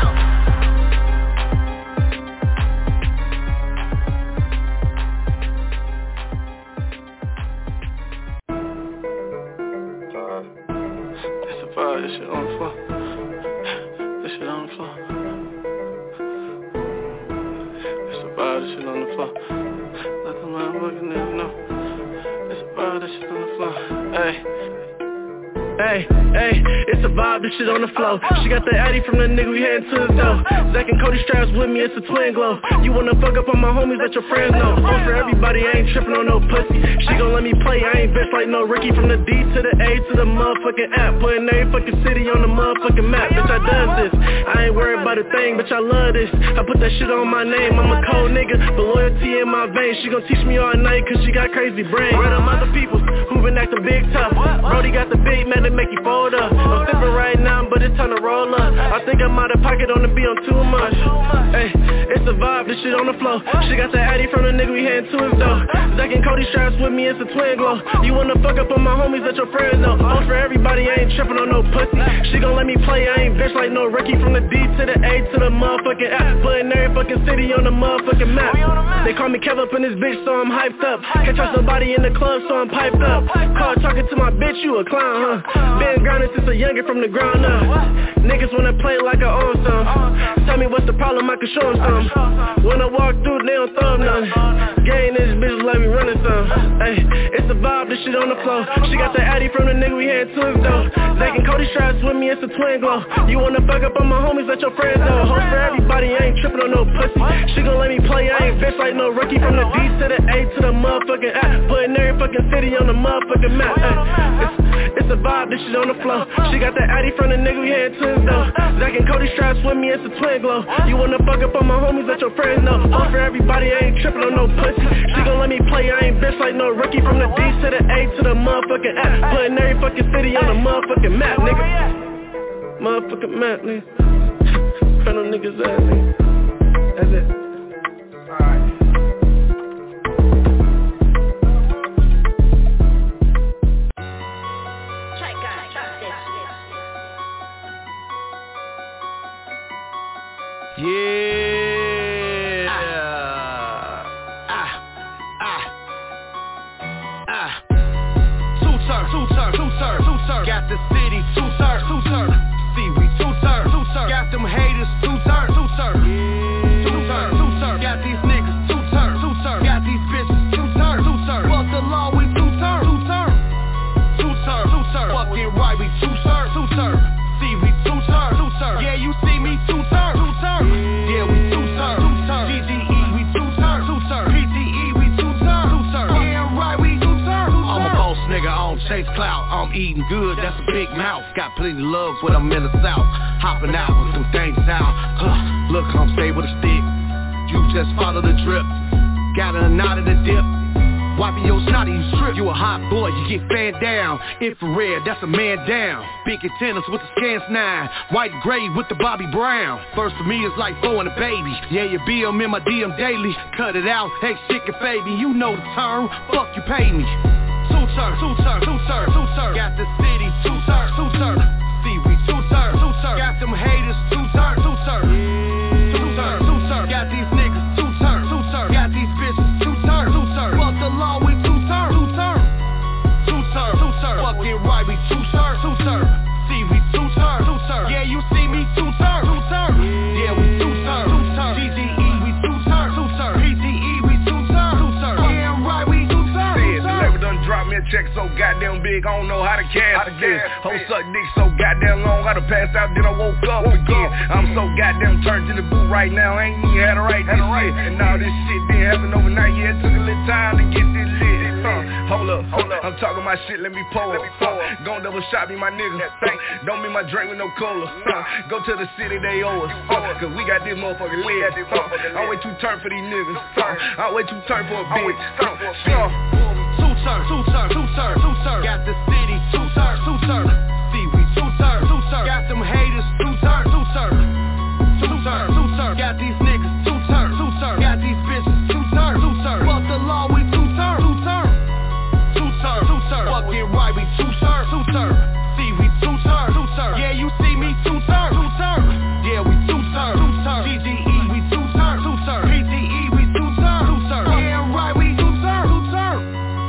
This shit on the floor. This shit on the floor. It's a vibe, this shit on the floor. Let the motherfucking nigga know. It's a vibe, this shit on the floor. Hey. Hey, hey, it's a vibe, this shit on the floor. She got the Addy from the nigga we heading to the door. Zach and Cody straps with me, it's a twin glow. You wanna fuck up on my homies, let your friends know. On for everybody, I ain't tripping on no pussy. She gon' let me play, I ain't bitch like no Ricky. From the D to the A to the motherfucking app. Putting every fucking city on the motherfucking map. Bitch, I does this, I ain't worried about a thing, bitch, I love this. I put that shit on my name, I'm a cold nigga, but loyalty in my veins. She gon' teach me all night, cause she got crazy brain. Where them other people who been acting big tough. Brody got the big man that make you fold up. I'm sipping right now, but it's time to roll up. I think I'm out of pocket on the beat on too much. Hey, it's a vibe, this shit on the floor. She got the Addy from the nigga we heading to his door. Zach and Cody straps with me, it's a twin glow. You wanna fuck up on my homies, let your friends know. On for everybody, I ain't tripping on no pussy. She gon' let me play, I ain't bitch like no Ricky. From the D to the A to the motherfucking app. Putting every fucking city on the motherfucking map. They call me Kev up in this bitch, so I'm hyped up. Can't trust nobody in the club, so I'm piped up. Call talking to my bitch, you a clown, huh? Been grinding since a youngin' from the ground up. Niggas wanna play like I own some. Tell me what's the problem, I can show them some. When I walk through, they don't throw nothing. Gang this bitch let me running some. Ay, it's a vibe, this shit on the floor. She got the Addy from the nigga we heading to his door. Zach and Cody straps with me, it's a twin glow. You wanna fuck up on my homies, let your friends know. Hope for everybody, I ain't tripping on no pussy. She gon' let me play, I ain't bitch like no Ricky. From the D to the A to the motherfucking app. Putting every fucking city on the motherfucking map. Ay, it's, it's a vibe, this shit on the floor. She got the Addy from the nigga we heading to his door. Zach and Cody straps with me, it's a twin glow. You wanna fuck up on my homies, let your friends know. Hope for everybody, I ain't tripping on no pussy. She gon' let me play, I ain't bitch like no Ricky. From the D to the A to the motherfucking app. Putting every fucking city on the motherfucking map, nigga. Motherfucking map, nigga. Front of niggas ass, nigga. That's it. Alright. Yeah. Ah. Ah. Ah. Two turn, two turn, two turn, two turn. Got the city, two turn, two turn. See we two turn, two turn. Got them haters, two turn, two turn. Two turn, two turn. Got these niggas, two turn, two turn. Got these bitches, two turn, two turn. Fuck the law, we two turn, two turn. Two turn, two turn. Fucking right, we two turn, two turn. See we two turn, two turn. Yeah, you see me two turn, two turn. Yeah, we two turn, two turn. G G E, we two turn, two turn. P T E, we two turn, two turn. Yeah, right, we two turn, two turn. I'm a boss nigga, I don't chase clout. I'm eating good, that's a big mouth. Got plenty of love when I'm in the south. Hopping out with some things out. Huh, look, I'm stay with a stick. You just follow the drip. Got a knot of the dip. Wiping your snotty, you strip. You a hot boy, you get fanned down. Infrared, that's a man down. Big antennas with the scans nine. White and gray with the Bobby Brown. First for me is like throwing a baby. Yeah, you be them in my D M daily. Cut it out, hey, shit can fade me. You know the term, fuck you pay me. Two turn, two turn, two turn, two turn. Got the city, two turn, two turn. See we two turn, two turn. Got them haters, two turn, two turn. Two turn, two turn. Got these niggas, two turn, two turn. Got these bitches, two turn, two turn. Fuck the law, we two turn, two turn. Two turn, two turn. Fucking right, we two turn, two turn. See we two turn, two turn. Yeah, you see me two turn, two turn. Yeah, we two turn, two turn. G G E, we two turn, two turn. P T E, we two turn, two turn. Yeah, right, we two turn, two turn. The label done dropped me a check so goddamn big. dick, I don't know how to cast again. Hoe suck dick so goddamn long, I done passed out, then I woke up again. I'm so goddamn turned to the boot right now, I ain't even had to write this shit. And all this shit didn't happen overnight, yeah, it took a little time to get this lit. Uh, hold up, hold up, I'm talking my shit, let me pour up. Uh, gon' double shot me, my nigga. Don't mean my drink with no cola. Uh, go to the city, they owe us. Uh, Cause we got this motherfucker lit. Uh, I'm way too turned for these niggas. Uh, I'm way too turned for a bitch. Uh, Two turn, two turn, two turn, two turn. Got the city, two turn, two turn. See we two turn, two turn. Got them haters, two turn, two turn. Two turn, two turn. Got these niggas, two turn, two turn. Got these bitches, two turn, two turn. Fuck the law, we two turn, two turn. Two turn, two turn. Fuck it right, we two turn, two turn. See we two turn, two turn. Yeah, you see me two turn, two turn. Yeah, we two turn, two turn. G G E, we two turn, two turn. P T E, we two turn, two turn. Yeah, right, we two turn, two turn.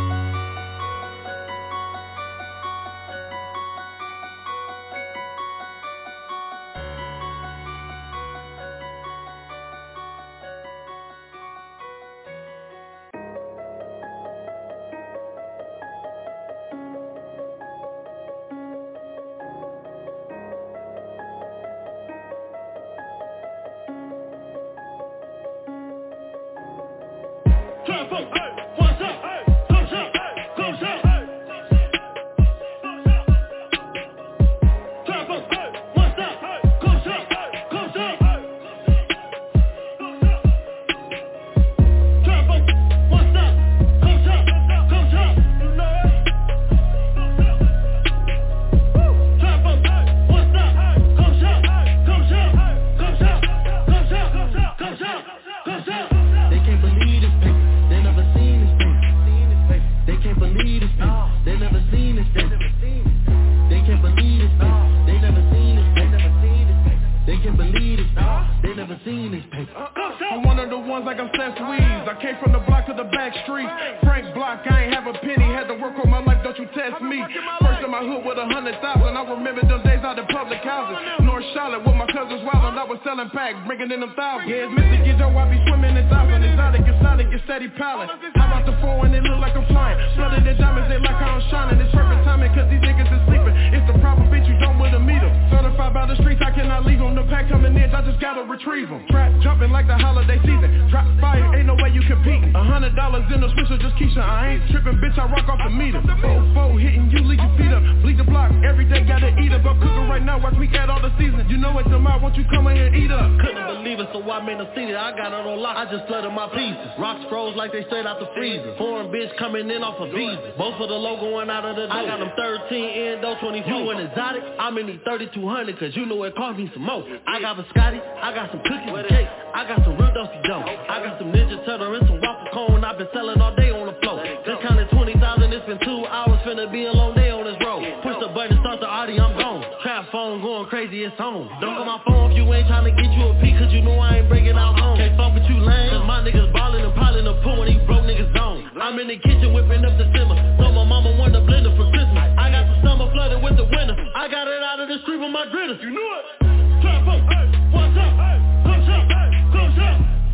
Bringing in them thousands. Yeah, it's Mister Giddo, I be swimming in thousands. Exotic, exotic, it's steady piling. How about the four and it look like I'm flying? Flooded in diamonds, they like how I'm shining. It's perfect timing, cause these niggas is sleeping. It's the problem, bitch, you don't wanna meet them. Certified by the streets, I cannot leave them. The pack coming in, I just gotta retrieve them. Trap jumping like the holiday season. Drop fire, ain't no way you competing. A hundred dollars in the Swisher, just Keisha. I ain't tripping, bitch, I rock off the meter. Four, four, hitting you, leave your feet up. Bleed the block, every day gotta eat up. I'm cooking right now, watch me add all the season. You know it's the mouth, won't you come in here and eat up? Couldn't believe it, so I made a city. I got it on lock, I just flooded my pieces. Rocks froze like they straight out the freezer. Foreign bitch coming in off a visa. Both for the logo and out of the door. I got them thirteen endo twenty-four. You an exotic, I'm in the thirty-two hundred, cause you know it cost me some more. I got biscotti, I got some cookies and cake. I got some real dusty dough. I got some Ninja Turtle and some waffle cone. I've been selling all day on the floor. Just counted twenty thousand, it's been two hours. Finna be a long day on this road. Push the button, start the Audi, I'm gone. Trap phone going crazy, it's on. Don't call my phone if you ain't tryna get you a peek, cause you know I ain't breaking out home. Can't fuck with you lame, cause my niggas ballin' and piling the pool when these broke niggas zone. I'm in the kitchen whipping up the simmer. So my mama want the blender for Christmas. I got the summer flooded with the winter. I got it out of the street with my dritters. You knew it. Trap up, hey, what's up, hey, come shop, hey, come shop.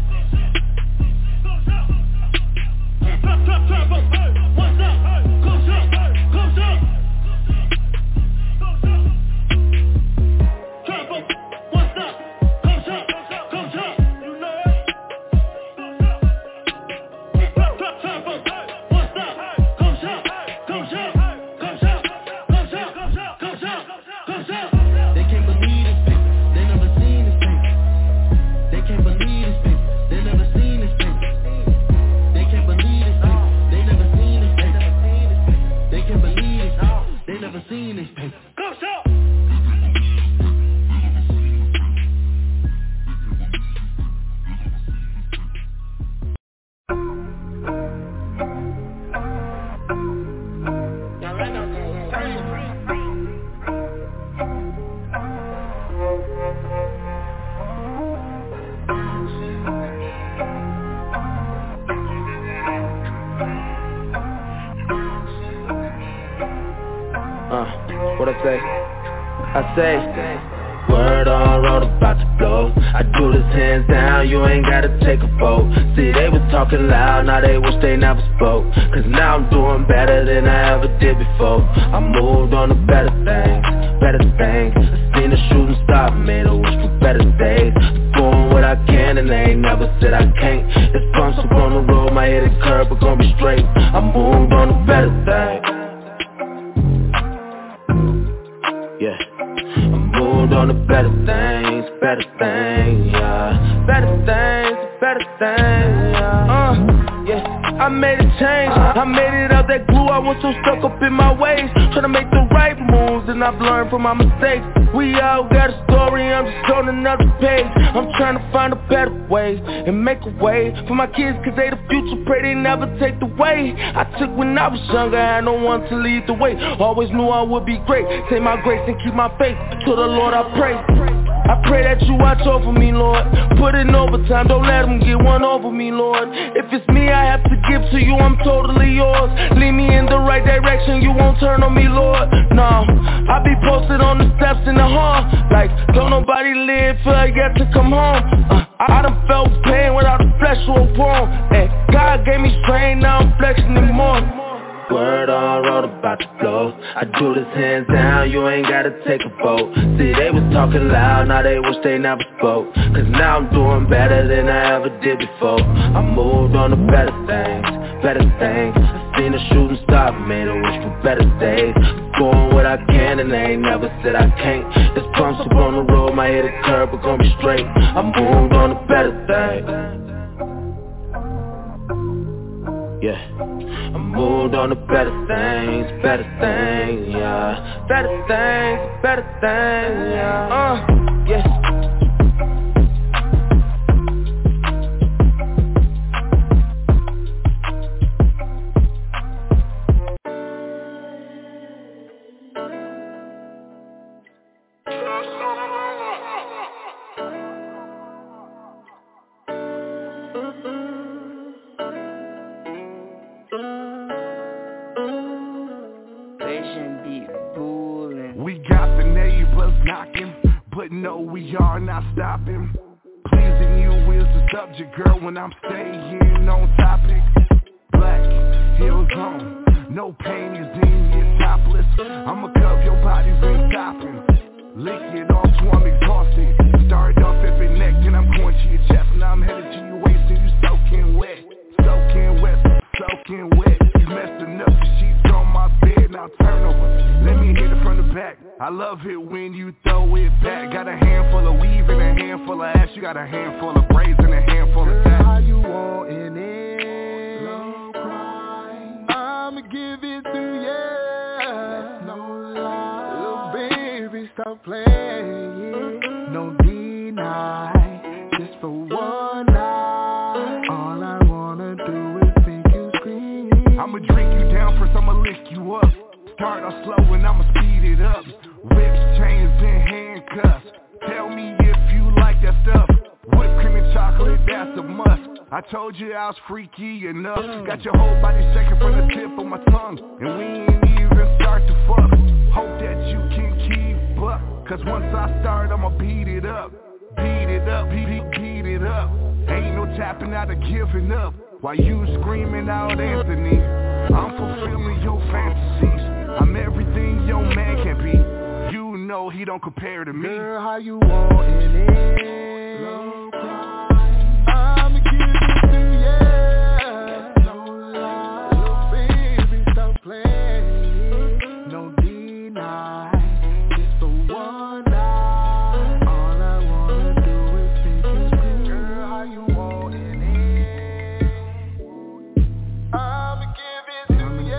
Trap, trap, trap up, hey, what's up, hey, come shop, hey, come shop. Trap up, what's up, come shop, come shop. You know it. Trap, trap, trap up, hey, what's up, hey, come shop, come shop, come shop, come shop, come shop, come shop. They can't believe this bitch, they never seen this bitch. They can't believe this bitch, they never seen this bitch. They can't believe this bitch, they never seen this bitch. They can't believe this bitch, they never seen this bitch. Go shop. Uh, what I say? I say, word Word on road about to blow. I do this hands down, you ain't gotta take a vote. See, they was talking loud, now they wish they never spoke. Cause now I'm doing better than I ever did before. I moved on to better things, better things. I seen the shooting star, made a wish for better days. Doing what I can and they ain't never said I can't. It's bumps up on the road, my head is curved but gon' be straight. I moved on to better things. Yeah, I moved on to better things, better things, yeah. Better things, better things, yeah. Uh, yeah. I made a change, I made it out that glue. I was so stuck up in my ways, tryna make the right moves, and I've learned from my mistakes. We all got a story, I'm just on another page. I'm trying to find a better way and make a way for my kids, cause they the future, pray they never take the way I took when I was younger, I had no one to lead the way. Always knew I would be great, say my grace and keep my faith. To the Lord I pray, I pray that you watch over me, Lord. Put in overtime, don't let them get one over me, Lord. If it's me I have to give to you, I'm totally yours. Lead me in the right direction, you won't turn on me, Lord. No, I be posted on the steps in the hall, like don't nobody live for I yet to come home. uh, I done felt pain without the flesh or bone, and God gave me strength, now I'm flexing it more. Word on road about to blow. I do this hands down, you ain't gotta take a vote. See, they was talking loud, now they wish they never spoke. Cause now I'm doing better than I ever did before. I moved on to better things, better things. I seen the shooting star, made a wish for better days. Doing what I can and they ain't never said I can't. It's bumps up on the road, my head is curved but gon' be straight. I moved on to better things. Yeah, I moved on to better things, better things, yeah. Better things, better things, yeah. Uh, yeah. No, we are not stopping. Pleasing you is the subject, girl, when I'm staying on topic. Black, heels on, no pain is in your topless. I'ma cover your body's in topping. Lick it off till I'm exhausted. Start off at your neck, then I'm going to your chest, and I'm headed to your waist, and you soaking wet. Soaking wet, soaking wet. You messing up the sheets on my bed, now turn over. Let me hit it from the back. I love it when you throw it back. Got a handful of weave and a handful of ass. You got a handful of braids and a handful of that. How you want it? No cry. I'ma give it to you. No lie. Little baby, stop playing. No deny. Just for one night. All I wanna do is think you scream. I'ma drink you down first, I'ma lick you up. Start off slow and I'ma speed it up. Whips, chains, and handcuffs. Tell me if you like that stuff. Whipped cream and chocolate, that's a must. I told you I was freaky enough. Got your whole body shaking from the tip of my tongue, and we ain't even start to fuck. Hope that you can keep up, cause once I start I'ma beat it up. Beat it up, beat, beat, beat it up. Ain't no tapping out or giving up. While you screaming out Anthony, I'm fulfilling your fantasies. I'm everything your man can be. You know he don't compare to me. Girl, how you want it? No cry. I'ma give it to you. No lie. Baby, stop playing. No deny. Just for one night. All I wanna do is think you scream. Girl, how you want it? I'ma give it to you.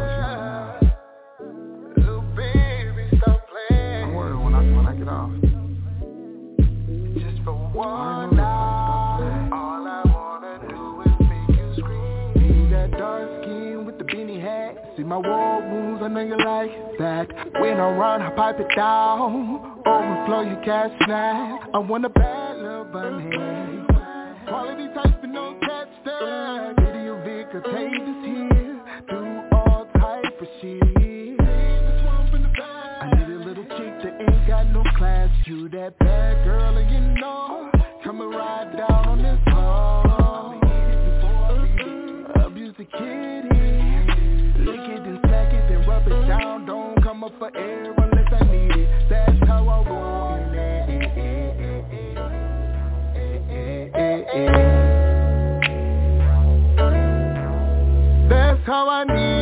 One night, all I wanna do is make you scream. See that dark skin with the beanie hat. See my war wounds, I know you like that. When I run, I pipe it down. Overflow your cash snack. I want a bad little bunny. Quality type with no cat stack. Video Vic, contagious here. Do all type of shit. I need a little chick that ain't got no class. You that bad. come and ride down on this hall. Abuse the kitty, lick it and stack it and rub it down. Don't come up for air unless I need it. That's how I roll. That's how I need